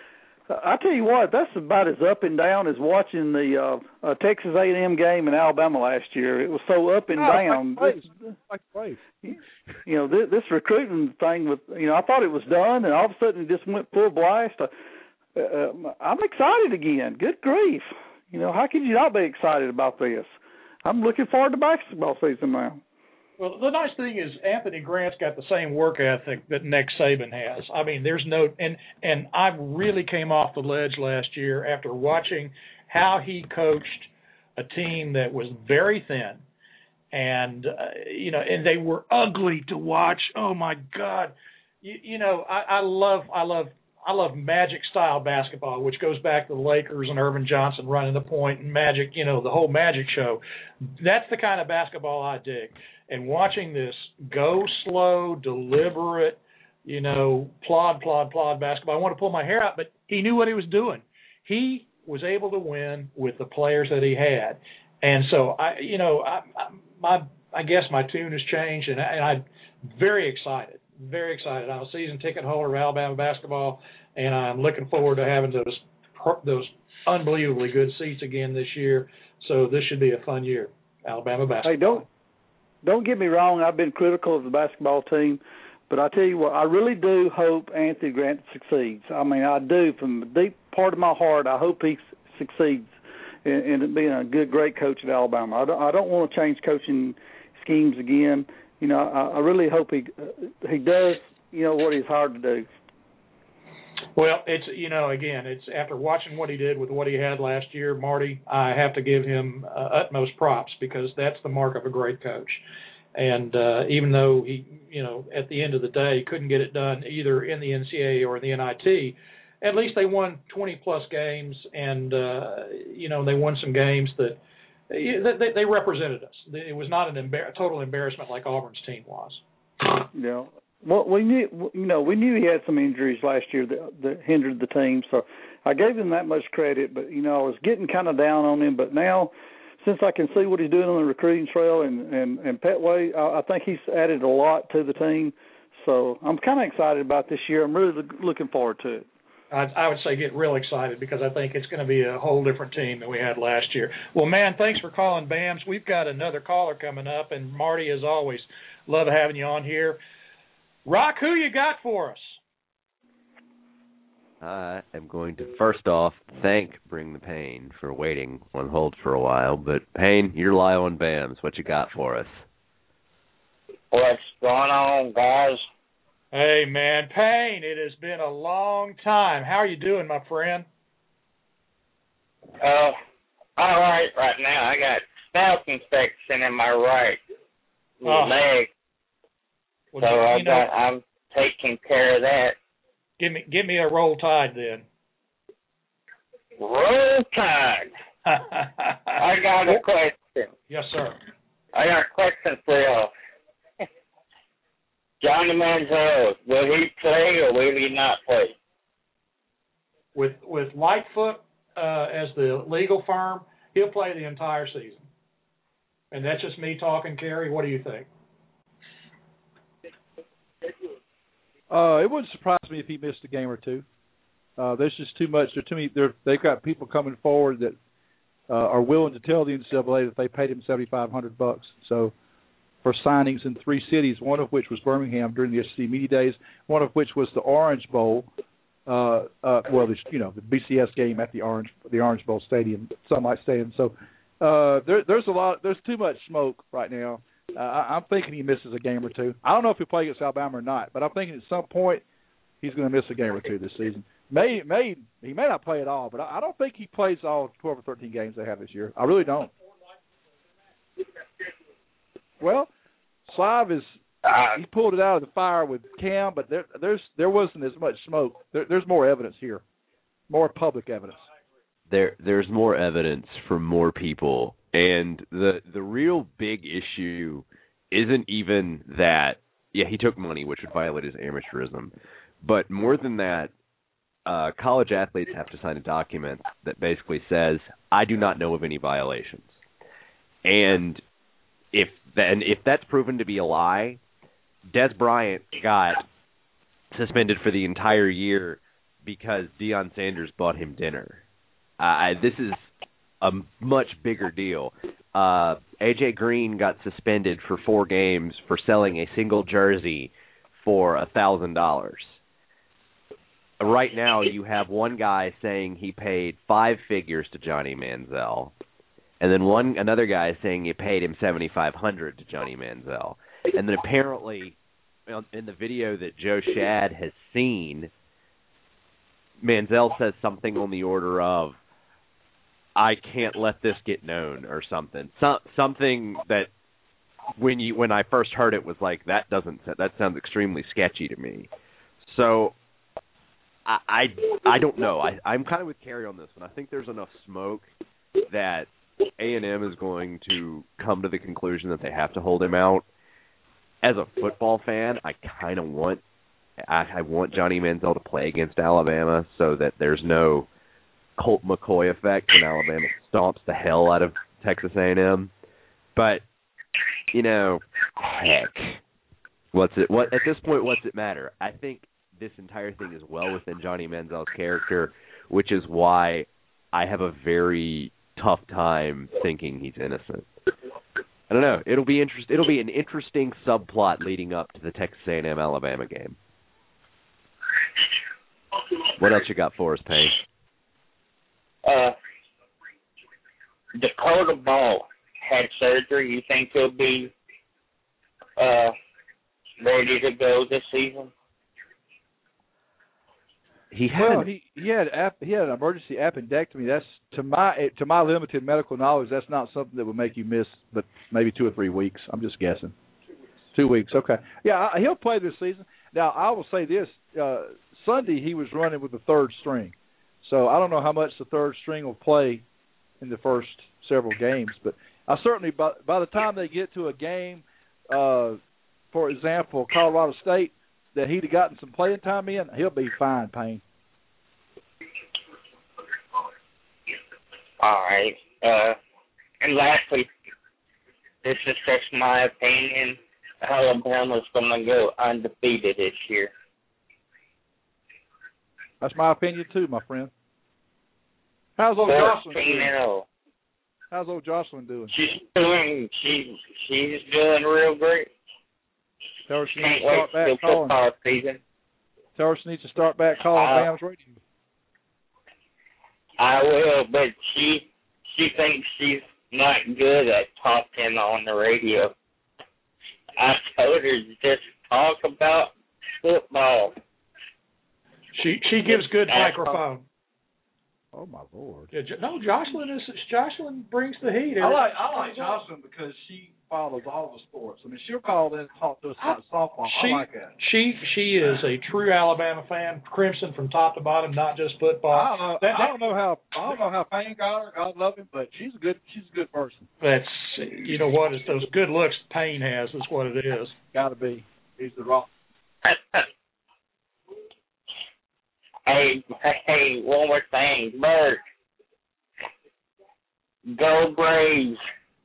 I tell you what, that's about as up and down as watching the uh, uh, Texas A and M game in Alabama last year. It was so up and Oh, down. Like This, like place. you know, this, this recruiting thing with, you know, I thought it was done, and all of a sudden it just went full blast. Uh, uh, I'm excited again. Good grief. You know, how could you not be excited about this? I'm looking forward to basketball season now. Well, the nice thing is Anthony Grant's got the same work ethic that Nick Saban has. I mean, there's no and and I really came off the ledge last year after watching how he coached a team that was very thin, and uh, you know, and they were ugly to watch. Oh my God, you, you know, I, I love I love. I love Magic style basketball, which goes back to the Lakers and Irvin Johnson running the point and Magic, you know, the whole Magic show. That's the kind of basketball I dig. And watching this go slow, deliberate, you know, plod, plod, plod basketball. I want to pull my hair out, but he knew what he was doing. He was able to win with the players that he had. And so, I, you know, I, I, my, I guess my tune has changed, and, I, and I'm very excited. Very excited. I'm a season ticket holder of Alabama basketball, and I'm looking forward to having those those unbelievably good seats again this year. So this should be a fun year, Alabama basketball. Hey, don't don't get me wrong. I've been critical of the basketball team, but I tell you what, I really do hope Anthony Grant succeeds. I mean, I do from the deep part of my heart. I hope he succeeds in, in being a good, great coach at Alabama. I don't, I don't want to change coaching schemes again. You know, I, I really hope he uh, he does, you know, what he's hired to do. Well, it's, you know, again, it's after watching what he did with what he had last year, Marty, I have to give him uh, utmost props because that's the mark of a great coach. And uh, even though he, you know, at the end of the day couldn't get it done either in the N C double A or the N I T, at least they won twenty-plus games, and, uh, you know, they won some games that They, they represented us. It was not an embar- total embarrassment like Auburn's team was. You know, well, we knew, you know, we knew he had some injuries last year that, that hindered the team, so I gave him that much credit. But you know, I was getting kind of down on him. But now, since I can see what he's doing on the recruiting trail and and, and Petway, I, I think he's added a lot to the team. So I'm kind of excited about this year. I'm really looking forward to it. I, I would say get real excited because I think it's going to be a whole different team than we had last year. Well, man, thanks for calling, Bams. We've got another caller coming up, and Marty, as always, love having you on here. Rock, who you got for us? I am going to first off thank Bring the Pain for waiting on hold for a while. But, Pain, you're live on Bams. What you got for us? What's going on, guys? Hey, man, Payne, it has been a long time. How are you doing, my friend? Uh, all right right now. I got scalp infection in my right Oh. leg, Well, so I you know, got, I'm taking care of that. Give me, give me a roll tide then. Roll Tide. I got a question. Yes, sir. I got a question for you. Johnny Manziel, will he play or will he not play? With with Lightfoot uh, as the legal firm, he'll play the entire season. And that's just me talking, Kerry. What do you think? Uh, it wouldn't surprise me if he missed a game or two. Uh, there's just too much. There's too many. They've got people coming forward that uh, are willing to tell the N C double A that they paid him seventy-five hundred bucks. So. For signings in three cities, one of which was Birmingham during the S E C Media Days, one of which was the Orange Bowl, uh, uh, well, the, you know, the B C S game at the Orange the Orange Bowl Stadium, Sunlight Stadium. So uh, there, there's a lot, there's too much smoke right now. Uh, I, I'm thinking he misses a game or two. I don't know if he'll play against Alabama or not, but I'm thinking at some point he's going to miss a game or two this season. May, may he may not play at all, but I, I don't think he plays all twelve or thirteen games they have this year. I really don't. Well, Slav is he pulled it out of the fire with Cam, but there there's there wasn't as much smoke. There, there's more evidence here. more public evidence. There, there's more evidence from more people, and the the real big issue isn't even that. Yeah, he took money, which would violate his amateurism, but more than that, uh, college athletes have to sign a document that basically says, "I do not know of any violations," and if then if that's proven to be a lie, Des Bryant got suspended for the entire year because Deion Sanders bought him dinner. Uh, this is a much bigger deal. Uh, A J Green got suspended for four games for selling a single jersey for a thousand dollars. Right now, you have one guy saying he paid five figures to Johnny Manziel, and then one another guy saying he paid him seventy five hundred to Johnny Manziel, and then apparently, in the video that Joe Shad has seen, Manziel says something on the order of, "I can't let this get known," or something. So, something that when you when I first heard it was like, that doesn't that sounds extremely sketchy to me. So I I, I don't know. I, I'm kind of with Kerry on this one. I think there's enough smoke that A and M is going to come to the conclusion that they have to hold him out. As a football fan, I kind of want I, I want Johnny Manziel to play against Alabama so that there's no Colt McCoy effect when Alabama stomps the hell out of Texas A and M. But, you know, heck, what's it? What at this point, what's it matter? I think this entire thing is well within Johnny Manziel's character, which is why I have a very tough time thinking he's innocent. I don't know. It'll be interest. It'll be an interesting subplot leading up to the Texas A and M Alabama game. What else you got for us, Payne? Uh, Dakota Ball had surgery. You think he'll be uh, ready to go this season? He had well, he he had ap- he had an emergency appendectomy. That's to my to my limited medical knowledge, that's not something that would make you miss, but maybe two or three weeks. I'm just guessing. Two weeks, okay. Yeah, I, he'll play this season. Now, I will say this: uh, Sunday he was running with the third string, so I don't know how much the third string will play in the first several games. But I certainly, by, by the time they get to a game, uh, for example, Colorado State, that he'd have gotten some playing time in, he'll be fine, Payne. All right. Uh, and lastly, this is just my opinion. Alabama's going to go undefeated this year. That's my opinion too, my friend. How's old Jocelyn doing? How's old Jocelyn doing? She's doing. She she's doing real great. Tell her she Can't needs to start back calling. Football season. Tell her she needs to start back calling uh, Bams Radio. I will, but she she thinks she's not good at talking on the radio. I told her to just talk about football. She she gives good microphone. Oh my Lord! Yeah, no, Jocelyn is Jocelyn brings the heat. I like I like Jocelyn because she follows all the sports. I mean, she'll call in and talk to us about softball. She, I like that. She she is a true Alabama fan, Crimson from top to bottom, not just football. I don't know, that, I don't know how I don't know how Payne got her. God love him, but she's a good she's a good person. That's you know what? It's those good looks Payne has is what it is. Got to be. He's the rock. Hey, hey, one more thing, Bert. Go Braves.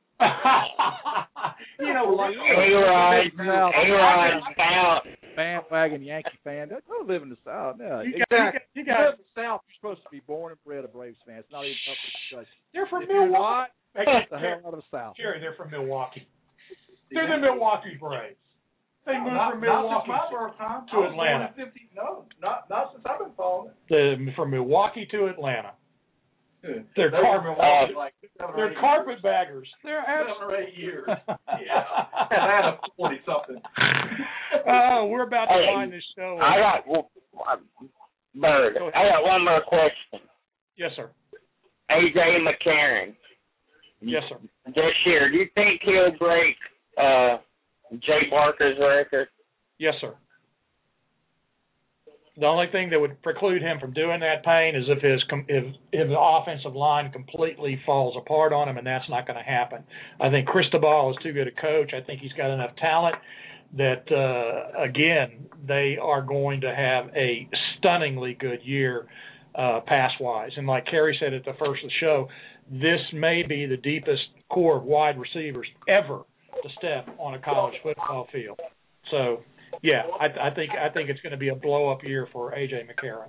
You know, like A-Rod, A-Rod's out. Bandwagon Yankee fan. Don't live in the South. No, you exactly. got, you got, you got, you live in the South, you're supposed to be born and bred a Braves fan. It's not even up for discussion. They're from if Milwaukee. You're not, get the hell out of the South. Jerry, they're from Milwaukee. They're the Milwaukee Braves. They moved not, from Milwaukee not my time. to Atlanta. fifty, no, not not since I've been following it. The, from Milwaukee to Atlanta. Good. They're, They're carpet, uh, like they're carpetbaggers. They're seven or eight years. Yeah, Atlanta forty something. Oh, we're about to Hey, find this show. I got well, Bird. Go I got one more question. Yes, sir. A J McCarron. Yes, sir. This year, do you think he'll break uh, Jay Barker's record? Yes, sir. The only thing that would preclude him from doing that, Payne, is if his if, if the offensive line completely falls apart on him, and that's not going to happen. I think Cristobal is too good a coach. I think he's got enough talent that, uh, again, they are going to have a stunningly good year uh, pass-wise. And like Kerry said at the first of the show, this may be the deepest core of wide receivers ever to step on a college football field. So, yeah, I, I think I think it's going to be a blow-up year for A J McCarron.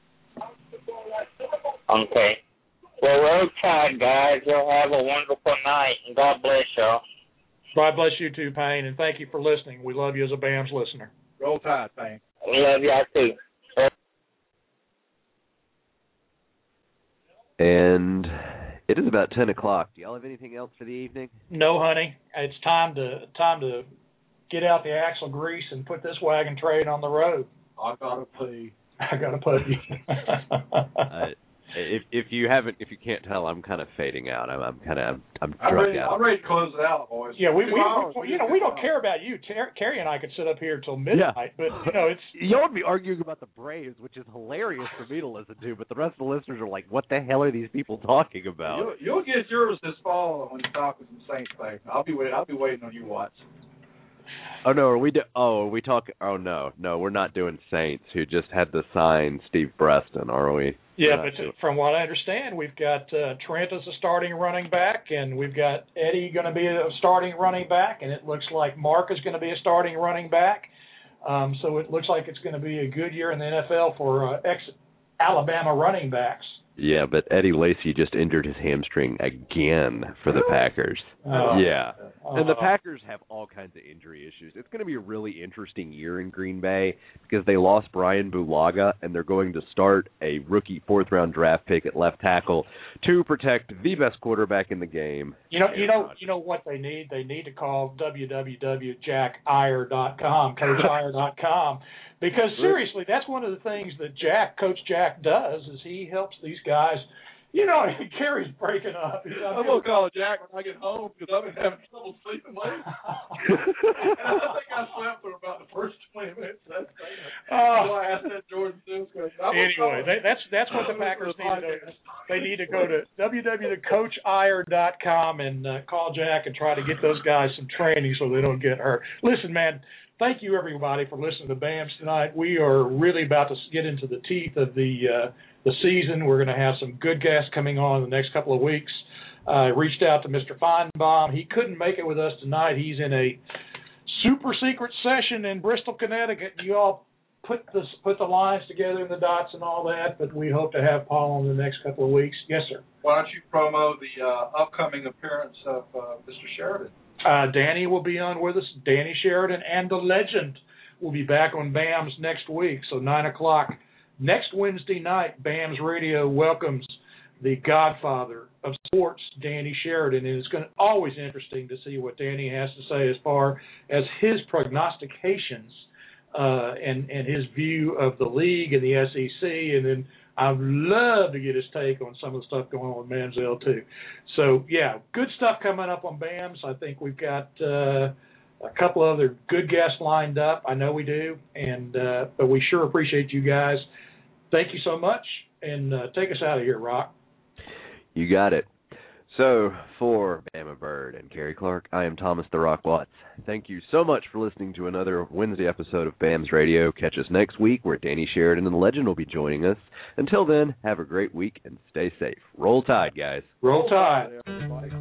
Okay. Well, roll tide, guys. You'll have a wonderful night, and God bless y'all. God bless you too, Payne, and thank you for listening. We love you as a B A M S listener. Roll Tide, Payne. We love y'all too. And it is about ten o'clock. Do y'all have anything else for the evening? No, honey. It's time to time to get out the axle grease and put this wagon train on the road. I gotta pee. I gotta pee. uh, if if you haven't, if you can't tell, I'm kind of fading out. I'm, I'm kind of I'm, I'm I'm drunk ready, out. I'm ready to close it out, boys. Yeah, we, Two we, hours, we you know we don't care about you. Ter- Kerry and I could sit up here till midnight, Yeah. but you know it's Y'all would be arguing about the Braves, which is hilarious for me to listen to, but the rest of the listeners are like, "What the hell are these people talking about?" You'll, you'll get yours this fall when you talk with some Saints fans. I'll be wait, I'll be waiting on you, Watts. Oh no, are we? Do- oh, are we talking? Oh no, no, we're not doing Saints, who just had to sign Steve Breston, are we? yeah. We're not But doing- from what I understand, we've got uh, Trent as a starting running back, and we've got Eddie going to be a starting running back, and it looks like Mark is going to be a starting running back. Um, so it looks like it's going to be a good year in the N F L for uh, ex-Alabama running backs. Yeah, but Eddie Lacy just injured his hamstring again for the Packers. Oh. Yeah. And the Oh. Packers have all kinds of injury issues. It's going to be a really interesting year in Green Bay because they lost Brian Bulaga, and they're going to start a rookie fourth-round draft pick at left tackle to protect the best quarterback in the game. You know, you know, you know what they need. They need to call w w w dot jack iyer dot com, coach iyer dot com, because seriously, that's one of the things that Jack, Coach Jack, does is he helps these guys. You know, Kerry's breaking up. He's, I'm gonna call Jack when I get home because I've been having trouble sleeping late. And I think I slept for about the first twenty minutes. That's Oh. why I asked that Jordan Sims question. Anyway, they, that's that's what the Packers need to do. They need to go to w w w dot coach iyer dot com and uh, call Jack and try to get those guys some training so they don't get hurt. Listen, man, thank you everybody for listening to B A M S tonight. We are really about to get into the teeth of the uh, the season. We're going to have some good guests coming on in the next couple of weeks. I uh, reached out to Mister Feinbaum. He couldn't make it with us tonight. He's in a super secret session in Bristol, Connecticut. You all put the put the lines together and the dots and all that, but we hope to have Paul in the next couple of weeks. Yes, sir. Why don't you promo the uh, upcoming appearance of uh, Mister Sheridan? Uh, Danny will be on with us. Danny Sheridan and the legend will be back on B A M S next week. So nine o'clock next Wednesday night, B A M S Radio welcomes the godfather of sports, Danny Sheridan. And it's going to always interesting to see what Danny has to say as far as his prognostications uh, and, and his view of the league and the S E C. And then I'd love to get his take on some of the stuff going on with Manziel, too. So, yeah, good stuff coming up on B A M S. I think we've got uh, a couple other good guests lined up. I know we do. and uh, But we sure appreciate you guys. Thank you so much. And uh, take us out of here, Rock. You got it. So, for Bama Bird and Kerry Clark, I am Thomas the Rock Watts. Thank you so much for listening to another Wednesday episode of B A M S Radio. Catch us next week where Danny Sheridan and the legend will be joining us. Until then, have a great week and stay safe. Roll Tide, guys. Roll Tide.